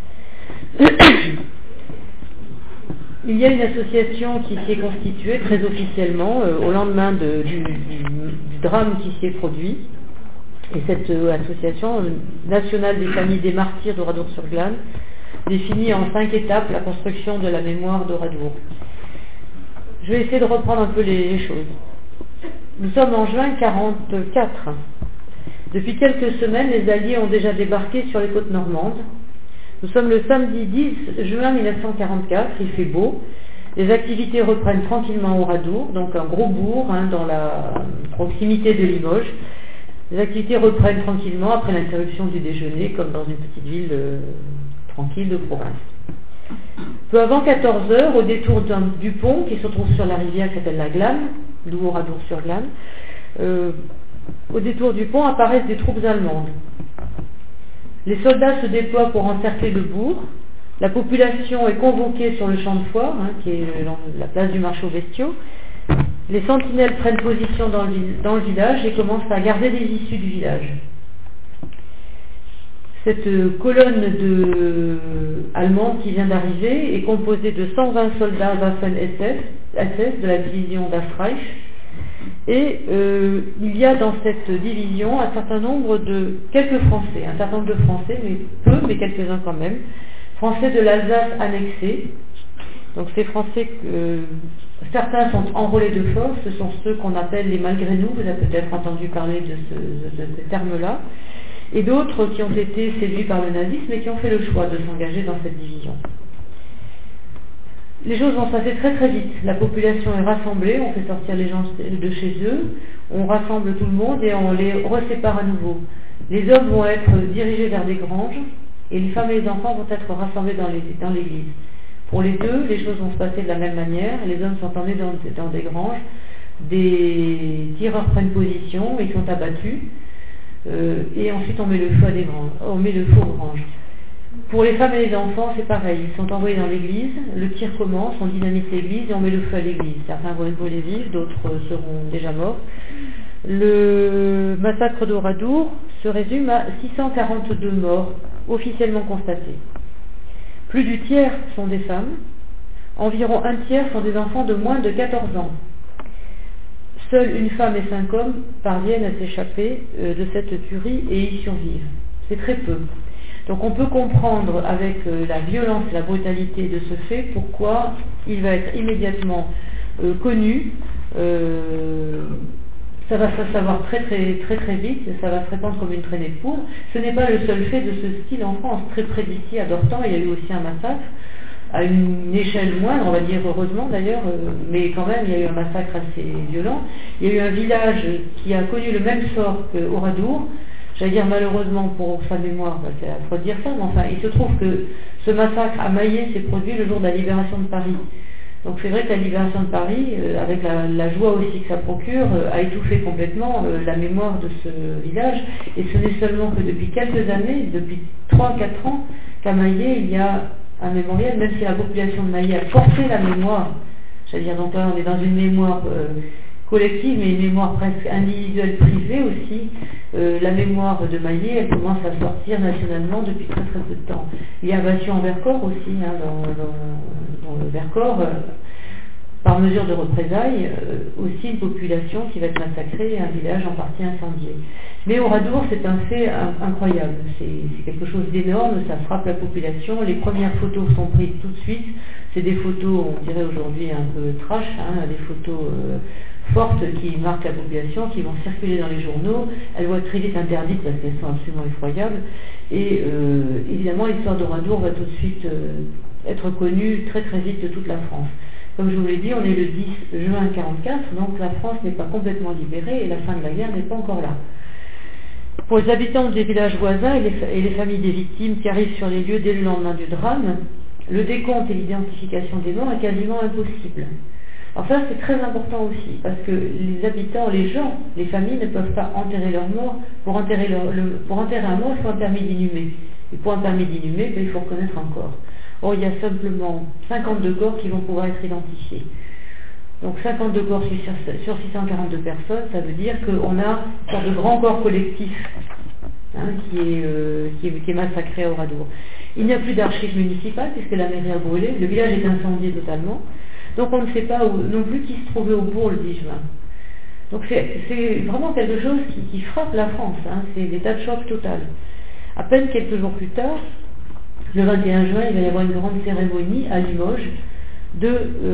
Il y a une association qui s'y est constituée très officiellement euh, au lendemain de, du, du, du drame qui s'y est produit. Et cette euh, association euh, nationale des familles des martyrs d'Oradour-sur-Glane définit en cinq étapes la construction de la mémoire d'Oradour. Je vais essayer de reprendre un peu les, les choses. Nous sommes en juin quarante-quatre. Depuis quelques semaines, les Alliés ont déjà débarqué sur les côtes normandes. Nous sommes le samedi dix juin mille neuf cent quarante-quatre, il fait beau. Les activités reprennent tranquillement au Oradour, donc un gros bourg hein, dans la proximité de Limoges. Les activités reprennent tranquillement après l'interruption du déjeuner, comme dans une petite ville euh, tranquille de province. Peu avant quatorze heures, au détour d'un, du pont qui se trouve sur la rivière qui s'appelle la Glane, d'où Oradour-sur-Glane, euh, au détour du pont apparaissent des troupes allemandes. Les soldats se déploient pour encercler le bourg. La population est convoquée sur le champ de foire, hein, qui est la place du marché aux bestiaux. Les sentinelles prennent position dans le, dans le village et commencent à garder les issues du village. Cette colonne de allemande qui vient d'arriver est composée de cent vingt soldats Waffen-S S de la division d'Astreich. Et euh, il y a dans cette division un certain nombre de, quelques Français, un certain nombre de Français, mais peu, mais quelques-uns quand même, Français de l'Alsace annexée. Donc ces Français, euh, certains sont enrôlés de force, ce sont ceux qu'on appelle les malgré nous, vous avez peut-être entendu parler de ce, de ce terme-là, et d'autres qui ont été séduits par le nazisme et qui ont fait le choix de s'engager dans cette division. Les choses vont se passer très très vite. La population est rassemblée, on fait sortir les gens de chez eux, on rassemble tout le monde et on les resépare à nouveau. Les hommes vont être dirigés vers des granges et les femmes et les enfants vont être rassemblés dans, les, dans l'église. Pour les deux, les choses vont se passer de la même manière. Les hommes sont emmenés dans, dans des granges, des tireurs prennent position, ils sont abattus euh, et ensuite on met le feu à des granges, on met le feu aux granges. Pour les femmes et les enfants, c'est pareil. Ils sont envoyés dans l'église, le tir commence, on dynamite l'église et on met le feu à l'église. Certains vont être brûlés vifs, d'autres seront déjà morts. Le massacre d'Oradour se résume à six cent quarante-deux morts officiellement constatés. Plus du tiers sont des femmes, environ un tiers sont des enfants de moins de quatorze ans. Seule une femme et cinq hommes parviennent à s'échapper de cette tuerie et y survivent. C'est très peu. Donc on peut comprendre avec euh, la violence et la brutalité de ce fait pourquoi il va être immédiatement euh, connu. Euh, ça va se savoir très très très très vite, ça va se répandre comme une traînée de poudre. Ce n'est pas le seul fait de ce style en France. Très près d'ici, à Dortan, il y a eu aussi un massacre, à une échelle moindre, on va dire heureusement d'ailleurs, euh, mais quand même il y a eu un massacre assez violent. Il y a eu un village qui a connu le même sort qu'Oradour. J'allais dire malheureusement pour sa mémoire, c'est affreux de dire ça, mais enfin, il se trouve que ce massacre à Maillé s'est produit le jour de la libération de Paris. Donc c'est vrai que la libération de Paris, euh, avec la, la joie aussi que ça procure, euh, a étouffé complètement euh, la mémoire de ce village. Et ce n'est seulement que depuis quelques années, depuis trois à quatre ans, qu'à Maillé, il y a un mémorial, même si la population de Maillé a porté la mémoire C'est-à-dire, donc là, on est dans une mémoire euh, collective, mais une mémoire presque individuelle, privée aussi. Euh, la mémoire de Maillet, elle commence à sortir nationalement depuis très très peu de temps. Il y a Bastion en Vercors aussi, hein, dans, dans, dans le Vercors, euh, par mesure de représailles, euh, aussi une population qui va être massacrée et un village en partie incendié. Mais Oradour, c'est un fait incroyable, c'est quelque chose d'énorme, ça frappe la population. Les premières photos sont prises tout de suite, c'est des photos, on dirait aujourd'hui un peu trash, hein, des photos euh, fortes qui marquent la population, qui vont circuler dans les journaux. Elles vont être très vite interdites parce qu'elles sont absolument effroyables. Et euh, évidemment, l'histoire d'Oradour va tout de suite euh, être connue très très vite de toute la France. Comme je vous l'ai dit, on est le dix juin mille neuf cent quarante-quatre, donc la France n'est pas complètement libérée et la fin de la guerre n'est pas encore là. Pour les habitants des villages voisins et les, et les familles des victimes qui arrivent sur les lieux dès le lendemain du drame, le décompte et l'identification des morts est quasiment impossible. Alors ça, c'est très important aussi, parce que les habitants, les gens, les familles ne peuvent pas enterrer leurs morts. Pour enterrer, leur, le, pour enterrer un mort, il faut un permis d'inhumer. Et pour un permis d'inhumer, il faut reconnaître un corps. Or, il y a simplement cinquante-deux corps qui vont pouvoir être identifiés. Donc cinquante-deux corps sur six cent quarante-deux personnes, ça veut dire qu'on a une sorte de grand corps collectif hein, qui, est, euh, qui, est, qui est massacré à Oradour. Il n'y a plus d'archives municipales puisque la mairie a brûlé, le village est incendié totalement. Donc on ne sait pas où, non plus qui se trouvait au bourg le dix juin. Donc c'est vraiment quelque chose qui, qui frappe la France, hein, c'est l'état de choc total. À peine quelques jours plus tard, le vingt et un juin, il va y avoir une grande cérémonie à Limoges, de,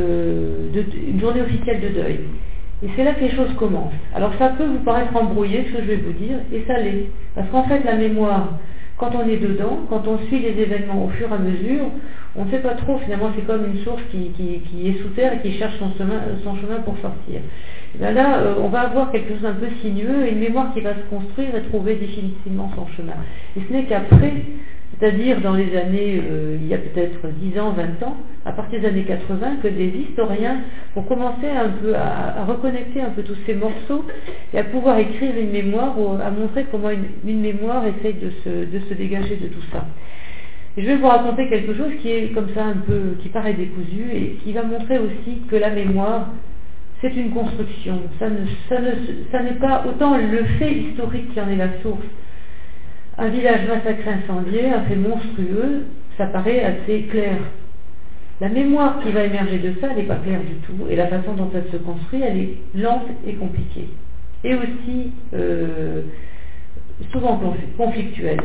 euh, de, une journée officielle de deuil. Et c'est là que les choses commencent. Alors ça peut vous paraître embrouillé, ce que je vais vous dire, et ça l'est. Parce qu'en fait, la mémoire, quand on est dedans, quand on suit les événements au fur et à mesure, on ne sait pas trop, finalement, c'est comme une source qui, qui, qui est sous terre et qui cherche son chemin, son chemin pour sortir. Et bien là, euh, on va avoir quelque chose d'un peu sinueux, et une mémoire qui va se construire et trouver définitivement son chemin. Et ce n'est qu'après, c'est-à-dire dans les années, euh, il y a peut-être dix ans, vingt ans, à partir des années quatre-vingts, que des historiens vont commencer un peu à, à reconnecter un peu tous ces morceaux et à pouvoir écrire une mémoire, ou à montrer comment une, une mémoire essaye de se, de se dégager de tout ça. Et je vais vous raconter quelque chose qui est comme ça un peu, qui paraît décousu et qui va montrer aussi que la mémoire, c'est une construction. Ça ne, ça ne, ça n'est pas autant le fait historique qui en est la source. Un village massacré, incendié, un fait monstrueux, ça paraît assez clair. La mémoire qui va émerger de ça, elle n'est pas claire du tout, et la façon dont elle se construit, elle est lente et compliquée, et aussi euh, souvent conflictuelle.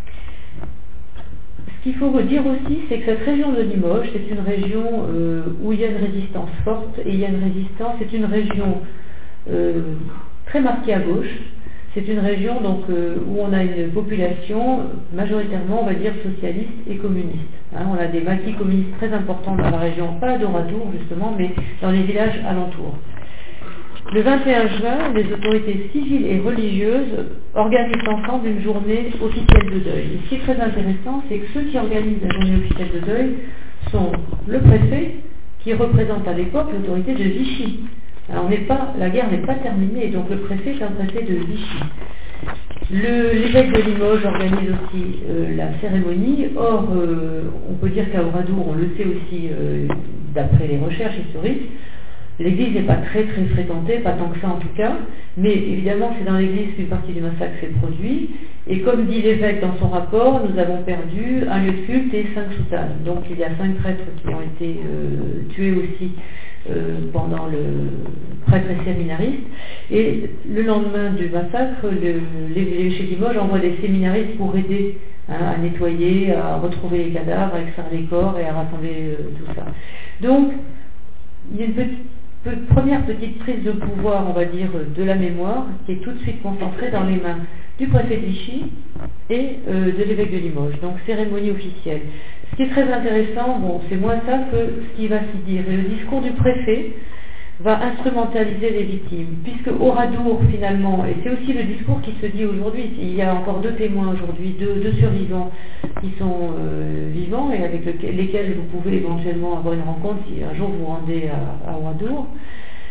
Ce qu'il faut vous dire aussi, c'est que cette région de Limoges, c'est une région euh, où il y a une résistance forte, et il y a une résistance, c'est une région euh, très marquée à gauche. C'est une région donc, euh, où on a une population majoritairement, on va dire, socialiste et communiste. Hein, on a des maquis communistes très importants dans la région, pas d'Oradour justement, mais dans les villages alentours. Le vingt et un juin, les autorités civiles et religieuses organisent ensemble une journée officielle de deuil. Et ce qui est très intéressant, c'est que ceux qui organisent la journée officielle de deuil sont le préfet, qui représente à l'époque l'autorité de Vichy. Alors, on n'est pas, la guerre n'est pas terminée, donc le préfet est un préfet de Vichy. L'évêque de Limoges organise aussi euh, la cérémonie. Or, euh, on peut dire qu'à Oradour, on le sait aussi euh, d'après les recherches historiques, l'église n'est pas très très fréquentée, pas tant que ça en tout cas, mais évidemment c'est dans l'église qu'une partie du massacre s'est produit, et comme dit l'évêque dans son rapport, nous avons perdu un lieu de culte et cinq soutanes. Donc il y a cinq prêtres qui ont été euh, tués aussi euh, pendant le prêtre et séminariste, et le lendemain du massacre, le, l'évêché de Limoges envoie des séminaristes pour aider hein, à nettoyer, à retrouver les cadavres, à extraire les corps et à rassembler euh, tout ça. Donc il y a une petite première petite prise de pouvoir, on va dire, de la mémoire, qui est tout de suite concentrée dans les mains du préfet de Vichy et euh, de l'évêque de Limoges, donc cérémonie officielle. Ce qui est très intéressant, bon, c'est moins ça que ce qui va s'y dire. Et le discours du préfet va instrumentaliser les victimes, puisque Oradour, finalement, et c'est aussi le discours qui se dit aujourd'hui, il y a encore deux témoins aujourd'hui, deux, deux survivants qui sont euh, vivants et avec lequel, lesquels vous pouvez éventuellement avoir une rencontre si un jour vous vous rendez à, à Oradour.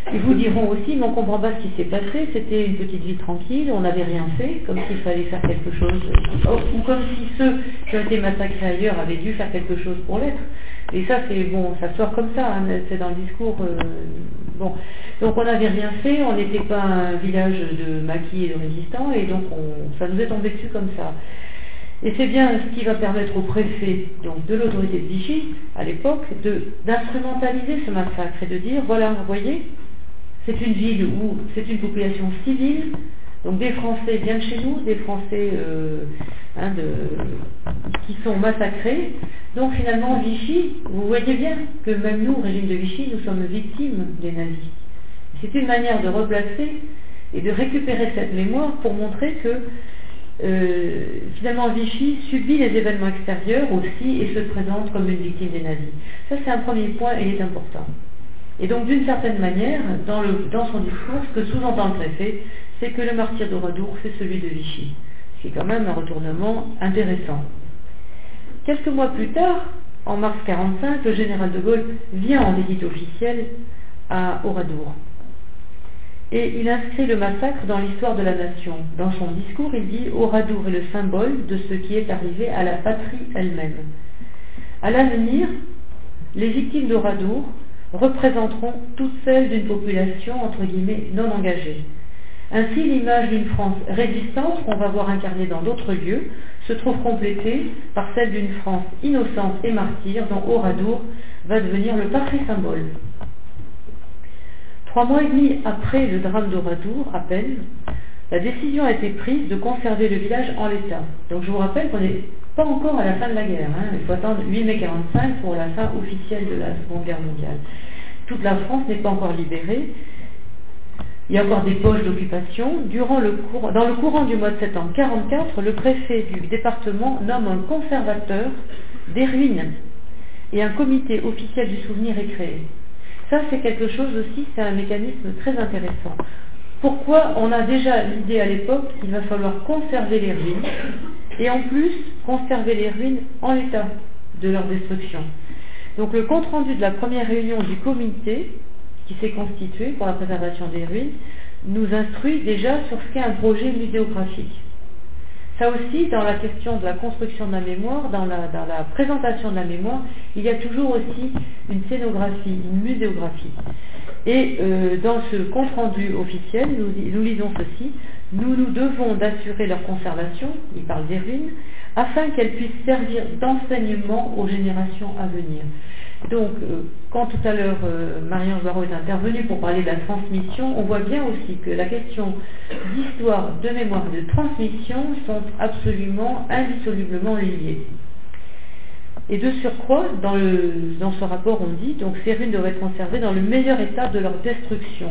Ils vous diront aussi, mais on ne comprend pas ce qui s'est passé, c'était une petite ville tranquille, on n'avait rien fait, comme s'il fallait faire quelque chose, ou comme si ceux qui ont été massacrés ailleurs avaient dû faire quelque chose pour l'être. Et ça, c'est bon, ça sort comme ça, hein, c'est dans le discours. Euh, bon, donc on n'avait rien fait, on n'était pas un village de maquis et de résistants, et donc on, ça nous est tombé dessus comme ça. Et c'est bien ce qui va permettre au préfet, donc de l'autorité de Vichy, à l'époque, de, d'instrumentaliser ce massacre et de dire, voilà, vous voyez, c'est une ville où c'est une population civile, donc des Français viennent chez nous, des Français euh, hein, de, qui sont massacrés. Donc finalement, Vichy, vous voyez bien que même nous, régime de Vichy, nous sommes victimes des nazis. C'est une manière de replacer et de récupérer cette mémoire pour montrer que euh, finalement Vichy subit les événements extérieurs aussi et se présente comme une victime des nazis. Ça, c'est un premier point et il est important. Et donc, d'une certaine manière, dans, le, dans son discours, ce que sous-entend le préfet, c'est que le martyre d'Oradour, c'est celui de Vichy. C'est quand même un retournement intéressant. Quelques mois plus tard, en mars quarante-cinq, le général de Gaulle vient en visite officielle à Oradour. Et il inscrit le massacre dans l'histoire de la nation. Dans son discours, il dit « Oradour est le symbole de ce qui est arrivé à la patrie elle-même. À l'avenir, les victimes d'Oradour représenteront toutes celles d'une population, entre guillemets, non engagée. Ainsi, l'image d'une France résistante, qu'on va voir incarnée dans d'autres lieux, se trouve complétée par celle d'une France innocente et martyre, dont Oradour va devenir le patrie-symbole. » Trois mois et demi après le drame d'Oradour, à peine, la décision a été prise de conserver le village en l'état. Donc je vous rappelle qu'on n'est pas encore à la fin de la guerre. Hein. Il faut attendre huit mai quarante-cinq pour la fin officielle de la Seconde Guerre mondiale. Toute la France n'est pas encore libérée. Il y a encore des poches d'occupation. Durant le cour... Dans le courant du mois de septembre quarante-quatre, le préfet du département nomme un conservateur des ruines et un comité officiel du souvenir est créé. Ça, c'est quelque chose aussi, c'est un mécanisme très intéressant. Pourquoi on a déjà l'idée à l'époque qu'il va falloir conserver les ruines et en plus conserver les ruines en l'état de leur destruction. Donc le compte-rendu de la première réunion du comité qui s'est constitué pour la préservation des ruines nous instruit déjà sur ce qu'est un projet muséographique. Ça aussi, dans la question de la construction de la mémoire, dans la, dans la présentation de la mémoire, il y a toujours aussi une scénographie, une muséographie. Et euh, dans ce compte-rendu officiel, nous, nous lisons ceci: nous nous devons d'assurer leur conservation, il parle des ruines, afin qu'elles puissent servir d'enseignement aux générations à venir. Donc, euh, quand tout à l'heure euh, Marie-Ange Barraud est intervenue pour parler de la transmission, on voit bien aussi que la question d'histoire, de mémoire et de transmission sont absolument indissolublement liées. Et de surcroît, dans, le, dans ce rapport, on dit donc ces ruines doivent être conservées dans le meilleur état de leur destruction.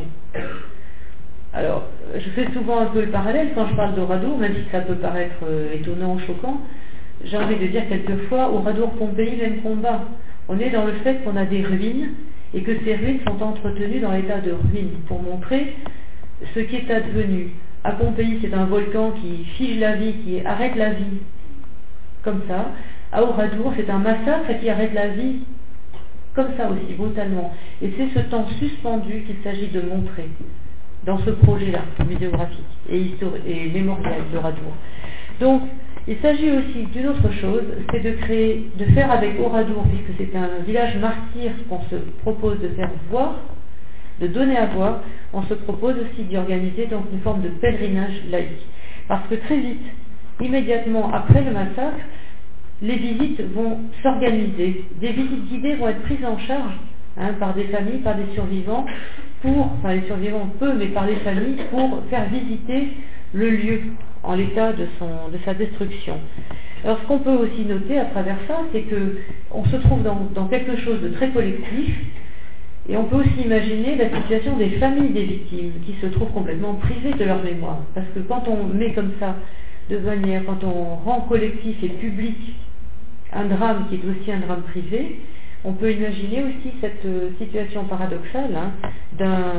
Alors, je fais souvent un peu le parallèle quand je parle d'Oradour, même si ça peut paraître euh, étonnant ou choquant. J'ai envie de dire quelquefois, Oradour-Pompéi, même combat. On est dans le fait qu'on a des ruines et que ces ruines sont entretenues dans l'état de ruines pour montrer ce qui est advenu. À Pompéi, c'est un volcan qui fige la vie, qui arrête la vie, comme ça. À Oradour, c'est un massacre qui arrête la vie, comme ça aussi, brutalement. Et c'est ce temps suspendu qu'il s'agit de montrer dans ce projet-là, muséographique et, historique, et mémorial d'Oradour. Donc, il s'agit aussi d'une autre chose, c'est de créer, de faire avec Oradour, puisque c'est un village martyr qu'on se propose de faire voir, de donner à voir, on se propose aussi d'y organiser donc une forme de pèlerinage laïque. Parce que très vite, immédiatement après le massacre, les visites vont s'organiser, des visites guidées vont être prises en charge hein, par des familles, par des survivants, pour, enfin les survivants peu, mais par les familles, pour faire visiter le lieu en l'état de, son, de sa destruction. Alors ce qu'on peut aussi noter à travers ça, c'est qu'on se trouve dans, dans quelque chose de très collectif, et on peut aussi imaginer la situation des familles des victimes, qui se trouvent complètement privées de leur mémoire. Parce que quand on met comme ça, de manière, quand on rend collectif et public un drame qui est aussi un drame privé, on peut imaginer aussi cette euh, situation paradoxale hein, d'un,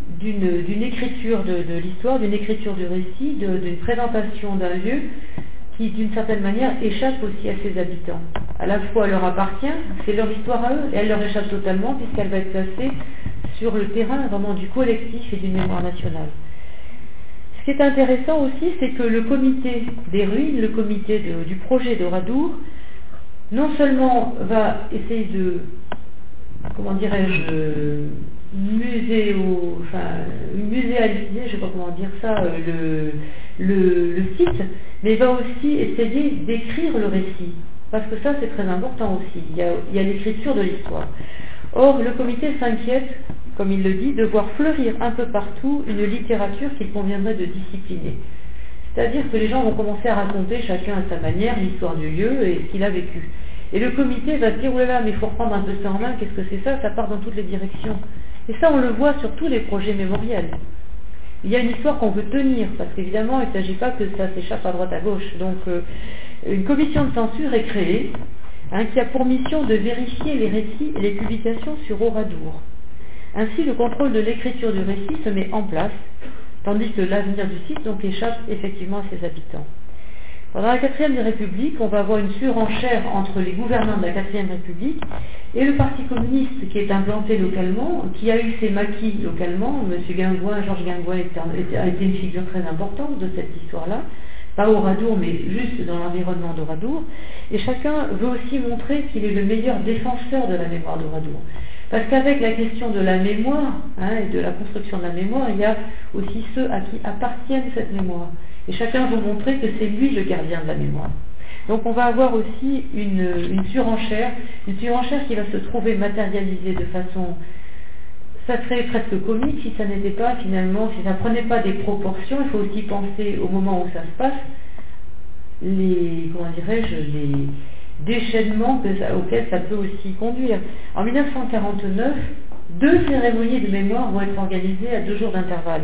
d'une, d'une écriture de, de l'histoire, d'une écriture du récit, de, d'une présentation d'un lieu qui d'une certaine manière échappe aussi à ses habitants. À la fois elle leur appartient, c'est leur histoire à eux, et elle leur échappe totalement puisqu'elle va être placée sur le terrain vraiment du collectif et d'une mémoire nationale. Ce qui est intéressant aussi, c'est que le comité des ruines, le comité de, du projet d'Oradour, non seulement va essayer de, comment dirais-je, muséo, enfin, muséaliser, je ne sais pas comment dire ça, le, le, le site, mais va aussi essayer d'écrire le récit, parce que ça c'est très important aussi, il y a, il y a l'écriture de l'histoire. Or, le comité s'inquiète, comme il le dit, de voir fleurir un peu partout une littérature qu'il conviendrait de discipliner. C'est-à-dire que les gens vont commencer à raconter chacun à sa manière l'histoire du lieu et ce qu'il a vécu. Et le comité va se dire, oh là là, mais il faut reprendre un peu ça en main, qu'est-ce que c'est ça? Ça part dans toutes les directions. Et ça, on le voit sur tous les projets mémoriels. Il y a une histoire qu'on veut tenir, parce qu'évidemment, il ne s'agit pas que ça s'échappe à droite à gauche. Donc, euh, une commission de censure est créée, hein, qui a pour mission de vérifier les récits et les publications sur Oradour. Ainsi, le contrôle de l'écriture du récit se met en place, tandis que l'avenir du site donc échappe effectivement à ses habitants. Pendant la quatrième République, on va avoir une surenchère entre les gouvernants de la quatrième République et le Parti communiste qui est implanté localement, qui a eu ses maquis localement. M. Guingouin, Georges Guingouin a été une figure très importante de cette histoire-là, pas au Oradour, mais juste dans l'environnement d'Oradour. Et chacun veut aussi montrer qu'il est le meilleur défenseur de la mémoire d'Oradour. Parce qu'avec la question de la mémoire, hein, et de la construction de la mémoire, il y a aussi ceux à qui appartiennent cette mémoire. Et chacun veut montrer que c'est lui le gardien de la mémoire. Donc on va avoir aussi une, une surenchère, une surenchère qui va se trouver matérialisée de façon, ça serait presque comique si ça n'était pas finalement, si ça ne prenait pas des proportions. Il faut aussi penser au moment où ça se passe, les, comment dirais-je, les déchaînements que ça, auxquels ça peut aussi conduire. En mille neuf cent quarante-neuf, deux cérémonies de mémoire vont être organisées à deux jours d'intervalle.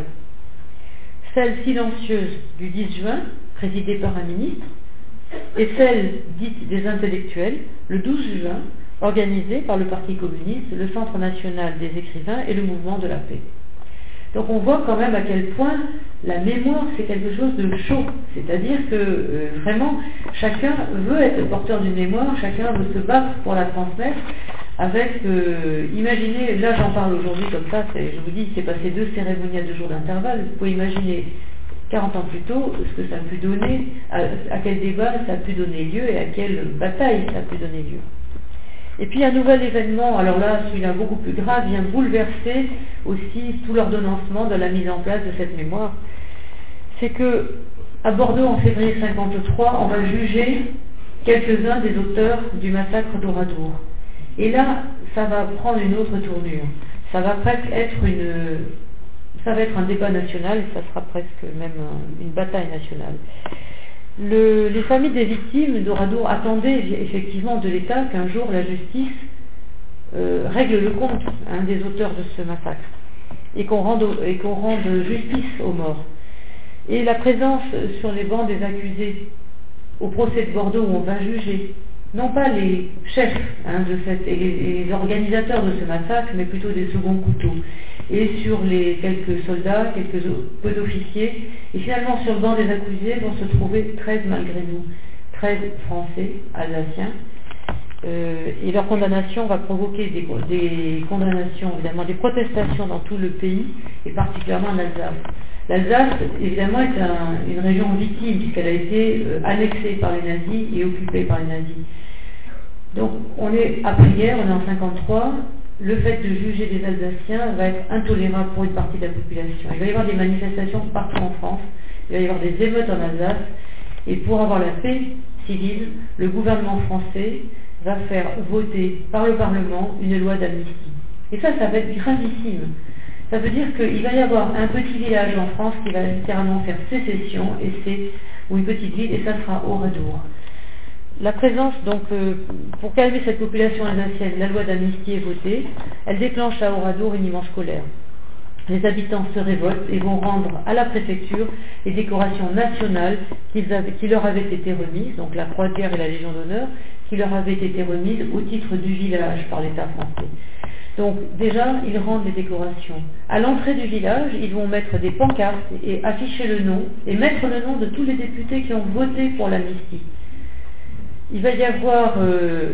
Celle silencieuse du dix juin, présidée par un ministre, et celle dite des intellectuels, le douze juin, organisée par le Parti communiste, le Centre national des écrivains et le Mouvement de la paix. Donc on voit quand même à quel point la mémoire c'est quelque chose de chaud, c'est-à-dire que euh, vraiment chacun veut être porteur d'une mémoire, chacun veut se battre pour la transmettre avec, euh, imaginez, là j'en parle aujourd'hui comme ça, c'est, je vous dis, c'est passé deux cérémonies à deux jours d'intervalle, vous pouvez imaginer quarante ans plus tôt ce que ça a pu donner, à, à quel débat ça a pu donner lieu et à quelle bataille ça a pu donner lieu. Et puis un nouvel événement, alors là, celui-là beaucoup plus grave, vient bouleverser aussi tout l'ordonnancement de la mise en place de cette mémoire. C'est que à Bordeaux, en février mille neuf cent cinquante-trois, on va juger quelques-uns des auteurs du massacre d'Oradour. Et là, ça va prendre une autre tournure. Ça va presque être une, ça va être un débat national, et ça sera presque même une bataille nationale. Le, les familles des victimes d'Oradour attendaient effectivement de l'État qu'un jour la justice euh, règle le compte hein, des auteurs de ce massacre et qu'on rende, et qu'on rende justice aux morts. Et la présence sur les bancs des accusés au procès de Bordeaux où on va juger, non pas les chefs hein, de cette, et, les, et les organisateurs de ce massacre, mais plutôt des seconds couteaux. Et sur les quelques soldats, quelques peu d'officiers, et finalement sur le banc des accusés vont se trouver treize malgré nous, treize Français, Alsaciens, euh, et leur condamnation va provoquer des, des condamnations, évidemment, des protestations dans tout le pays, et particulièrement en Alsace. L'Alsace, évidemment, est un, une région victime, puisqu'elle a été euh, annexée par les nazis et occupée par les nazis. Donc, on est après-guerre, on est en cinquante-trois, le fait de juger des Alsaciens va être intolérable pour une partie de la population. Il va y avoir des manifestations partout en France, il va y avoir des émeutes en Alsace, et pour avoir la paix civile, le gouvernement français va faire voter par le Parlement une loi d'amnistie. Et ça, ça va être gravissime. Ça veut dire qu'il va y avoir un petit village en France qui va littéralement faire sécession, et c'est, ou une petite ville, et ça sera Oradour. La présence, donc, euh, pour calmer cette population alsacienne, la loi d'amnistie est votée, elle déclenche à Oradour une immense colère. Les habitants se révoltent et vont rendre à la préfecture les décorations nationales qu'ils avaient, qui leur avaient été remises, donc la Croix de guerre et la Légion d'honneur, qui leur avaient été remises au titre du village par l'État français. Donc déjà, ils rendent les décorations. À l'entrée du village, ils vont mettre des pancartes et afficher le nom, et mettre le nom de tous les députés qui ont voté pour l'amnistie. Il va y avoir euh,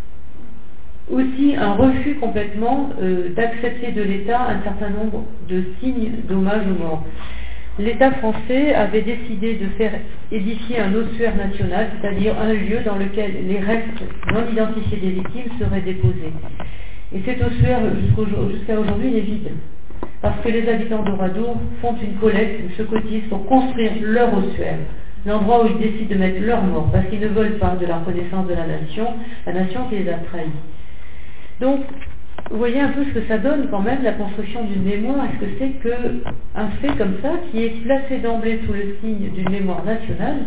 aussi un refus complètement euh, d'accepter de l'État un certain nombre de signes d'hommage aux morts. L'État français avait décidé de faire édifier un ossuaire national, c'est-à-dire un lieu dans lequel les restes non identifiés des victimes seraient déposés. Et cet ossuaire, jusqu'à aujourd'hui, il est vide. Parce que les habitants d'Oradour font une collecte, ils se cotisent pour construire leur ossuaire, l'endroit où ils décident de mettre leurs morts, parce qu'ils ne veulent pas de la reconnaissance de la nation, la nation qui les a trahis. Donc, vous voyez un peu ce que ça donne quand même, la construction d'une mémoire, est-ce que c'est qu'un fait comme ça, qui est placé d'emblée sous le signe d'une mémoire nationale,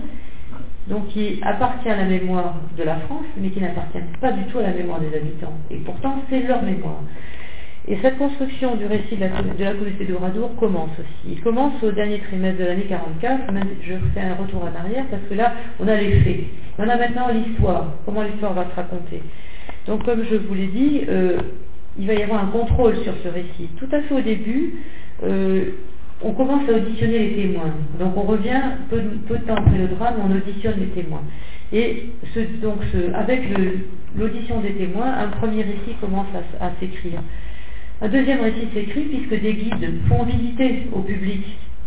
donc qui appartient à la mémoire de la France, mais qui n'appartient pas du tout à la mémoire des habitants. Et pourtant, c'est leur mémoire. Et cette construction du récit de la, de la communauté d'Oradour commence aussi. Il commence au dernier trimestre de l'année quarante-quatre, même je fais un retour en arrière, parce que là, on a les faits. On a maintenant l'histoire, comment l'histoire va se raconter. Donc, comme je vous l'ai dit, euh, il va y avoir un contrôle sur ce récit. Tout à fait au début, euh, on commence à auditionner les témoins. Donc on revient, peu, peu de temps après le drame, on auditionne les témoins. Et ce, donc ce, avec le, l'audition des témoins, un premier récit commence à, à s'écrire. Un deuxième récit s'écrit puisque des guides font visiter au public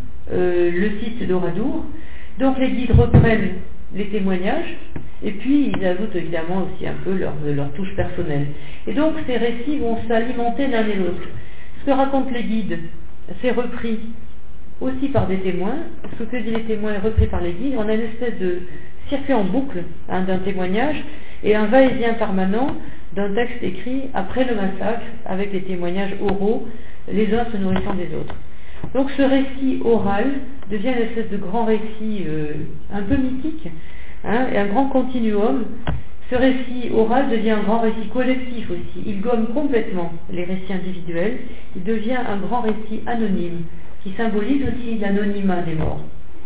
euh, le site d'Oradour. Donc les guides reprennent les témoignages et puis ils ajoutent évidemment aussi un peu leur, leur touche personnelle. Et donc ces récits vont s'alimenter l'un et l'autre. Ce que racontent les guides, c'est repris aussi par des témoins. Ce que disent les témoins est repris par les guides. On a une espèce de circuit en boucle hein, d'un témoignage et un va-et-vient permanent d'un texte écrit après le massacre avec des témoignages oraux, les uns se nourrissant des autres. Donc ce récit oral devient une espèce de grand récit euh, un peu mythique hein, et un grand continuum. Ce récit oral devient un grand récit collectif aussi. Il gomme complètement les récits individuels. Il devient un grand récit anonyme qui symbolise aussi l'anonymat des morts.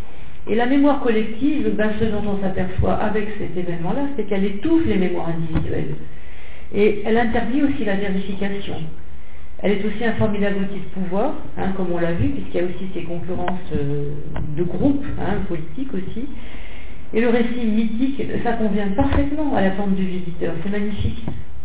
Et la mémoire collective, ben, ce dont on s'aperçoit avec cet événement-là, c'est qu'elle étouffe les mémoires individuelles. Et elle interdit aussi la vérification. Elle est aussi un formidable outil de pouvoir, hein, comme on l'a vu, puisqu'il y a aussi ces concurrences euh, de groupes, hein, politiques aussi. Et le récit mythique, ça convient parfaitement à l'attente du visiteur, c'est magnifique.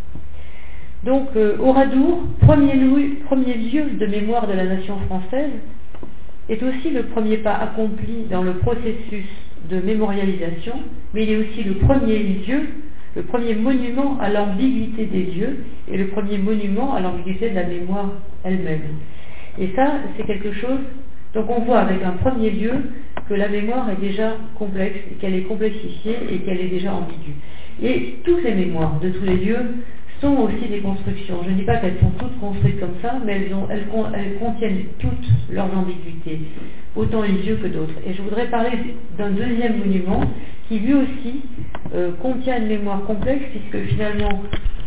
Donc, euh, Oradour, premier, premier lieu de mémoire de la nation française, est aussi le premier pas accompli dans le processus de mémorialisation, mais il est aussi le premier lieu, le premier monument à l'ambiguïté des lieux et le premier monument à l'ambiguïté de la mémoire elle-même. Et ça, c'est quelque chose, donc on voit avec un premier lieu que la mémoire est déjà complexe, qu'elle est complexifiée et qu'elle est déjà ambiguë. Et toutes les mémoires de tous les lieux sont aussi des constructions. Je ne dis pas qu'elles sont toutes construites comme ça, mais elles, ont, elles, elles contiennent toutes leurs ambiguïtés, autant les lieux que d'autres. Et je voudrais parler d'un deuxième monument qui lui aussi euh, contient une mémoire complexe, puisque finalement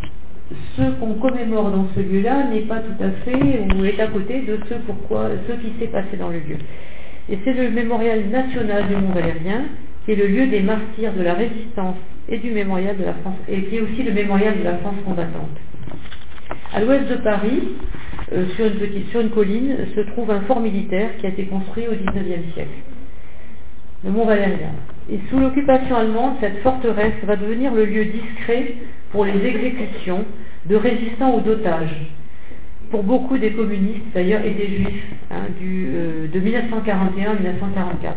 ce qu'on commémore dans ce lieu-là n'est pas tout à fait ou est à côté de ce, pourquoi, ce qui s'est passé dans le lieu. Et c'est le mémorial national du Mont Valérien, qui est le lieu des martyrs de la résistance et du mémorial de la France, et qui est aussi le mémorial de la France combattante. À l'ouest de Paris, euh, sur, une petite, sur une colline, se trouve un fort militaire qui a été construit au dix-neuvième siècle, le Mont Valérien. Et sous l'occupation allemande, cette forteresse va devenir le lieu discret pour les exécutions de résistants ou d'otages, pour beaucoup des communistes d'ailleurs et des juifs, hein, du, euh, de mille neuf cent quarante et un à mille neuf cent quarante-quatre.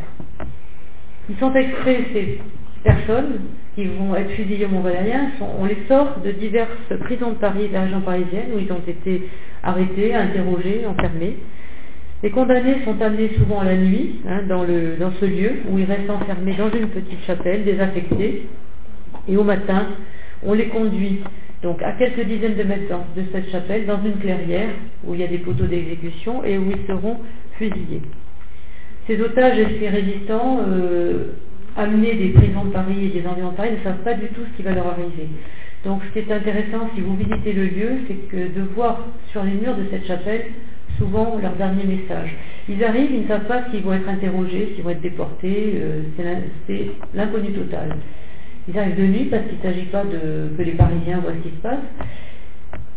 Ils sont extraits, ces personnes qui vont être fusillées au Mont Valérien, sont, on les sort de diverses prisons de Paris et de la région parisienne où ils ont été arrêtés, interrogés, enfermés. Les condamnés sont amenés souvent la nuit hein, dans, le, dans ce lieu où ils restent enfermés dans une petite chapelle, désaffectée, et au matin, on les conduit donc à quelques dizaines de mètres de cette chapelle dans une clairière où il y a des poteaux d'exécution et où ils seront fusillés. Ces otages et ces résistants euh, amenés des prisons de Paris et des environs de Paris ne savent pas du tout ce qui va leur arriver. Donc ce qui est intéressant si vous visitez le lieu, c'est que de voir sur les murs de cette chapelle souvent leur dernier message. Ils arrivent, ils ne savent pas s'ils vont être interrogés, s'ils vont être déportés, euh, c'est l'inconnu total. Ils arrivent de nuit parce qu'il ne s'agit pas de, que les Parisiens voient ce qui se passe.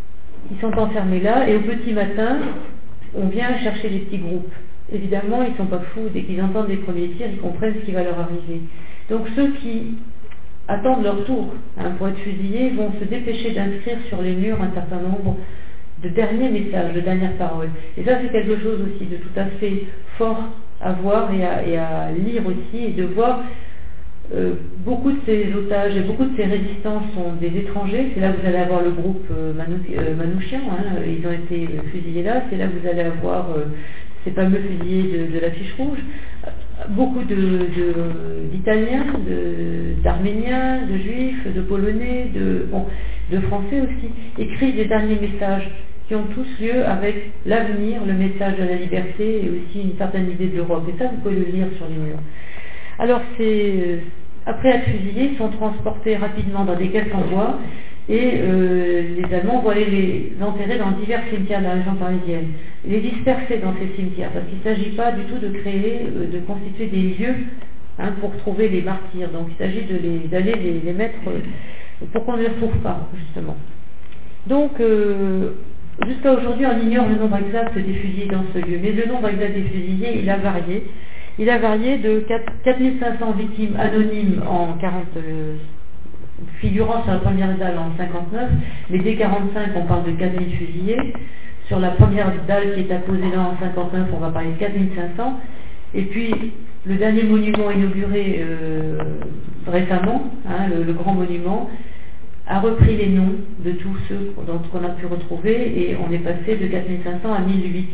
ils sont enfermés là, et au petit matin, on vient chercher les petits groupes. Évidemment, ils ne sont pas fous, dès qu'ils entendent les premiers tirs, ils comprennent ce qui va leur arriver. Donc ceux qui attendent leur tour hein, pour être fusillés vont se dépêcher d'inscrire sur les murs un certain nombre de derniers messages, de dernières paroles. Et ça, c'est quelque chose aussi de tout à fait fort à voir et à, et à lire aussi, et de voir euh, beaucoup de ces otages et beaucoup de ces résistants sont des étrangers. C'est là que vous allez avoir le groupe euh, Manou, euh, Manouchian, hein, ils ont été fusillés là. C'est là que vous allez avoir euh, ces fameux fusillés de, de la fiche rouge. Beaucoup de, de, d'Italiens, de, d'Arméniens, de Juifs, de Polonais, de, bon, de Français aussi, écrivent des derniers messages qui ont tous lieu avec l'avenir, le message de la liberté et aussi une certaine idée de l'Europe. Et ça, vous pouvez le lire sur les murs. Alors, c'est, après être fusillés, ils sont transportés rapidement dans des caisses en bois et euh, les Allemands vont aller les enterrer dans divers cimetières de la région parisienne, les disperser dans ces cimetières, parce qu'il ne s'agit pas du tout de créer, euh, de constituer des lieux hein, pour trouver les martyrs. Donc, il s'agit de les, d'aller les, les mettre euh, pour qu'on ne les retrouve pas, justement. Donc, euh, jusqu'à aujourd'hui, on ignore le nombre exact des fusillés dans ce lieu, mais le nombre exact des fusillés, il a varié. Il a varié de quatre mille cinq cents victimes anonymes en quarante, euh, figurant sur la première dalle en cinquante-neuf, mais dès quarante-cinq, on parle de quatre mille fusillés. Sur la première dalle qui est apposée là en cinquante-neuf, on va parler de quatre mille cinq cents. Et puis, le dernier monument inauguré euh, récemment, hein, le, le grand monument, a repris les noms de tous ceux qu'on a pu retrouver et on est passé de quatre mille cinq cents à mille huit,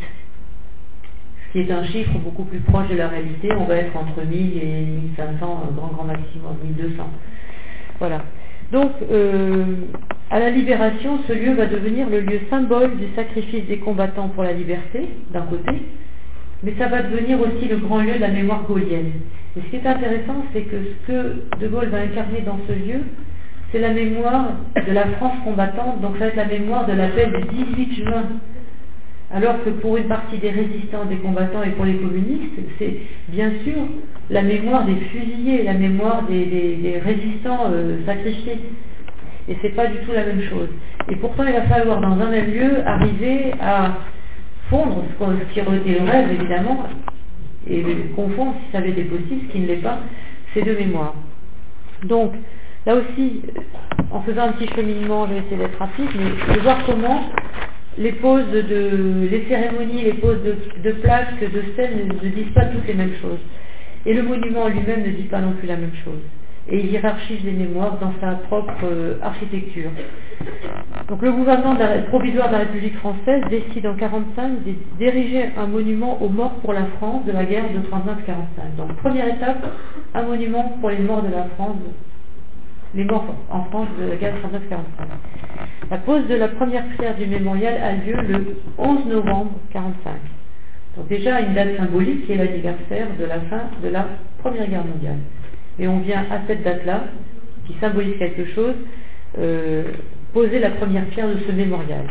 ce qui est un chiffre beaucoup plus proche de la réalité. On va être entre mille et mille cinq cents, grand grand maximum, mille deux cents. Voilà. Donc, euh, à la Libération, ce lieu va devenir le lieu symbole du sacrifice des combattants pour la liberté, d'un côté, mais ça va devenir aussi le grand lieu de la mémoire gaulienne. Et ce qui est intéressant, c'est que ce que De Gaulle va incarner dans ce lieu, c'est la mémoire de la France combattante, donc ça va être la mémoire de l'appel du dix-huit juin. Alors que pour une partie des résistants, des combattants et pour les communistes, c'est bien sûr la mémoire des fusillés, la mémoire des, des, des résistants euh, sacrifiés. Et c'est pas du tout la même chose. Et pourtant, il va falloir dans un même lieu arriver à fondre ce qui aurait été le rêve, évidemment, et confondre, si ça avait été possible, ce qui ne l'est pas, ces deux mémoires. Donc, là aussi, en faisant un petit cheminement, je vais essayer d'être rapide, mais de voir comment les poses de, les cérémonies, les poses de, de plaques, de scènes ne, ne disent pas toutes les mêmes choses. Et le monument lui-même ne dit pas non plus la même chose. Et il hiérarchise les mémoires dans sa propre euh, architecture. Donc le gouvernement de la, provisoire de la République française décide en mille neuf cent quarante-cinq d'ériger un monument aux morts pour la France de la guerre de trente-neuf quarante-cinq. Donc première étape, un monument pour les morts de la France, les morts en France de la guerre de trente-neuf quarante-cinq. La pose de la première pierre du mémorial a lieu le onze novembre quarante-cinq. Donc déjà une date symbolique qui est l'anniversaire de la fin de la Première Guerre mondiale. Et on vient à cette date-là, qui symbolise quelque chose, euh, poser la première pierre de ce mémorial.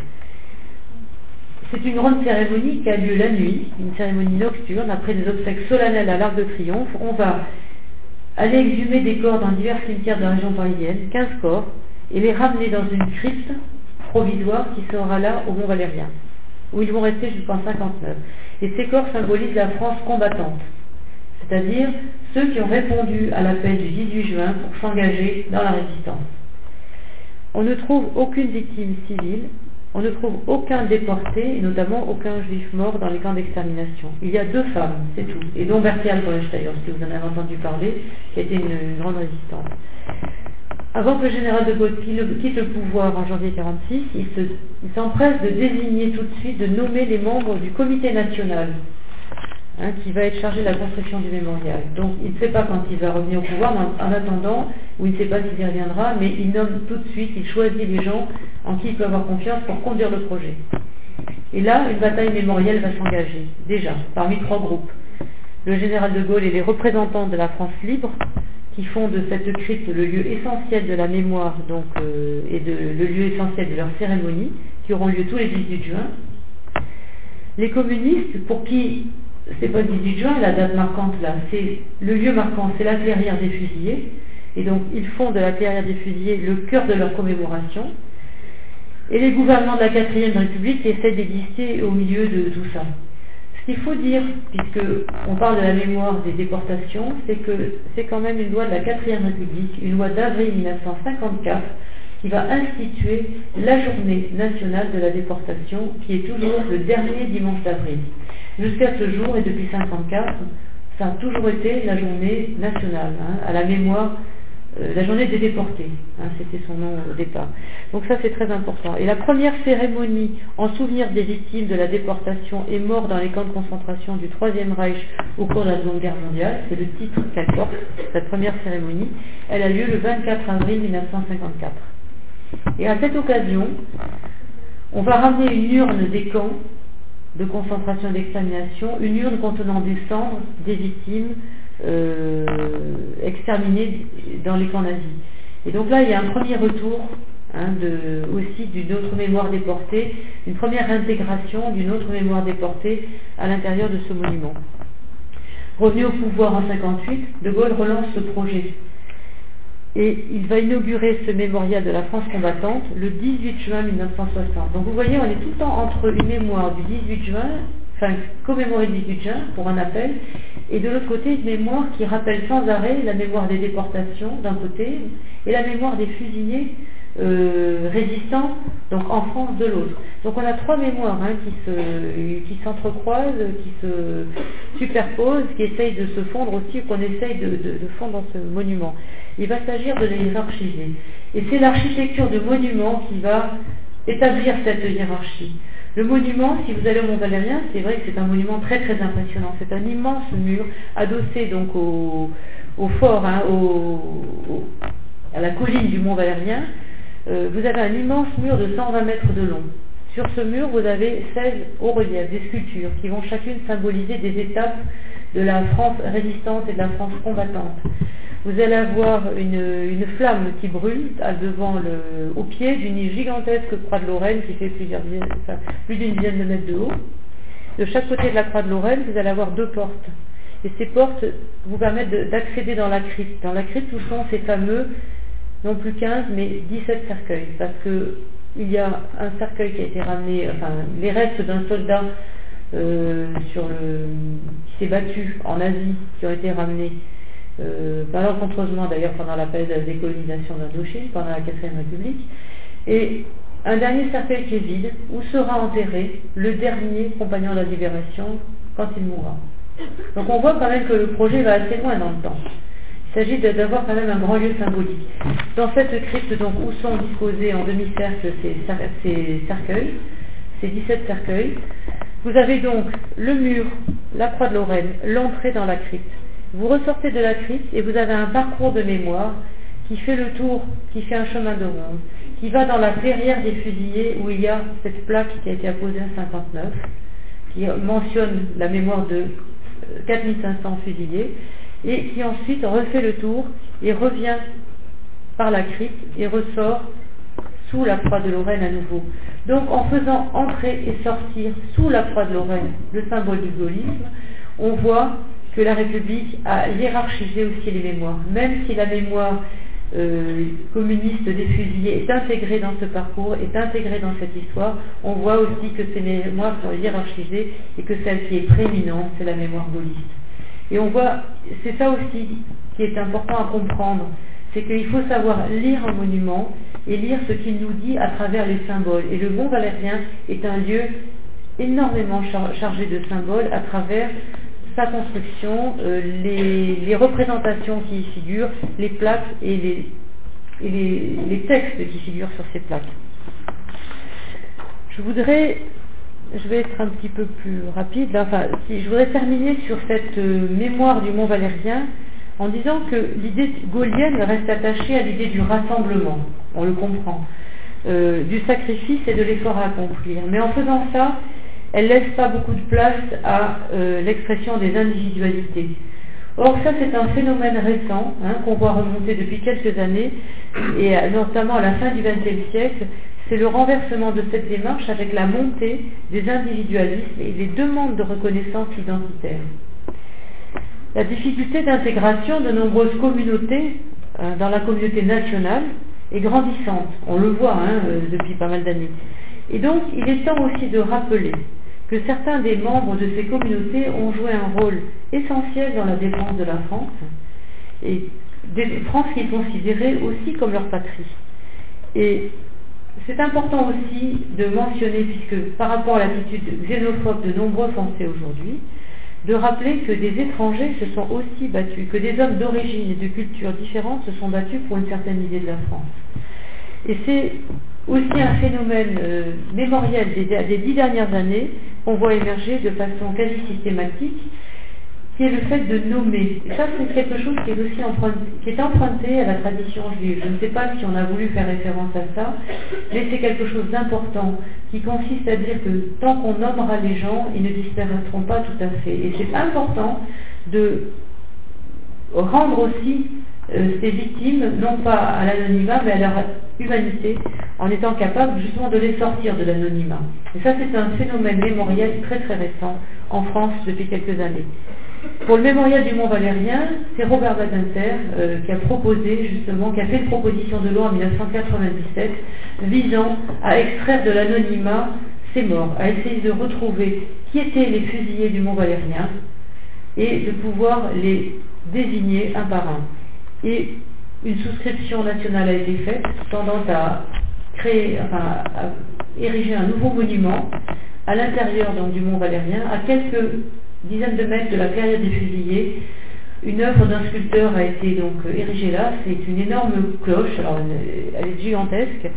C'est une grande cérémonie qui a lieu la nuit, une cérémonie nocturne, après des obsèques solennelles à l'Arc de Triomphe. On va aller exhumer des corps dans divers cimetières de la région parisienne, quinze corps, et les ramener dans une crypte provisoire qui sera là au Mont Valérien, où ils vont rester jusqu'en cinquante-neuf. Et ces corps symbolisent la France combattante, c'est-à-dire ceux qui ont répondu à l'appel du dix-huit juin pour s'engager dans la résistance. On ne trouve aucune victime civile, on ne trouve aucun déporté, et notamment aucun juif mort dans les camps d'extermination. Il y a deux femmes, c'est tout, et dont Berthe Albrecht d'ailleurs, si vous en avez entendu parler, qui était une, une grande résistante. Avant que le général de Gaulle quitte le pouvoir en janvier mille neuf cent quarante-six, il, se, il s'empresse de désigner tout de suite, de nommer les membres du comité national, hein, qui va être chargé de la construction du mémorial. Donc il ne sait pas quand il va revenir au pouvoir, mais en, en attendant, ou il ne sait pas s'il y reviendra, mais il nomme tout de suite, il choisit les gens en qui il peut avoir confiance pour conduire le projet. Et là, une bataille mémorielle va s'engager, déjà, parmi trois groupes. Le général de Gaulle et les représentants de la France libre, qui font de cette crypte le lieu essentiel de la mémoire, donc, euh, et de, le lieu essentiel de leur cérémonie, qui auront lieu tous les dix-huit juin. Les communistes, pour qui c'est pas le dix-huit juin, la date marquante là, c'est le lieu marquant, c'est la clairière des fusillés, et donc ils font de la clairière des fusillés le cœur de leur commémoration. et les gouvernements de la quatrième République qui essaient d'exister au milieu de tout ça. Ce qu'il faut dire, puisqu'on parle de la mémoire des déportations, c'est que c'est quand même une loi de la quatrième République, une loi d'avril mille neuf cent cinquante-quatre, qui va instituer la journée nationale de la déportation, qui est toujours le dernier dimanche d'avril. Jusqu'à ce jour, et depuis mille neuf cent cinquante-quatre, ça a toujours été la journée nationale, hein, à la mémoire, euh, la journée des déportés, hein, c'était son nom au départ. Donc ça c'est très important. Et la première cérémonie en souvenir des victimes de la déportation et morts dans les camps de concentration du Troisième Reich au cours de la Seconde Guerre mondiale, c'est le titre qu'elle porte, cette première cérémonie, elle a lieu le vingt-quatre avril mille neuf cent cinquante-quatre. Et à cette occasion, on va ramener une urne des camps de concentration et d'extermination, une urne contenant des cendres des victimes euh, exterminées dans les camps nazis. Et donc là, il y a un premier retour hein, de, aussi d'une autre mémoire déportée, une première intégration d'une autre mémoire déportée à l'intérieur de ce monument. Revenu au pouvoir en mille neuf cent cinquante-huit, De Gaulle relance ce projet. Et il va inaugurer ce mémorial de la France combattante le dix-huit juin mille neuf cent soixante. Donc vous voyez, on est tout le temps entre une mémoire du dix-huit juin, enfin commémorer le dix-huit juin pour un appel, et de l'autre côté une mémoire qui rappelle sans arrêt la mémoire des déportations d'un côté et la mémoire des fusillés euh, résistants donc en France de l'autre. Donc on a trois mémoires hein, qui se qui s'entrecroisent, qui se superposent, qui essayent de se fondre aussi, qu'on essaye de, de, de fondre dans ce monument. Il va s'agir de les hiérarchiser. Et c'est l'architecture de monument qui va établir cette hiérarchie. Le monument, si vous allez au Mont Valérien, c'est vrai que c'est un monument très très impressionnant. C'est un immense mur adossé donc au, au fort, hein, au, au, à la colline du Mont Valérien. Euh, vous avez un immense mur de cent vingt mètres de long. Sur ce mur, vous avez seize hauts reliefs, des sculptures qui vont chacune symboliser des étapes de la France résistante et de la France combattante. Vous allez avoir une, une flamme qui brûle devant le, au pied d'une gigantesque croix de Lorraine qui fait plusieurs, enfin, plus d'une dizaine de mètres de haut. De chaque côté de la croix de Lorraine, vous allez avoir deux portes. Et ces portes vous permettent de, d'accéder dans la crypte. Dans la crypte, où sont ces fameux, non plus quinze, mais dix-sept cercueils. Parce que il y a un cercueil qui a été ramené, enfin, les restes d'un soldat euh, sur le, qui s'est battu en Asie, qui ont été ramenés. Euh, malencontreusement d'ailleurs pendant la période de la décolonisation d'Indochine, pendant la quatrième République, et un dernier cercueil qui est vide, où sera enterré le dernier compagnon de la libération quand il mourra. Donc on voit quand même que le projet va assez loin dans le temps. Il s'agit d'avoir quand même un grand lieu symbolique. Dans cette crypte, donc, où sont disposés en demi-cercle ces, ces cercueils, ces dix-sept cercueils, vous avez donc le mur, la croix de Lorraine, l'entrée dans la crypte. Vous ressortez de la crypte et vous avez un parcours de mémoire qui fait le tour, qui fait un chemin de ronde, qui va dans la clairière des fusillés où il y a cette plaque qui a été apposée en cinquante-neuf, qui mentionne la mémoire de quatre mille cinq cents fusillés, et qui ensuite refait le tour et revient par la crypte et ressort sous la croix de Lorraine à nouveau. Donc en faisant entrer et sortir sous la croix de Lorraine le symbole du gaullisme, on voit que la République a hiérarchisé aussi les mémoires. Même si la mémoire euh, communiste des fusillés est intégrée dans ce parcours, est intégrée dans cette histoire, on voit aussi que ces mémoires sont hiérarchisées et que celle qui est prééminente, c'est la mémoire gaulliste. Et on voit, c'est ça aussi qui est important à comprendre, c'est qu'il faut savoir lire un monument et lire ce qu'il nous dit à travers les symboles. Et le Mont Valérien est un lieu énormément char- chargé de symboles à travers sa construction, euh, les, les représentations qui y figurent, les plaques et, les, et les, les textes qui figurent sur ces plaques. Je voudrais, je vais être un petit peu plus rapide, là, enfin, si, je voudrais terminer sur cette euh, mémoire du Mont Valérien en disant que l'idée gaulienne reste attachée à l'idée du rassemblement, on le comprend, euh, du sacrifice et de l'effort à accomplir. Mais en faisant ça, elle ne laisse pas beaucoup de place à euh, l'expression des individualités. Or, ça, c'est un phénomène récent hein, qu'on voit remonter depuis quelques années, et notamment à la fin du vingtième siècle, c'est le renversement de cette démarche avec la montée des individualismes et les demandes de reconnaissance identitaire. La difficulté d'intégration de nombreuses communautés euh, dans la communauté nationale et grandissante. On le voit hein, euh, depuis pas mal d'années. Et donc, il est temps aussi de rappeler que certains des membres de ces communautés ont joué un rôle essentiel dans la défense de la France, et des France qui est considérée aussi comme leur patrie. Et c'est important aussi de mentionner, puisque par rapport à l'attitude xénophobe de nombreux Français aujourd'hui, de rappeler que des étrangers se sont aussi battus, que des hommes d'origine et de cultures différentes se sont battus pour une certaine idée de la France. Et c'est aussi un phénomène euh, mémoriel des, des dix dernières années qu'on voit émerger de façon quasi systématique, qui est le fait de nommer. Et ça, c'est quelque chose qui est aussi emprunté, qui est emprunté à la tradition juive. Je ne sais pas si on a voulu faire référence à ça, mais c'est quelque chose d'important, qui consiste à dire que tant qu'on nommera les gens, ils ne disparaîtront pas tout à fait. Et c'est important de rendre aussi euh, ces victimes, non pas à l'anonymat, mais à leur humanité, en étant capable justement de les sortir de l'anonymat. Et ça, c'est un phénomène mémoriel très très récent en France depuis quelques années. Pour le mémorial du Mont Valérien, c'est Robert Badinter euh, qui a proposé justement, qui a fait une proposition de loi en mille neuf cent quatre-vingt-dix-sept visant à extraire de l'anonymat ces morts, à essayer de retrouver qui étaient les fusillés du Mont Valérien et de pouvoir les désigner un par un. Et une souscription nationale a été faite tendant à créer, enfin, à ériger un nouveau monument à l'intérieur donc, du Mont Valérien, à quelques dizaines de mètres de la carrière des fusillés. Une œuvre d'un sculpteur a été donc érigée là. C'est une énorme cloche, alors elle est gigantesque.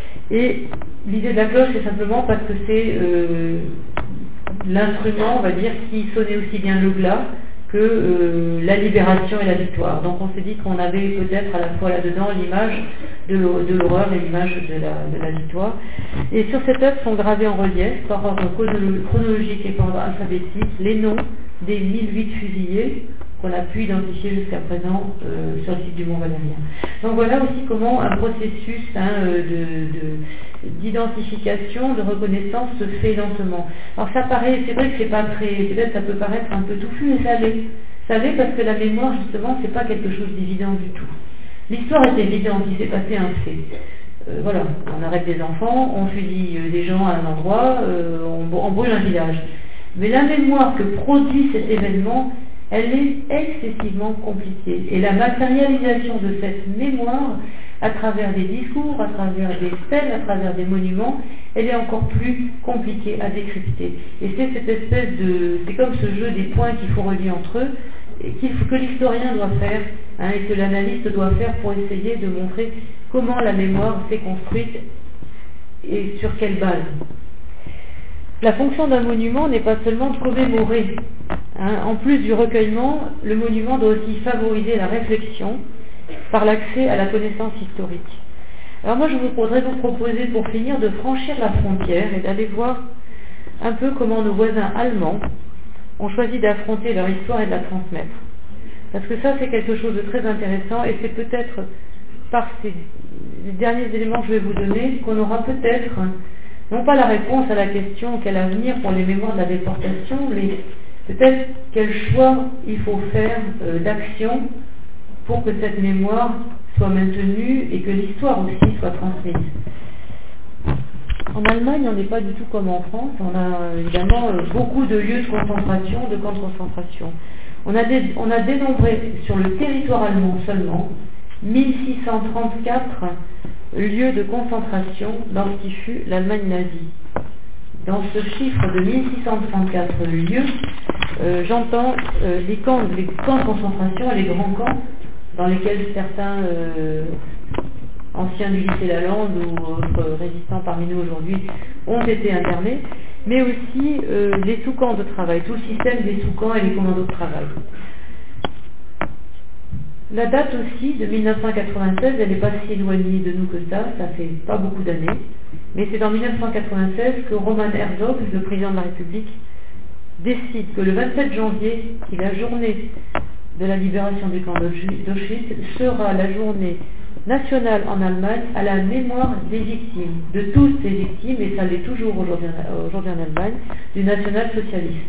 Et l'idée de la cloche, c'est simplement parce que c'est euh, l'instrument, on va dire, qui sonnait aussi bien le glas que euh, la libération et la victoire. Donc on s'est dit qu'on avait peut-être à la fois là-dedans l'image de l'horreur et l'image de la, de la victoire. Et sur cette œuvre sont gravés en relief, par ordre chronologique et par ordre alphabétique, les noms des mille huit fusillés qu'on a pu identifier jusqu'à présent euh, sur le site du Mont Valérien. Donc voilà aussi comment un processus hein, de, de, d'identification, de reconnaissance se fait lentement. Alors ça paraît, c'est vrai que c'est pas très, peut-être ça peut paraître un peu touffu, mais ça l'est. Ça l'est parce que la mémoire justement c'est pas quelque chose d'évident du tout. L'histoire est évidente, il s'est passé un fait. Euh, voilà, on arrête des enfants, on fusille des gens à un endroit, euh, on, on brûle un village. Mais la mémoire que produit cet événement, elle est excessivement compliquée. Et la matérialisation de cette mémoire, à travers des discours, à travers des stèles, à travers des monuments, elle est encore plus compliquée à décrypter. Et c'est cette espèce de... c'est comme ce jeu des points qu'il faut relier entre eux, et qu'il faut, que l'historien doit faire, hein, et que l'analyste doit faire pour essayer de montrer comment la mémoire s'est construite et sur quelle base. La fonction d'un monument n'est pas seulement de commémorer. Hein. En plus du recueillement, le monument doit aussi favoriser la réflexion par l'accès à la connaissance historique. Alors moi, je vous voudrais vous proposer, pour finir, de franchir la frontière et d'aller voir un peu comment nos voisins allemands ont choisi d'affronter leur histoire et de la transmettre. Parce que ça, c'est quelque chose de très intéressant, et c'est peut-être par ces derniers éléments que je vais vous donner qu'on aura peut-être non pas la réponse à la question quel avenir pour les mémoires de la déportation, mais peut-être quel choix il faut faire euh, d'action pour que cette mémoire soit maintenue et que l'histoire aussi soit transmise. En Allemagne, on n'est pas du tout comme en France. On a évidemment euh, beaucoup de lieux de concentration, de camps de concentration. On a, dé, on a dénombré sur le territoire allemand seulement mille six cent trente-quatre lieux de concentration dans ce qui fut l'Allemagne nazie. Dans ce chiffre de mille six cent trente-quatre lieux, euh, j'entends euh, les, camps, les camps de concentration et les grands camps dans lesquels certains euh, anciens du lycée Lalande ou autres résistants parmi nous aujourd'hui ont été internés, mais aussi euh, les sous-camps de travail, tout le système des sous-camps et les commandos de travail. La date aussi de mille neuf cent quatre-vingt-seize, elle n'est pas si éloignée de nous que ça, ça fait pas beaucoup d'années, mais c'est en mille neuf cent quatre-vingt-seize que Roman Herzog, le président de la République, décide que le vingt-sept janvier, qui est la journée de la libération du camp d'Auschwitz, sera la journée nationale en Allemagne à la mémoire des victimes, de toutes ces victimes, et ça l'est toujours aujourd'hui aujourd'hui en Allemagne, du national-socialisme.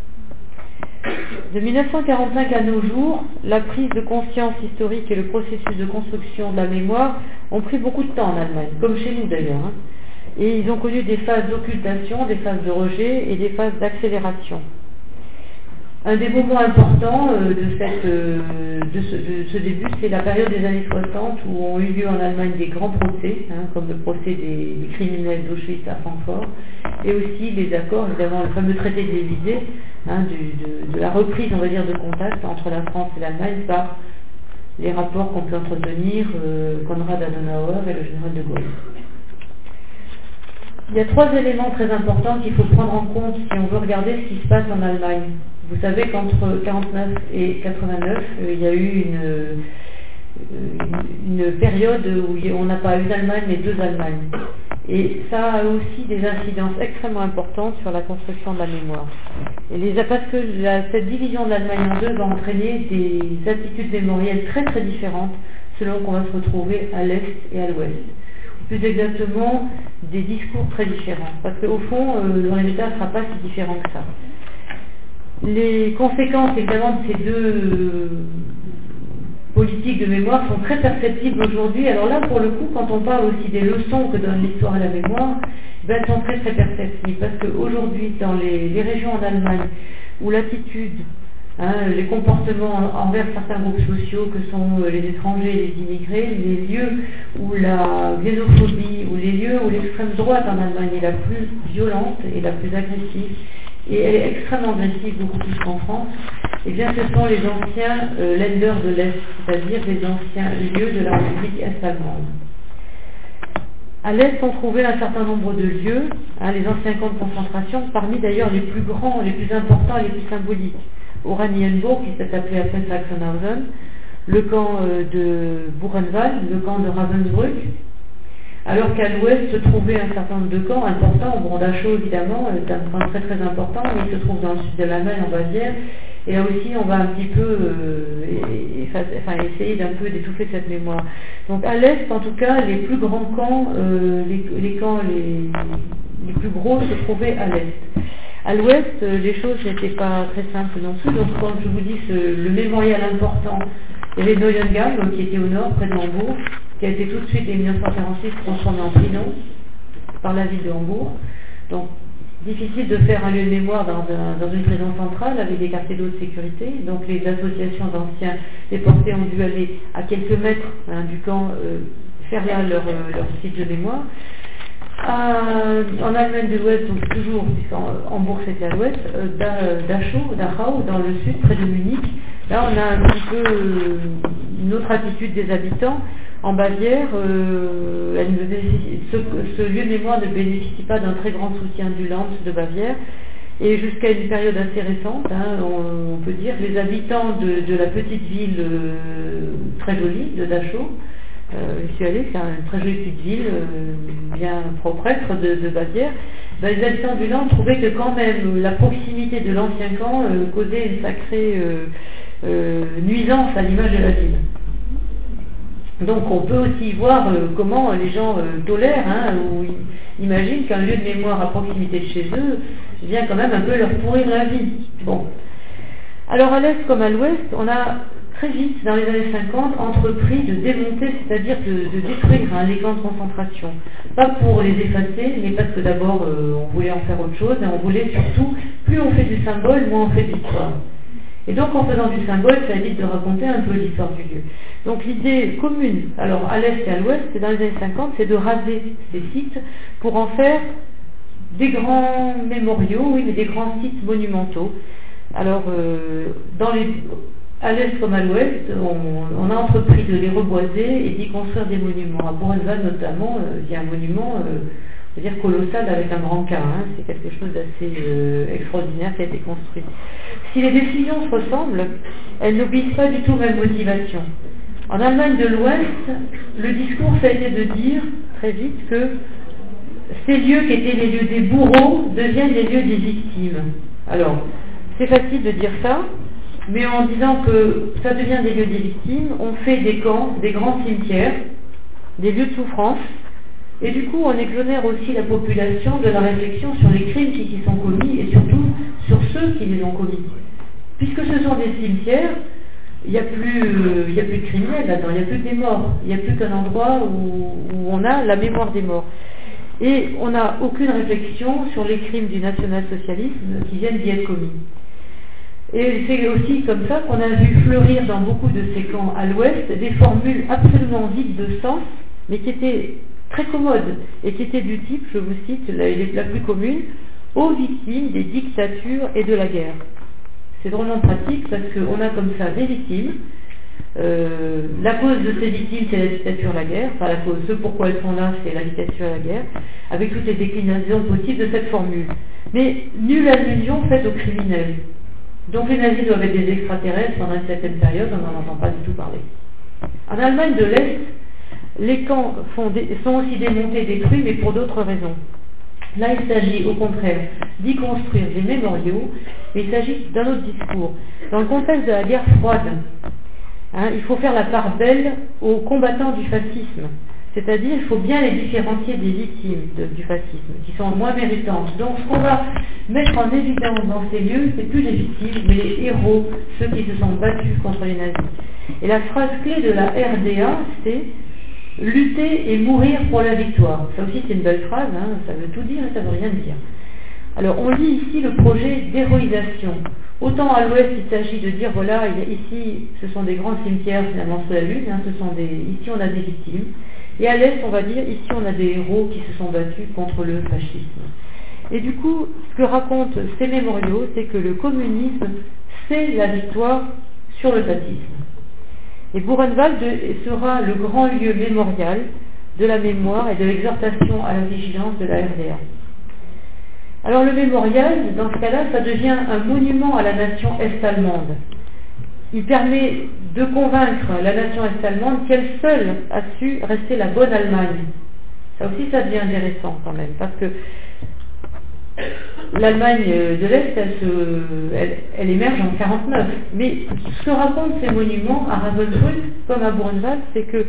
De mille neuf cent quarante-cinq à nos jours, la prise de conscience historique et le processus de construction de la mémoire ont pris beaucoup de temps en Allemagne, comme chez nous d'ailleurs. Hein. Et ils ont connu des phases d'occultation, des phases de rejet et des phases d'accélération. Un des moments importants euh, de, cette, euh, de, ce, de ce début, c'est la période des années soixante où ont eu lieu en Allemagne des grands procès, hein, comme le procès des, des criminels d'Auschwitz à Francfort, et aussi les accords, évidemment, le fameux traité de l'Élysée, hein, de, de la reprise, on va dire, de contact entre la France et l'Allemagne par les rapports qu'on peut entretenir, euh, Konrad Adenauer et le général de Gaulle. Il y a trois éléments très importants qu'il faut prendre en compte si on veut regarder ce qui se passe en Allemagne. Vous savez qu'entre mille neuf cent quarante-neuf et quatre-vingt-neuf, euh, il y a eu une, une, une période où on n'a pas une Allemagne mais deux Allemagnes. Et ça a aussi des incidences extrêmement importantes sur la construction de la mémoire. Et les, parce que la, cette division de l'Allemagne en deux va entraîner des attitudes mémorielles très très différentes selon qu'on va se retrouver à l'Est et à l'Ouest. Plus exactement, des discours très différents. Parce qu'au fond, euh, le résultat ne sera pas si différent que ça. Les conséquences, évidemment, de ces deux euh, politiques de mémoire sont très perceptibles aujourd'hui. Alors là, pour le coup, quand on parle aussi des leçons que donne l'histoire à la mémoire, ben, elles sont très très perceptibles. Parce qu'aujourd'hui, dans les, les régions en Allemagne, où l'attitude, hein, les comportements envers certains groupes sociaux que sont les étrangers et les immigrés, les lieux où la xénophobie, ou les lieux où l'extrême droite en Allemagne est la plus violente et la plus agressive, et elle est extrêmement agressive, beaucoup plus qu'en France, et bien ce sont les anciens euh, Länder de l'Est, c'est-à-dire les anciens lieux de la République est-allemande. À l'Est, on trouvait un certain nombre de lieux, hein, les anciens camps de concentration, parmi d'ailleurs les plus grands, les plus importants et les plus symboliques. Oranienburg, qui s'est appelé après Sachsenhausen, le camp euh, de Buchenwald, le camp de Ravensbrück, alors qu'à l'ouest se trouvait un certain nombre de camps importants, bon, Dachau évidemment, c'est un camp très très important, mais il se trouve dans le sud de l'Allemagne, en Bavière, et là aussi on va un petit peu euh, et, et, enfin, essayer d'un peu d'étouffer cette mémoire. Donc à l'est, en tout cas, les plus grands camps, euh, les, les camps les, les plus gros se trouvaient à l'est. À l'ouest, les choses n'étaient pas très simples non plus, donc quand je vous dis ce, le mémorial important, il y avait Neuengamme qui était au nord, près de Hambourg, qui a été tout de suite, en dix-neuf cent quarante-six, transformé en prison par la ville de Hambourg. Donc, difficile de faire un lieu de mémoire dans, un, dans une prison centrale avec des quartiers d'eau de sécurité. Donc, les associations d'anciens déportés ont dû aller à quelques mètres hein, du camp euh, faire là leur, euh, leur site de mémoire. À, en Allemagne de l'Ouest, donc toujours, puisqu'en Hambourg c'était à l'Ouest, euh, Dachau, Dachau, dans le sud, près de Munich, là on a un petit peu euh, une autre attitude des habitants. En Bavière, euh, elle ne ce, ce lieu de mémoire ne bénéficie pas d'un très grand soutien du Land de Bavière, et jusqu'à une période assez récente, hein, on, on peut dire, les habitants de, de la petite ville euh, très jolie de Dachau, Euh, je suis allée, c'est une très jolie petite ville, euh, bien propre de, de Bavière. Ben, les habitants du Land trouvaient que quand même la proximité de l'ancien camp euh, causait une sacrée euh, euh, nuisance à l'image de la ville. Donc on peut aussi voir euh, comment les gens euh, tolèrent, hein, ou imaginent qu'un lieu de mémoire à proximité de chez eux vient quand même un peu leur pourrir la vie. Bon. Alors à l'est comme à l'ouest, on a très vite, dans les années cinquante, entrepris de démonter, c'est-à-dire de, de détruire hein, les camps de concentration. Pas pour les effacer, mais parce que d'abord euh, on voulait en faire autre chose, et on voulait surtout, plus on fait du symbole, moins on fait de l'histoire. Et donc en faisant du symbole, ça évite de raconter un peu l'histoire du lieu. Donc l'idée commune, alors à l'est et à l'ouest, c'est dans les années cinquante, c'est de raser ces sites pour en faire des grands mémoriaux, oui, mais des grands sites monumentaux. Alors euh, dans les... À l'est comme à l'ouest, on, on a entrepris de les reboiser et d'y construire des monuments. À Buchenwald notamment, euh, il y a un monument, euh, je veux dire colossal avec un grand K, hein, c'est quelque chose d'assez euh, extraordinaire qui a été construit. Si les décisions se ressemblent, elles n'obéissent pas du tout aux mêmes motivations. En Allemagne de l'Ouest, le discours ça a été de dire très vite que ces lieux qui étaient les lieux des bourreaux deviennent les lieux des victimes. Alors, c'est facile de dire ça, mais en disant que ça devient des lieux des victimes, on fait des camps, des grands cimetières, des lieux de souffrance, et du coup on exonère aussi la population de la réflexion sur les crimes qui y sont commis, et surtout sur ceux qui les ont commis. Puisque ce sont des cimetières, il n'y a, euh, a plus de criminels là-dedans, il n'y a plus que des morts, il n'y a plus qu'un endroit où, où on a la mémoire des morts. Et on n'a aucune réflexion sur les crimes du national-socialisme qui viennent d'y être commis. Et c'est aussi comme ça qu'on a vu fleurir dans beaucoup de ces camps à l'ouest des formules absolument vides de sens, mais qui étaient très commodes, et qui étaient du type, je vous cite la, la plus commune, aux victimes des dictatures et de la guerre. C'est drôlement pratique parce qu'on a comme ça des victimes. Euh, la cause de ces victimes, c'est la dictature, la guerre. Enfin, la cause, ce pourquoi elles sont là, c'est la dictature, la guerre, avec toutes les déclinaisons possibles de cette formule. Mais nulle allusion faite aux criminels. Donc les nazis doivent être des extraterrestres pendant une certaine période, on n'en entend pas du tout parler. En Allemagne de l'Est, les camps font des, sont aussi démontés, détruits, mais pour d'autres raisons. Là, il s'agit au contraire d'y construire des mémoriaux, mais il s'agit d'un autre discours. Dans le contexte de la guerre froide, hein, il faut faire la part belle aux combattants du fascisme. C'est-à-dire, il faut bien les différencier des victimes de, du fascisme, qui sont moins méritantes. Donc, ce qu'on va mettre en évidence dans ces lieux, c'est plus les victimes, mais les héros, ceux qui se sont battus contre les nazis. Et la phrase clé de la R D A, c'est « lutter et mourir pour la victoire ». Ça aussi, c'est une belle phrase, hein, ça veut tout dire et ça veut rien dire. Alors, on lit ici le projet d'héroïsation. Autant à l'ouest, il s'agit de dire, voilà, ici, ce sont des grands cimetières, finalement, sous la lune, hein, ce sont des, ici, on a des victimes. Et à l'Est, on va dire, ici on a des héros qui se sont battus contre le fascisme. Et du coup, ce que racontent ces mémoriaux, c'est que le communisme, c'est la victoire sur le fascisme. Et Buchenwald sera le grand lieu mémorial de la mémoire et de l'exhortation à la vigilance de la R D A. Alors le mémorial, dans ce cas-là, ça devient un monument à la nation est-allemande. Il permet de convaincre la nation est-allemande qu'elle seule a su rester la bonne Allemagne. Ça aussi, ça devient intéressant quand même, parce que l'Allemagne de l'Est, elle, se, elle, elle émerge en quarante-neuf. Mais ce que racontent ces monuments à Ravensbrück, comme à Buchenwald, c'est que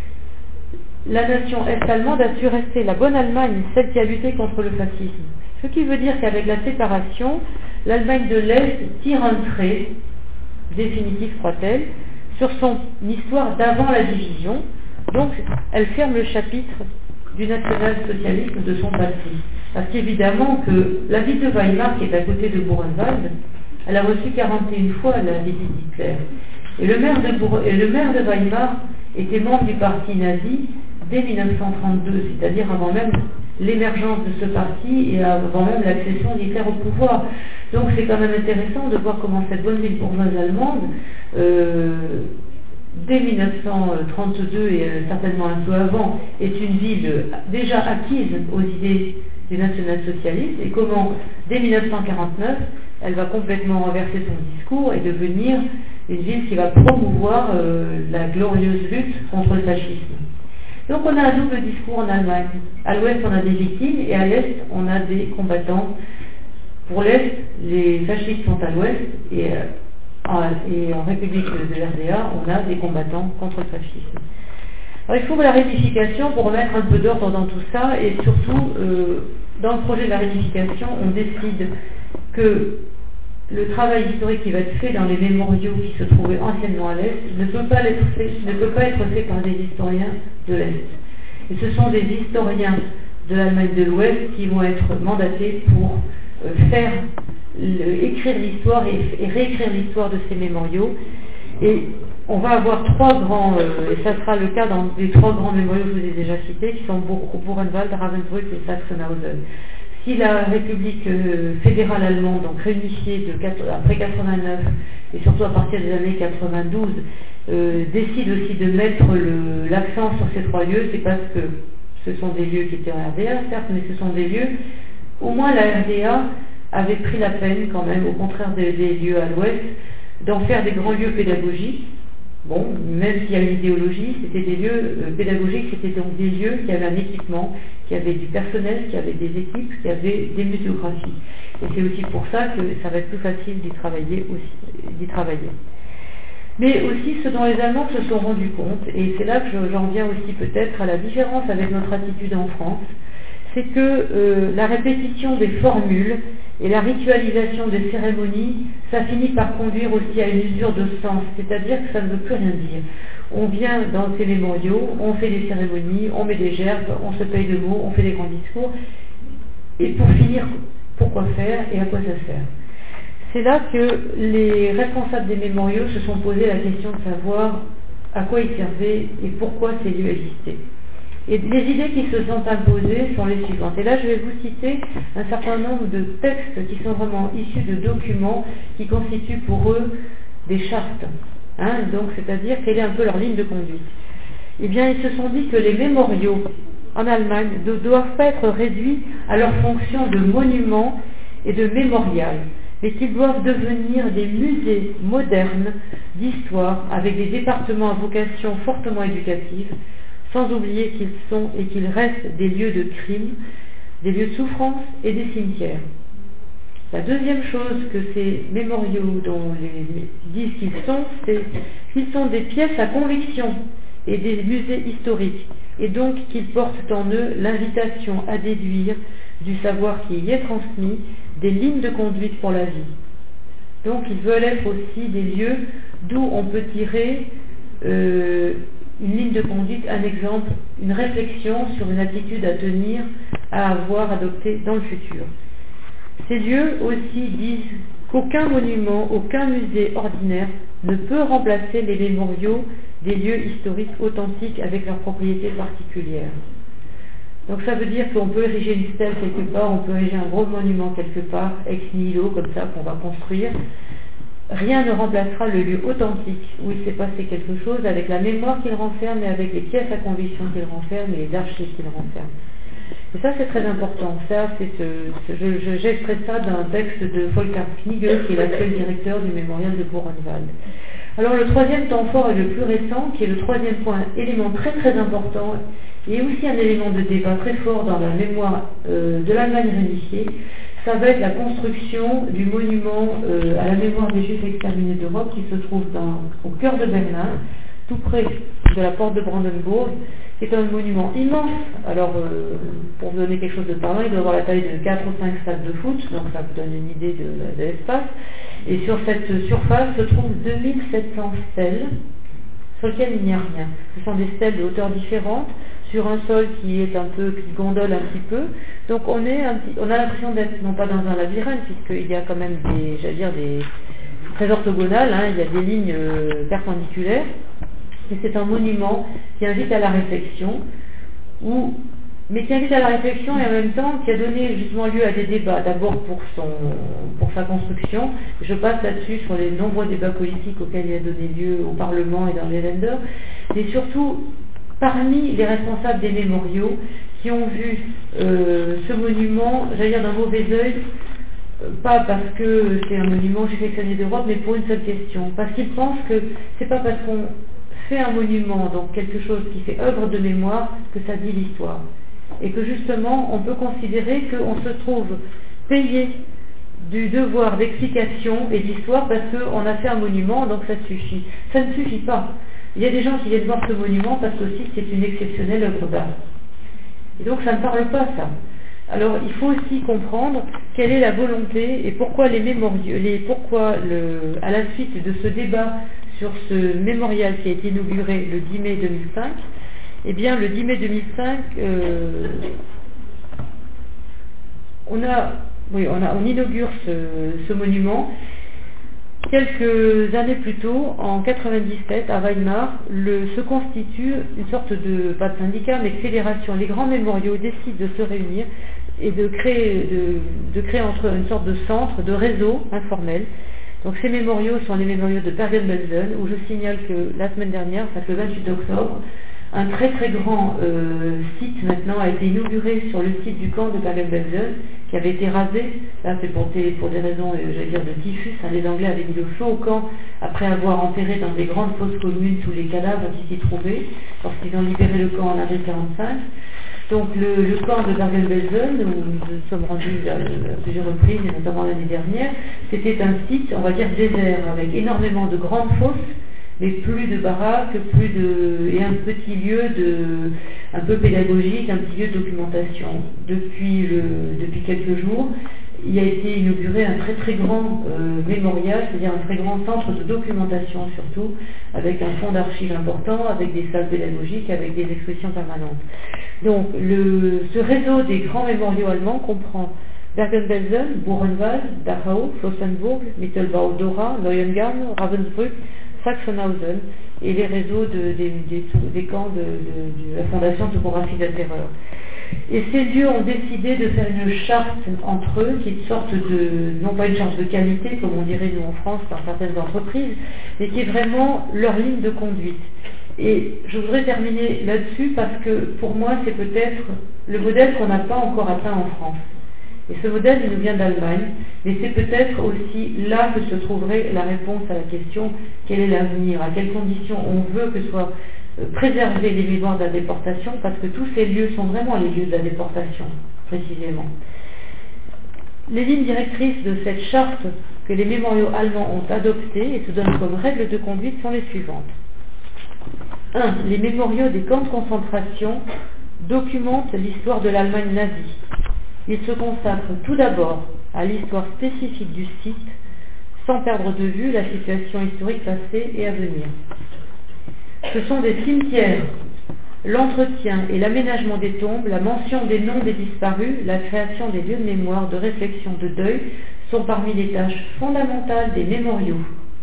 la nation est-allemande a su rester la bonne Allemagne, celle qui a lutté contre le fascisme. Ce qui veut dire qu'avec la séparation, l'Allemagne de l'Est tire un trait définitif, croit-elle, sur son histoire d'avant la division. Donc, elle ferme le chapitre du national-socialisme de son passé. Parce qu'évidemment que la ville de Weimar, qui est à côté de Buchenwald, elle a reçu quarante et une fois la visite d'Hitler. Et le maire de, Bour- et le maire de Weimar était membre du parti nazi dès mille neuf cent trente-deux, c'est-à-dire avant même l'émergence de ce parti et avant même l'accession d'Hitler au pouvoir. Donc c'est quand même intéressant de voir comment cette bonne ville bourgeoise allemande, euh, dès mille neuf cent trente-deux et euh, certainement un peu avant, est une ville déjà acquise aux idées du national-socialisme, et comment dès mille neuf cent quarante-neuf elle va complètement renverser son discours et devenir une ville qui va promouvoir euh, la glorieuse lutte contre le fascisme. Donc on a un double discours en Allemagne. À l'ouest on a des victimes et à l'est on a des combattants. Pour l'est, les fascistes sont à l'ouest et, euh, en, et en République de l'R D A on a des combattants contre le fascisme. Alors il faut la réunification pour remettre un peu d'ordre dans tout ça, et surtout euh, dans le projet de la réunification on décide que le travail historique qui va être fait dans les mémoriaux qui se trouvaient anciennement à l'Est ne peut pas être fait, ne peut pas être fait par des historiens de l'Est. Et ce sont des historiens de l'Allemagne de l'Ouest qui vont être mandatés pour euh, faire, le, écrire l'histoire et, et réécrire l'histoire de ces mémoriaux. Et on va avoir trois grands, euh, et ça sera le cas dans les trois grands mémoriaux que je vous ai déjà cités, qui sont Buchenwald, Ravensbrück et Sachsenhausen. Si la République euh, fédérale allemande, donc réunifiée de, après quatre-vingt-neuf et surtout à partir des années quatre-vingt-douze, euh, décide aussi de mettre le, l'accent sur ces trois lieux, c'est parce que ce sont des lieux qui étaient en R D A, certes, mais ce sont des lieux, au moins la R D A avait pris la peine quand même, au contraire des, des lieux à l'ouest, d'en faire des grands lieux pédagogiques. Bon, même s'il y a une idéologie, c'était des lieux euh, pédagogiques, c'était donc des lieux qui avaient un équipement, qui avaient du personnel, qui avaient des équipes, qui avaient des muséographies. Et c'est aussi pour ça que ça va être plus facile d'y travailler aussi, d'y travailler. Mais aussi ce dont les Allemands se sont rendus compte, et c'est là que j'en viens aussi peut-être à la différence avec notre attitude en France, c'est que euh, la répétition des formules et la ritualisation des cérémonies, ça finit par conduire aussi à une usure de sens, c'est-à-dire que ça ne veut plus rien dire. On vient dans ces mémoriaux, on fait des cérémonies, on met des gerbes, on se paye de mots, on fait des grands discours, et pour finir, pourquoi faire et à quoi ça sert? C'est là que les responsables des mémoriaux se sont posé la question de savoir à quoi ils servaient et pourquoi ces lieux existaient. Et les idées qui se sont imposées sont les suivantes. Et là, je vais vous citer un certain nombre de textes qui sont vraiment issus de documents qui constituent pour eux des chartes. Hein, donc, c'est-à-dire quelle est un peu leur ligne de conduite. Eh bien, ils se sont dit que les mémoriaux en Allemagne ne doivent pas être réduits à leur fonction de monument et de mémorial, mais qu'ils doivent devenir des musées modernes d'histoire avec des départements à vocation fortement éducative, sans oublier qu'ils sont et qu'ils restent des lieux de crime, des lieux de souffrance et des cimetières. La deuxième chose que ces mémoriaux dont les disent qu'ils sont, c'est qu'ils sont des pièces à conviction et des musées historiques, et donc qu'ils portent en eux l'invitation à déduire du savoir qui y est transmis des lignes de conduite pour la vie. Donc ils veulent être aussi des lieux d'où on peut tirer euh, une ligne de conduite, un exemple, une réflexion sur une attitude à tenir, à avoir adoptée dans le futur. Ces lieux aussi disent qu'aucun monument, aucun musée ordinaire ne peut remplacer les mémoriaux des lieux historiques authentiques avec leurs propriétés particulières. Donc ça veut dire qu'on peut ériger une stèle quelque part, on peut ériger un gros monument quelque part, ex nihilo, comme ça, qu'on va construire. Rien ne remplacera le lieu authentique où il s'est passé quelque chose avec la mémoire qu'il renferme et avec les pièces à conviction qu'il renferme et les archives qu'il renferme. Et ça, c'est très important. Ça, c'est ce, ce, je, je, j'extrais ça d'un texte de Volker Knigge, qui est l'actuel directeur du mémorial de Buchenwald. Alors, le troisième temps fort est le plus récent, qui est le troisième point, élément très très important, et aussi un élément de débat très fort dans la mémoire euh, de l'Allemagne réunifiée. Ça va être la construction du monument euh, à la mémoire des Juifs exterminés d'Europe, qui se trouve dans, au cœur de Berlin, tout près de la porte de Brandenburg. C'est un monument immense. Alors, euh, pour vous donner quelque chose de parlant, il doit avoir la taille de quatre ou cinq stades de foot, donc ça vous donne une idée de, de l'espace. Et sur cette surface se trouvent deux mille sept cents stèles, sur lesquelles il n'y a rien. Ce sont des stèles de hauteurs différentes, sur un sol qui est un peu, qui gondole un petit peu. Donc on est un petit, on a l'impression d'être non pas dans un labyrinthe, puisqu'il y a quand même des, j'allais dire des très orthogonales, hein, il y a des lignes euh, perpendiculaires. Et c'est un monument qui invite à la réflexion, ou, mais qui invite à la réflexion et en même temps qui a donné justement lieu à des débats, d'abord pour, son, pour sa construction. Je passe là-dessus sur les nombreux débats politiques auxquels il a donné lieu au Parlement et dans les Länder, mais surtout parmi les responsables des mémoriaux qui ont vu euh, ce monument, j'allais dire d'un mauvais œil, euh, pas parce que c'est un monument juif exterminé d'Europe, mais pour une seule question, parce qu'ils pensent que c'est pas parce qu'on fait un monument, donc quelque chose qui fait œuvre de mémoire, que ça dit l'histoire. Et que justement, on peut considérer qu'on se trouve payé du devoir d'explication et d'histoire parce qu'on a fait un monument, donc ça suffit. Ça ne suffit pas. Il y a des gens qui viennent voir ce monument parce que aussi c'est une exceptionnelle œuvre d'art. Et donc ça ne parle pas, ça. Alors il faut aussi comprendre quelle est la volonté et pourquoi les mémoriaux, les, pourquoi le, à la suite de ce débat sur ce mémorial qui a été inauguré le dix mai deux mille cinq, eh bien le dix mai deux mille cinq, euh, on a, oui, on a, on inaugure ce, ce monument. Quelques années plus tôt, en quatre-vingt-dix-sept, à Weimar, le, se constitue une sorte de, pas de syndicat, mais de fédération. Les grands mémoriaux décident de se réunir et de créer, de, de créer entre une sorte de centre, de réseau informel. Donc ces mémoriaux sont les mémoriaux de Bergen-Belsen, où je signale que la semaine dernière, enfin le vingt-huit octobre, un très très grand euh, site maintenant a été inauguré sur le site du camp de Bergen-Belsen, qui avait été rasé. Là c'est pour des, pour des raisons, euh, j'allais dire, de typhus. Hein, les Anglais avaient mis le feu au camp après avoir enterré dans des grandes fosses communes tous les cadavres qui s'y trouvaient, lorsqu'ils ont libéré le camp en avril quarante-cinq. Donc le, le camp de Bergen-Belsen, où nous nous sommes rendus à, à plusieurs reprises, et notamment l'année dernière, c'était un site, on va dire, désert, avec énormément de grandes fosses, mais plus de baraques, plus de, et un petit lieu de, un peu pédagogique, un petit lieu de documentation. Depuis, le, depuis quelques jours, il a été inauguré un très très grand euh, mémorial, c'est-à-dire un très grand centre de documentation surtout, avec un fonds d'archives important, avec des salles pédagogiques, avec des expositions permanentes. Donc le, ce réseau des grands mémoriaux allemands comprend Bergen-Belsen, Buchenwald, Dachau, Flossenburg, Mittelbau-Dora, Neuengamme, Ravensbrück, Sachsenhausen et les réseaux de, des, des, des camps de, de, de la Fondation Topographie de la Terreur. Et ces lieux ont décidé de faire une charte entre eux, qui est une sorte de, non pas une charte de qualité, comme on dirait nous en France par certaines entreprises, mais qui est vraiment leur ligne de conduite. Et je voudrais terminer là-dessus parce que pour moi c'est peut-être le modèle qu'on n'a pas encore atteint en France. Et ce modèle, il nous vient d'Allemagne, mais c'est peut-être aussi là que se trouverait la réponse à la question quel est l'avenir, à quelles conditions on veut que soient préserver les mémoires de la déportation, parce que tous ces lieux sont vraiment les lieux de la déportation, précisément. Les lignes directrices de cette charte que les mémoriaux allemands ont adoptées et se donnent comme règle de conduite sont les suivantes. un. Les mémoriaux des camps de concentration documentent l'histoire de l'Allemagne nazie. Ils se consacrent tout d'abord à l'histoire spécifique du site, sans perdre de vue la situation historique passée et à venir. Ce sont des cimetières. L'entretien et l'aménagement des tombes, la mention des noms des disparus, la création des lieux de mémoire, de réflexion, de deuil sont parmi les tâches fondamentales des mémoriaux.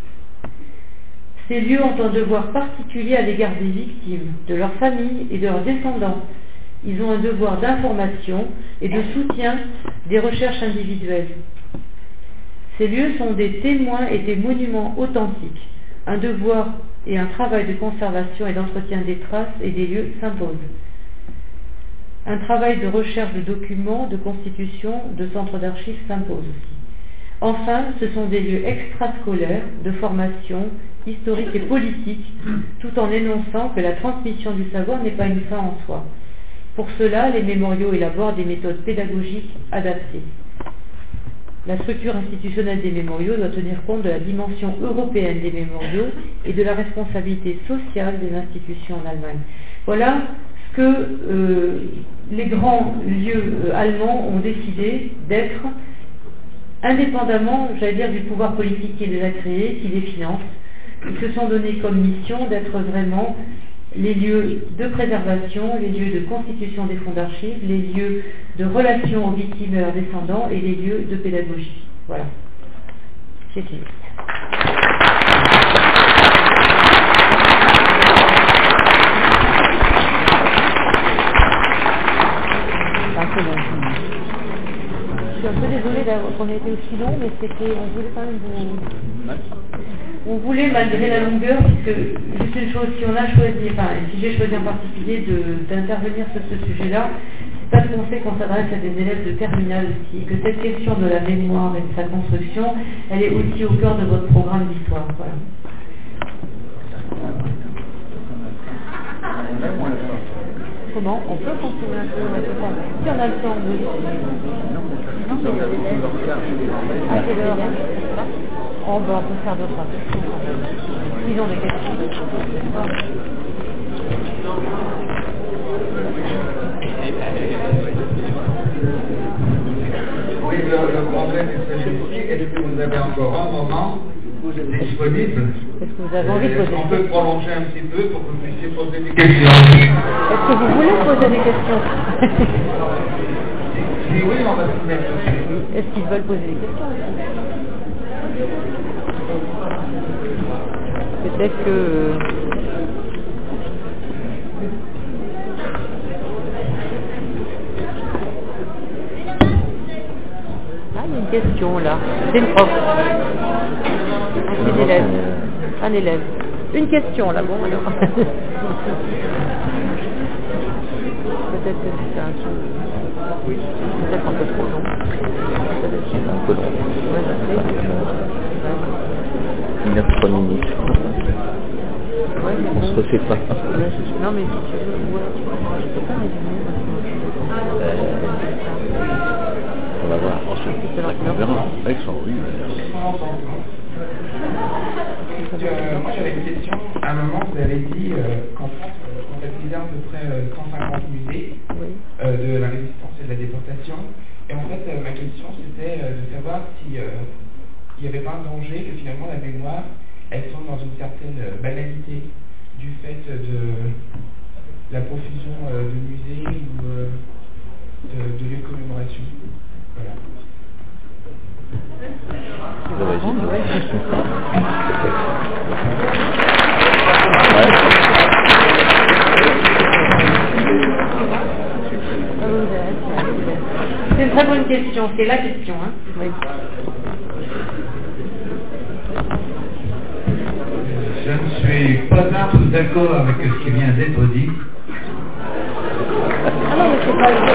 Ces lieux ont un devoir particulier à l'égard des victimes, de leurs familles et de leurs descendants. Ils ont un devoir d'information et de soutien des recherches individuelles. Ces lieux sont des témoins et des monuments authentiques. Un devoir et un travail de conservation et d'entretien des traces et des lieux s'imposent. Un travail de recherche de documents, de constitution, de centres d'archives s'impose aussi. Enfin, ce sont des lieux extrascolaires, de formation, historique et politique, tout en énonçant que la transmission du savoir n'est pas une fin en soi. Pour cela, les mémoriaux élaborent des méthodes pédagogiques adaptées. La structure institutionnelle des mémoriaux doit tenir compte de la dimension européenne des mémoriaux et de la responsabilité sociale des institutions en Allemagne. Voilà ce que euh, les grands lieux euh, allemands ont décidé d'être, indépendamment, j'allais dire, du pouvoir politique qui les a créés, qui les finance. Ils se sont donnés comme mission d'être vraiment les lieux de préservation, les lieux de constitution des fonds d'archives, les lieux de relation aux victimes et leurs descendants et les lieux de pédagogie. Voilà. C'est fini. C'est un peu long. Je suis un peu désolée qu'on ait été aussi long, mais c'était, on voulait quand même vous... On voulait, malgré la longueur, puisque juste une chose, si on a choisi, enfin, si j'ai choisi en particulier de, d'intervenir sur ce sujet-là, c'est parce qu'on sait qu'on s'adresse à des élèves de terminale aussi, que cette question de la mémoire et de sa construction, elle est aussi au cœur de votre programme d'histoire. Voilà. Comment on peut continuer un peu notre temps? Si on a le temps, oui. À quelle heure? Oh, ben, on peut faire d'autres. Ils ont des questions. Oui, le, le problème est celui-ci. Est-ce que vous avez encore un moment disponible? Est-ce que vous avez envie de poser des questions? On peut prolonger un petit peu pour que vous puissiez poser des questions. Est-ce que vous voulez poser des questions? Si oui, on va se mettre dessus. Est-ce qu'ils veulent poser des questions? Peut-être que... Ah, il y a une question là. C'est une prof. Un élève. Un élève. Une question là, bon alors. Peut-être que c'est un peu... Peut-être un peu trop long. Peut-être un peu long. Ouais, je sais. une heure trois minutes. Ouais, on se refait pas. Non mais si tu veux, ouais, je peux pas résumer. Euh, va voir. Ensuite, on verra. Extraordinaire. Euh, moi j'avais une question. À un moment vous avez dit euh, qu'en France euh, on réalisait à peu près euh, cent cinquante musées euh, de la résistance et de la déportation. Et en fait euh, ma question c'était euh, de savoir si euh, il n'y avait pas un danger que finalement la mémoire elle tombe dans une certaine euh, banalité du fait de la profusion euh, de musées ou euh, de, de lieux de commémoration. Voilà. C'est une très bonne question, c'est la question. Hein oui. Je ne suis pas tout d'accord avec ce qui vient d'être dit. Ah non, mais c'est pas le...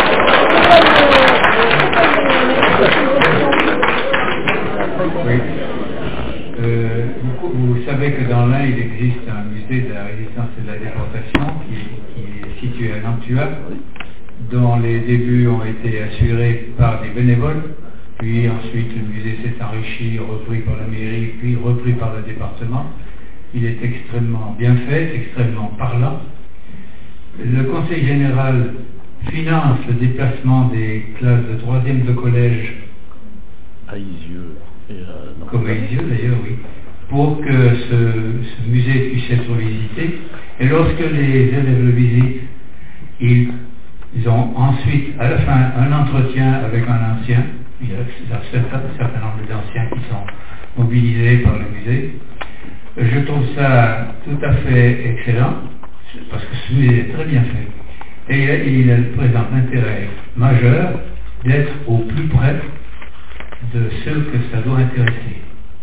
Oui. Euh, vous, vous savez que dans l'Ain, il existe un musée de la résistance et de la déportation qui, qui est situé à Nantua, dont les débuts ont été assurés par des bénévoles, puis ensuite le musée s'est enrichi, repris par la mairie, puis repris par le département. Il est extrêmement bien fait, extrêmement parlant. Le Conseil général finance le déplacement des classes de troisième de collège à Isieux. Et euh, non, comme à Isieux d'ailleurs, oui, pour que ce, ce musée puisse être visité. Et lorsque les élèves le visitent, ils, ils ont ensuite, à la fin, un entretien avec un ancien. Il y a un certain, un certain nombre d'anciens qui sont mobilisés par le musée. Je trouve ça tout à fait excellent, parce que ce musée est très bien fait. Et il, il présente l'intérêt majeur d'être au plus près de ceux que ça doit intéresser.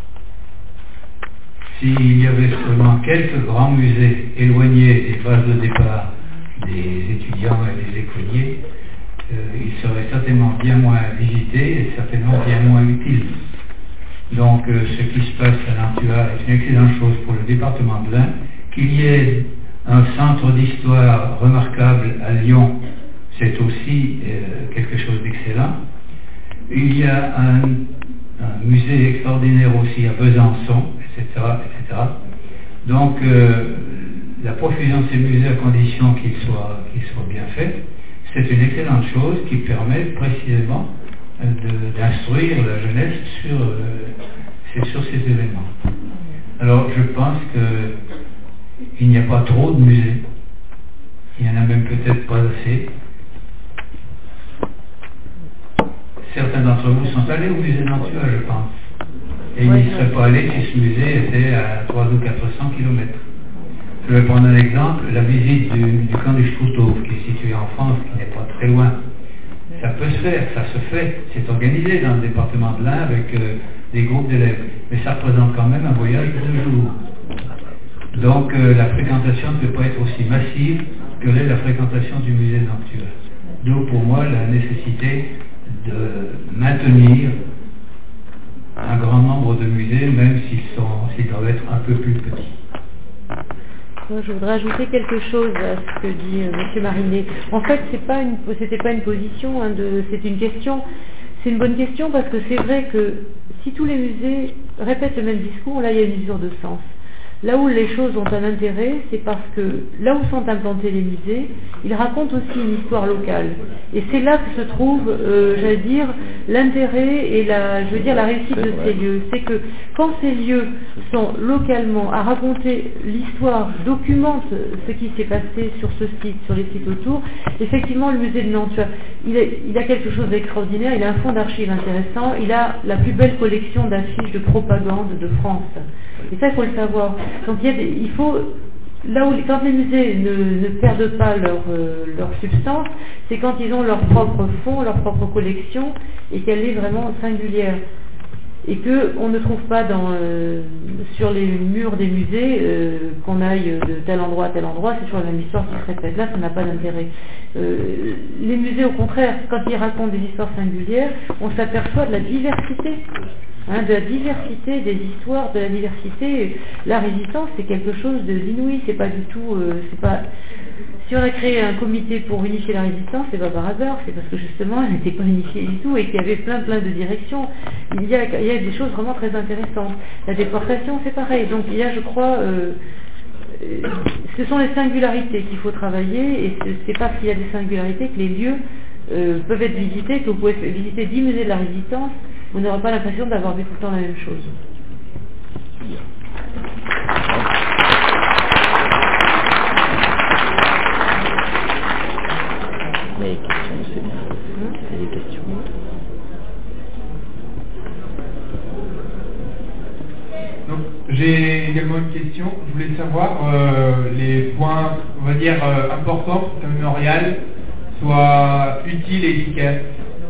S'il y avait seulement quelques grands musées éloignés des bases de départ des étudiants et des écoliers, euh, ils seraient certainement bien moins visités et certainement bien moins utiles. Donc euh, ce qui se passe à Nantua est une excellente chose pour le département de l'Ain. Qu'il y ait un centre d'histoire remarquable à Lyon, c'est aussi euh, quelque chose d'excellent. Il y a un, un musée extraordinaire aussi à Besançon, et cetera, et cetera. Donc euh, la profusion de ces musées à condition qu'ils soient, qu'ils soient bien faits, c'est une excellente chose qui permet précisément de, d'instruire la jeunesse sur, euh, sur ces événements. Alors je pense qu'il n'y a pas trop de musées, il n'y en a même peut-être pas assez. Certains d'entre vous sont allés au musée d'Antua, je pense, et ils n'y seraient pas allés si ce musée était à trois ou quatre cents kilomètres. Je vais prendre un exemple, la visite du, du camp du Schtroumpf, qui est situé en France, qui n'est pas très loin. Ça peut se faire, ça se fait, c'est organisé dans le département de l'Ain avec euh, des groupes d'élèves, mais ça représente quand même un voyage de deux jours. Donc euh, la fréquentation ne peut pas être aussi massive que l'est la fréquentation du musée d'Antua. D'où pour moi la nécessité de maintenir un grand nombre de musées, même s'ils, sont, s'ils doivent être un peu plus petits. Je voudrais ajouter quelque chose à ce que dit euh, M. Marinet. En fait, c'est pas une, c'était pas une position, hein, de, c'est une question. C'est une bonne question parce que c'est vrai que si tous les musées répètent le même discours, là il y a une usure de sens. Là où les choses ont un intérêt, c'est parce que là où sont implantés les musées, ils racontent aussi une histoire locale. Et c'est là que se trouve, euh, j'allais dire, l'intérêt et la, je veux dire, la réussite de ces lieux. C'est que quand ces lieux sont localement à raconter l'histoire, documentent ce qui s'est passé sur ce site, sur les sites autour, effectivement, le musée de Nantua, il a, il a quelque chose d'extraordinaire, il a un fonds d'archives intéressant, il a la plus belle collection d'affiches de propagande de France. Et ça, il faut le savoir. Donc il, y a des, il faut, là où quand les musées ne, ne perdent pas leur, euh, leur substance, c'est quand ils ont leur propre fonds, leur propre collection, et qu'elle est vraiment singulière. Et qu'on ne trouve pas dans, euh, sur les murs des musées euh, qu'on aille de tel endroit à tel endroit, c'est toujours la même histoire qui se répète. Là, ça n'a pas d'intérêt. Euh, les musées, au contraire, quand ils racontent des histoires singulières, on s'aperçoit de la diversité. Hein, de la diversité des histoires, de la diversité. La résistance, c'est quelque chose de d'inouï, c'est pas du tout, euh, c'est pas. Si on a créé un comité pour unifier la résistance, c'est pas par hasard, c'est parce que justement elle n'était pas unifiée du tout et qu'il y avait plein plein de directions. Il y a, il y a des choses vraiment très intéressantes. La déportation, c'est pareil. Donc il y a, je crois, euh, euh, ce sont les singularités qu'il faut travailler, et c'est parce qu'il y a des singularités que les lieux euh, peuvent être visités, que vous pouvez visiter dix musées de la résistance, vous n'aurez pas l'impression d'avoir vu tout le temps la même chose. Les questions, c'est bien. C'est des questions. Donc, j'ai également une question. Je voulais savoir euh, les points, on va dire, euh, importants pour qu'un mémorial soit utile et efficace.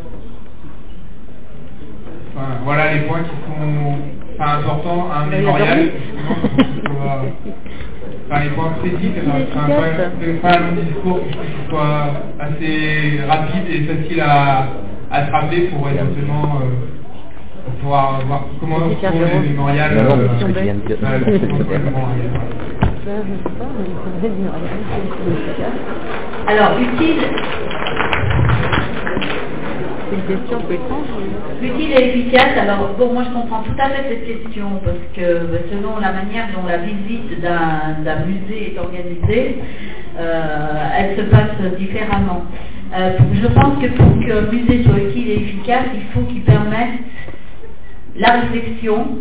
Enfin, voilà les points qui sont enfin, importants à un mémorial. Enfin, les points précis, enfin, pas un long discours qui soit assez rapide et facile à, à se rappeler pour éventuellement euh, pour pouvoir voir comment sont les mémorials. Non, non, euh, ce que tu viens de dire. euh, le mémorial. Alors, utile, C'est une question un peu étrange. utile et efficace, alors bon, moi je comprends tout à fait cette question parce que selon la manière dont la visite d'un, d'un musée est organisée, euh, elle se passe différemment. Euh, je pense que pour qu'un musée soit utile et efficace, il faut qu'il permette la réflexion,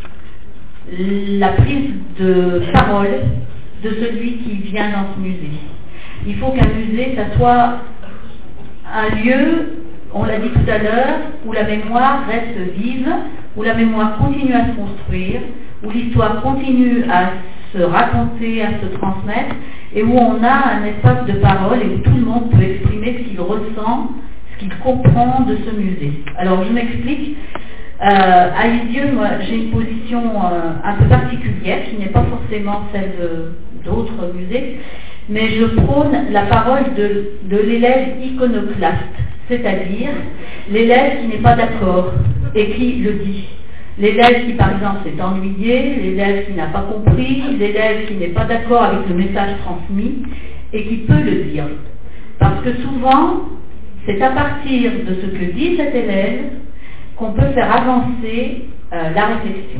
la prise de parole de celui qui vient dans ce musée. Il faut qu'un musée, ça soit un lieu, on l'a dit tout à l'heure, où la mémoire reste vive, où la mémoire continue à se construire, où l'histoire continue à se raconter, à se transmettre, et où on a un espace de parole et où tout le monde peut exprimer ce qu'il ressent, ce qu'il comprend de ce musée. Alors je m'explique. Euh, à Lisieux, moi, j'ai une position euh, un peu particulière, qui n'est pas forcément celle de, d'autres musées, mais je prône la parole de, de l'élève iconoclaste, c'est-à-dire l'élève qui n'est pas d'accord et qui le dit. L'élève qui, par exemple, s'est ennuyé, l'élève qui n'a pas compris, l'élève qui n'est pas d'accord avec le message transmis et qui peut le dire. Parce que souvent, c'est à partir de ce que dit cet élève qu'on peut faire avancer euh, la réflexion.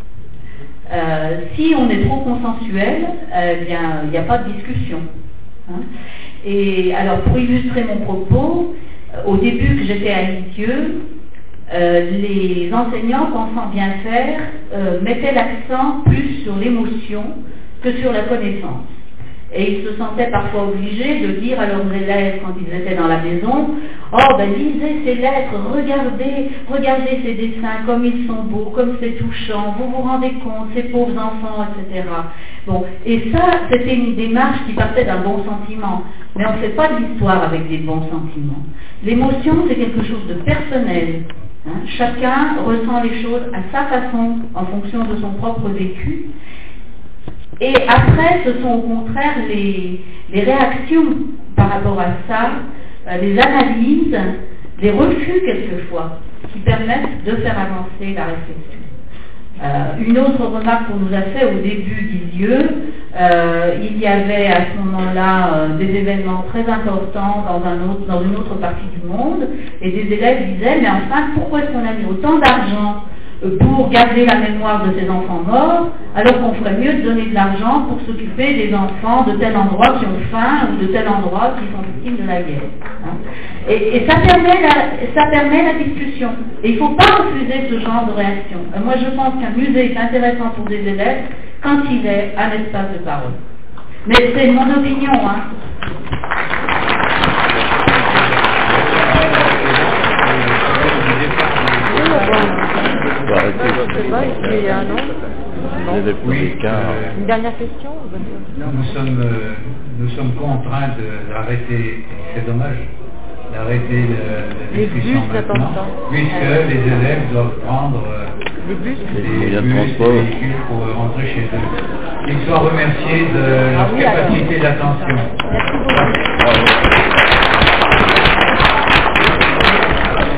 Euh, si on est trop consensuel, euh, bien, il n'y a pas de discussion. Hein. Et alors, pour illustrer mon propos, euh, au début que j'étais à Lisieux, euh, les enseignants, pensant bien faire, euh, mettaient l'accent plus sur l'émotion que sur la connaissance. Et ils se sentaient parfois obligés de dire à leurs élèves, quand ils étaient dans la maison, « Oh, ben lisez ces lettres, regardez, regardez ces dessins, comme ils sont beaux, comme c'est touchant, vous vous rendez compte, ces pauvres enfants, et cetera » Bon, et ça, c'était une démarche qui partait d'un bon sentiment. Mais on ne fait pas de l'histoire avec des bons sentiments. L'émotion, c'est quelque chose de personnel. Hein. Chacun ressent les choses à sa façon, en fonction de son propre vécu. Et après, ce sont au contraire les, les réactions par rapport à ça, euh, les analyses, les refus quelquefois, qui permettent de faire avancer la réflexion. Euh, une autre remarque qu'on nous a fait au début d'Isieux, euh, il y avait à ce moment-là euh, des événements très importants dans, un autre, dans une autre partie du monde, et des élèves disaient, mais enfin, pourquoi est-ce qu'on a mis autant d'argent pour garder la mémoire de ces enfants morts, alors qu'on ferait mieux de donner de l'argent pour s'occuper des enfants de tel endroit qui ont faim ou de tel endroit qui sont victimes de la guerre. Hein. Et, et ça, permet la, ça permet la discussion. Et il ne faut pas refuser ce genre de réaction. Et moi, je pense qu'un musée est intéressant pour des élèves quand il est un espace de parole. Mais c'est mon opinion. Hein. Oui, euh, une dernière question? Nous sommes, euh, nous sommes contraints de, d'arrêter, c'est dommage, d'arrêter le, la discussion maintenant, puisque les élèves doivent prendre euh, les bus, des bus, des véhicules pour rentrer chez eux. Qu'ils soient remerciés de leur capacité d'attention. Merci beaucoup.